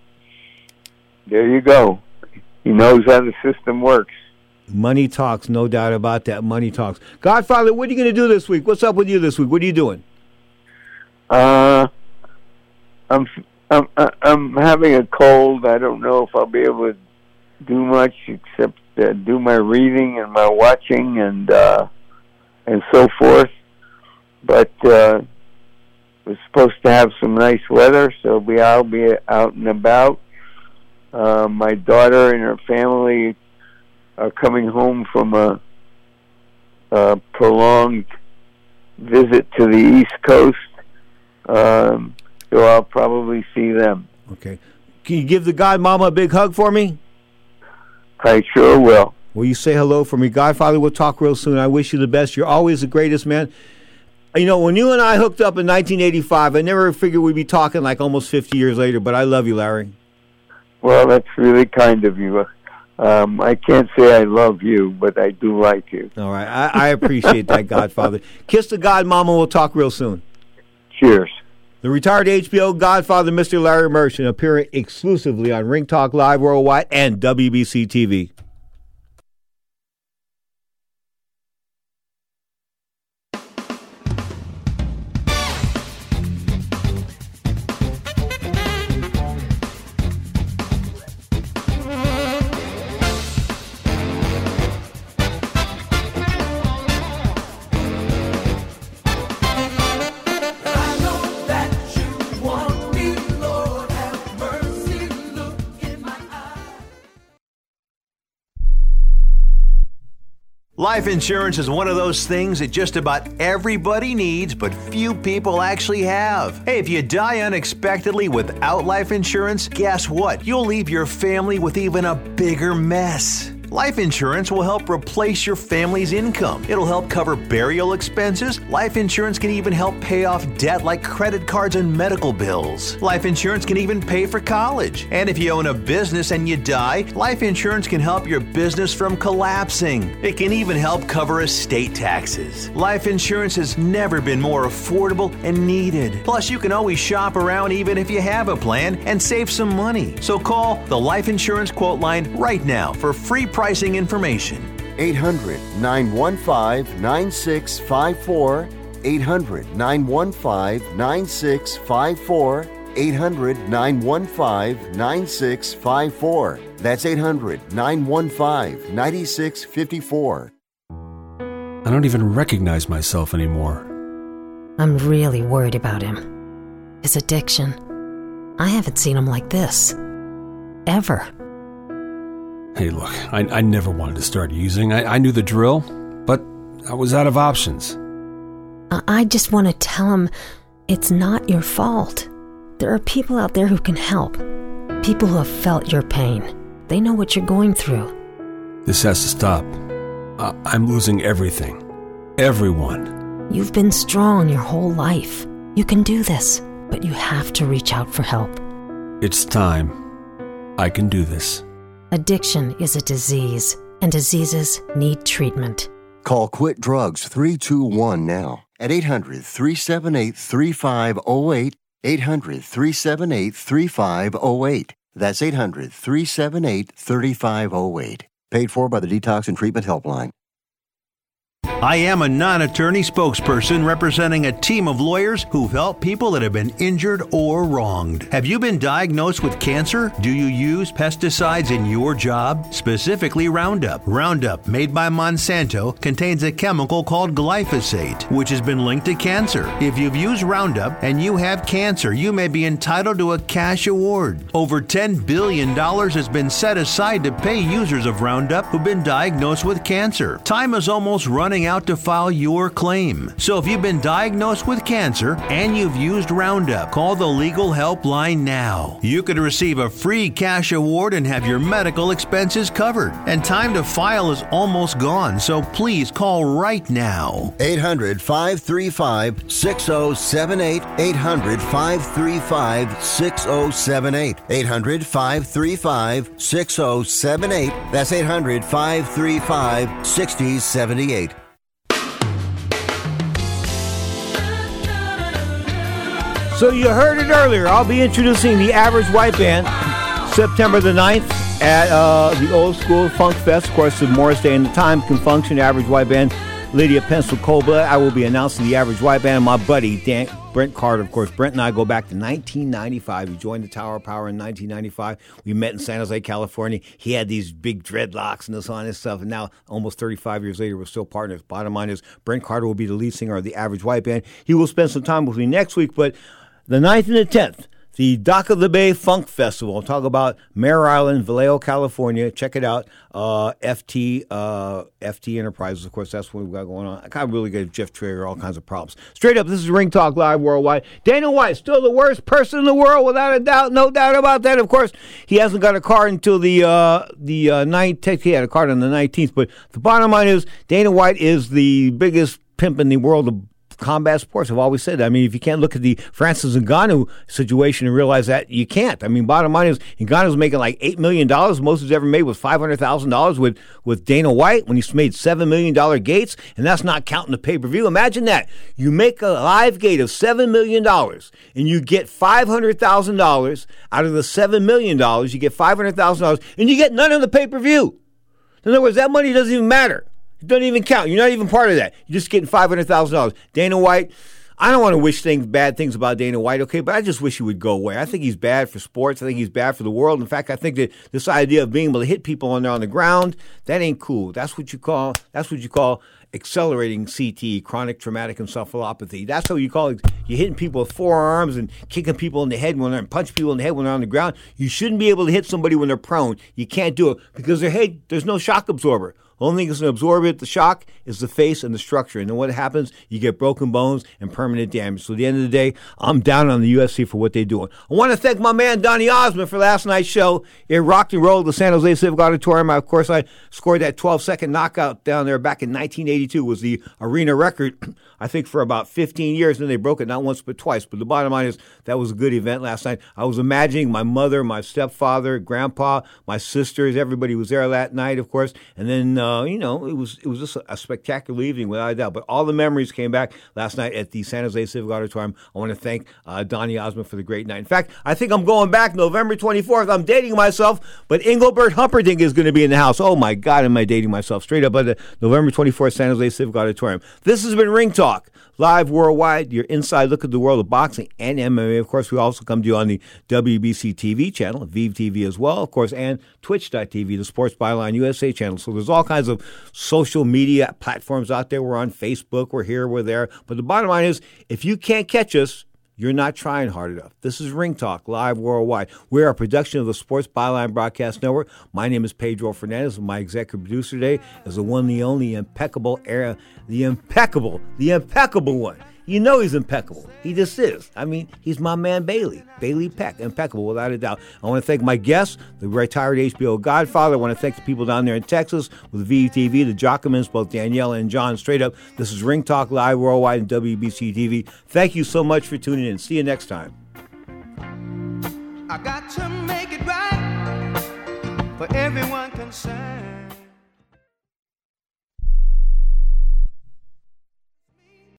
There you go. He knows how the system works. Money talks, no doubt about that. Money talks. Godfather, what are you going to do this week? What's up with you this week? What are you doing? Uh, I'm I'm I'm having a cold. I don't know if I'll be able to do much except uh, do my reading and my watching and uh, and so forth. But uh, we're supposed to have some nice weather, so we I'll be out and about. Uh, my daughter and her family are coming home from a, a prolonged visit to the East Coast, um, so I'll probably see them. Okay. Can you give the Godmama a big hug for me? I sure will. Will you say hello for me? Godfather, we'll talk real soon. I wish you the best. You're always the greatest, man. You know, when you and I hooked up in nineteen eighty-five, I never figured we'd be talking like almost fifty years later, but I love you, Larry. Well, that's really kind of you. Um, I can't say I love you, but I do like you. All right. I, I appreciate that, Godfather. Kiss the Godmama. We'll talk real soon. Cheers. The retired H B O Godfather, Mister Larry Merchant, appearing exclusively on Ring Talk Live Worldwide and W B C T V. Life insurance is one of those things that just about everybody needs, but few people actually have. Hey, if you die unexpectedly without life insurance, guess what? You'll leave your family with even a bigger mess. Life insurance will help replace your family's income. It'll help cover burial expenses. Life insurance can even help pay off debt like credit cards and medical bills. Life insurance can even pay for college. And if you own a business and you die, life insurance can help your business from collapsing. It can even help cover estate taxes. Life insurance has never been more affordable and needed. Plus, you can always shop around even if you have a plan and save some money. So call the Life Insurance Quote Line right now for free pricing information. eight hundred, nine one five, nine six five four. eight hundred, nine one five, nine six five four. eight hundred, nine one five, nine six five four. That's eight hundred, nine one five, nine six five four. I don't even recognize myself anymore. I'm really worried about him. His addiction. I haven't seen him like this. Ever. Hey, look, I, I never wanted to start using. I, I knew the drill, but I was out of options. I, I just want to tell him it's not your fault. There are people out there who can help. People who have felt your pain. They know what you're going through. This has to stop. I, I'm losing everything. Everyone. You've been strong your whole life. You can do this, but you have to reach out for help. It's time. I can do this. Addiction is a disease, and diseases need treatment. Call Quit Drugs three two one now at eight hundred, three seven eight, three five zero eight, eight hundred, three seven eight, three five zero eight. That's eight hundred, three seven eight, three five zero eight. Paid for by the Detox and Treatment Helpline. I am a non-attorney spokesperson representing a team of lawyers who've helped people that have been injured or wronged. Have you been diagnosed with cancer? Do you use pesticides in your job? Specifically Roundup. Roundup, made by Monsanto, contains a chemical called glyphosate, which has been linked to cancer. If you've used Roundup and you have cancer, you may be entitled to a cash award. Over ten billion dollars has been set aside to pay users of Roundup who've been diagnosed with cancer. Time is almost running out to file your claim. So if you've been diagnosed with cancer and you've used Roundup, call the legal helpline now. You could receive a free cash award and have your medical expenses covered. And time to file is almost gone, so please call right now. eight hundred, five three five, six zero seven eight. eight hundred, five three five, six zero seven eight. eight hundred, five three five, six zero seven eight. That's eight hundred, five three five, six zero seven eight. So you heard it earlier. I'll be introducing the Average White Band September the ninth at uh, the Old School Funk Fest. Of course, the Morris Day and the Time can function. Average White Band, Lydia Pensacola. I will be announcing the Average White Band. My buddy Dan Brent Carter, of course. Brent and I go back to nineteen ninety-five. He joined the Tower of Power in nineteen ninety-five. We met in San Jose, California. He had these big dreadlocks and this on his stuff, and now almost thirty-five years later, we're still partners. Bottom line is, Brent Carter will be the lead singer of the Average White Band. He will spend some time with me next week, but the ninth and the tenth, the Dock of the Bay Funk Festival. I'll talk about Mare Island, Vallejo, California. Check it out. Uh, F T uh, F T Enterprises, of course, that's what we've got going on. I kind of really gave Jeff Traeger all kinds of problems. Straight up, this is Ring Talk Live Worldwide. Dana White, still the worst person in the world, without a doubt. No doubt about that. Of course, he hasn't got a card until the uh, the uh, nineteenth. He had a card on the nineteenth. But the bottom line is, Dana White is the biggest pimp in the world of combat sports. I've always said that. I mean, if you can't look at the Francis Ngannou situation and realize that, you can't. I mean, bottom line is, Ngannou's making like eight million dollars. Most he's ever made was five hundred thousand dollars with, with Dana White when he's made seven million dollars gates, and that's not counting the pay-per-view. Imagine that. You make a live gate of seven million dollars, and you get five hundred thousand dollars out of the seven million dollars. You get five hundred thousand dollars, and you get none of the pay-per-view. In other words, that money doesn't even matter. It doesn't even count. You're not even part of that. You're just getting five hundred thousand dollars. Dana White, I don't want to wish things, bad things about Dana White, okay, but I just wish he would go away. I think he's bad for sports. I think he's bad for the world. In fact, I think that this idea of being able to hit people when they're on the ground, that ain't cool. That's what you call, that's what you call accelerating C T, chronic traumatic encephalopathy. That's what you call it. You're hitting people with forearms and kicking people in the head when they're, and punch people in the head when they're on the ground. You shouldn't be able to hit somebody when they're prone. You can't do it because their head, there's no shock absorber. Only thing that's going to absorb it, the shock, is the face and the structure. And then what happens, you get broken bones and permanent damage. So at the end of the day, I'm down on the U F C for what they're doing. I want to thank my man, Donny Osmond, for last night's show. It rocked and rolled at the San Jose Civic Auditorium. Of course, I scored that twelve-second knockout down there back in nineteen eighty-two. It was the arena record, I think, for about fifteen years. And then they broke it not once but twice. But the bottom line is, that was a good event last night. I was imagining my mother, my stepfather, grandpa, my sisters, everybody was there that night, of course. And then, uh, you know, it was it was just a spectacular evening without a doubt. But all the memories came back last night at the San Jose Civic Auditorium. I want to thank uh, Donny Osmond for the great night. In fact, I think I'm going back November twenty-fourth. I'm dating myself, but Engelbert Humperdinck is going to be in the house. Oh, my God, am I dating myself? Straight up at the November twenty-fourth San Jose Civic Auditorium. This has been Ring Talk, live worldwide, your inside look at the world of boxing and M M A. Of course, we also come to you on the W B C T V channel, Vive T V as well, of course, and Twitch dot T V, the Sports Byline U S A channel. So there's all kinds of social media platforms out there. We're on Facebook, we're here, we're there. But the bottom line is, if you can't catch us, you're not trying hard enough. This is Ring Talk, live worldwide. We're a production of the Sports Byline Broadcast Network. My name is Pedro Fernandez, and my executive producer today is the one, the only, impeccable, era, the impeccable, the impeccable one. You know he's impeccable. He just is. I mean, he's my man Bailey. Bailey Peck, impeccable without a doubt. I want to thank my guests, the retired H B O Godfather. I want to thank the people down there in Texas with V T V, the Jockamans, both Danielle and John. Straight up, this is Ring Talk Live Worldwide and W B C T V. Thank you so much for tuning in. See you next time. I got to make it right for everyone concerned.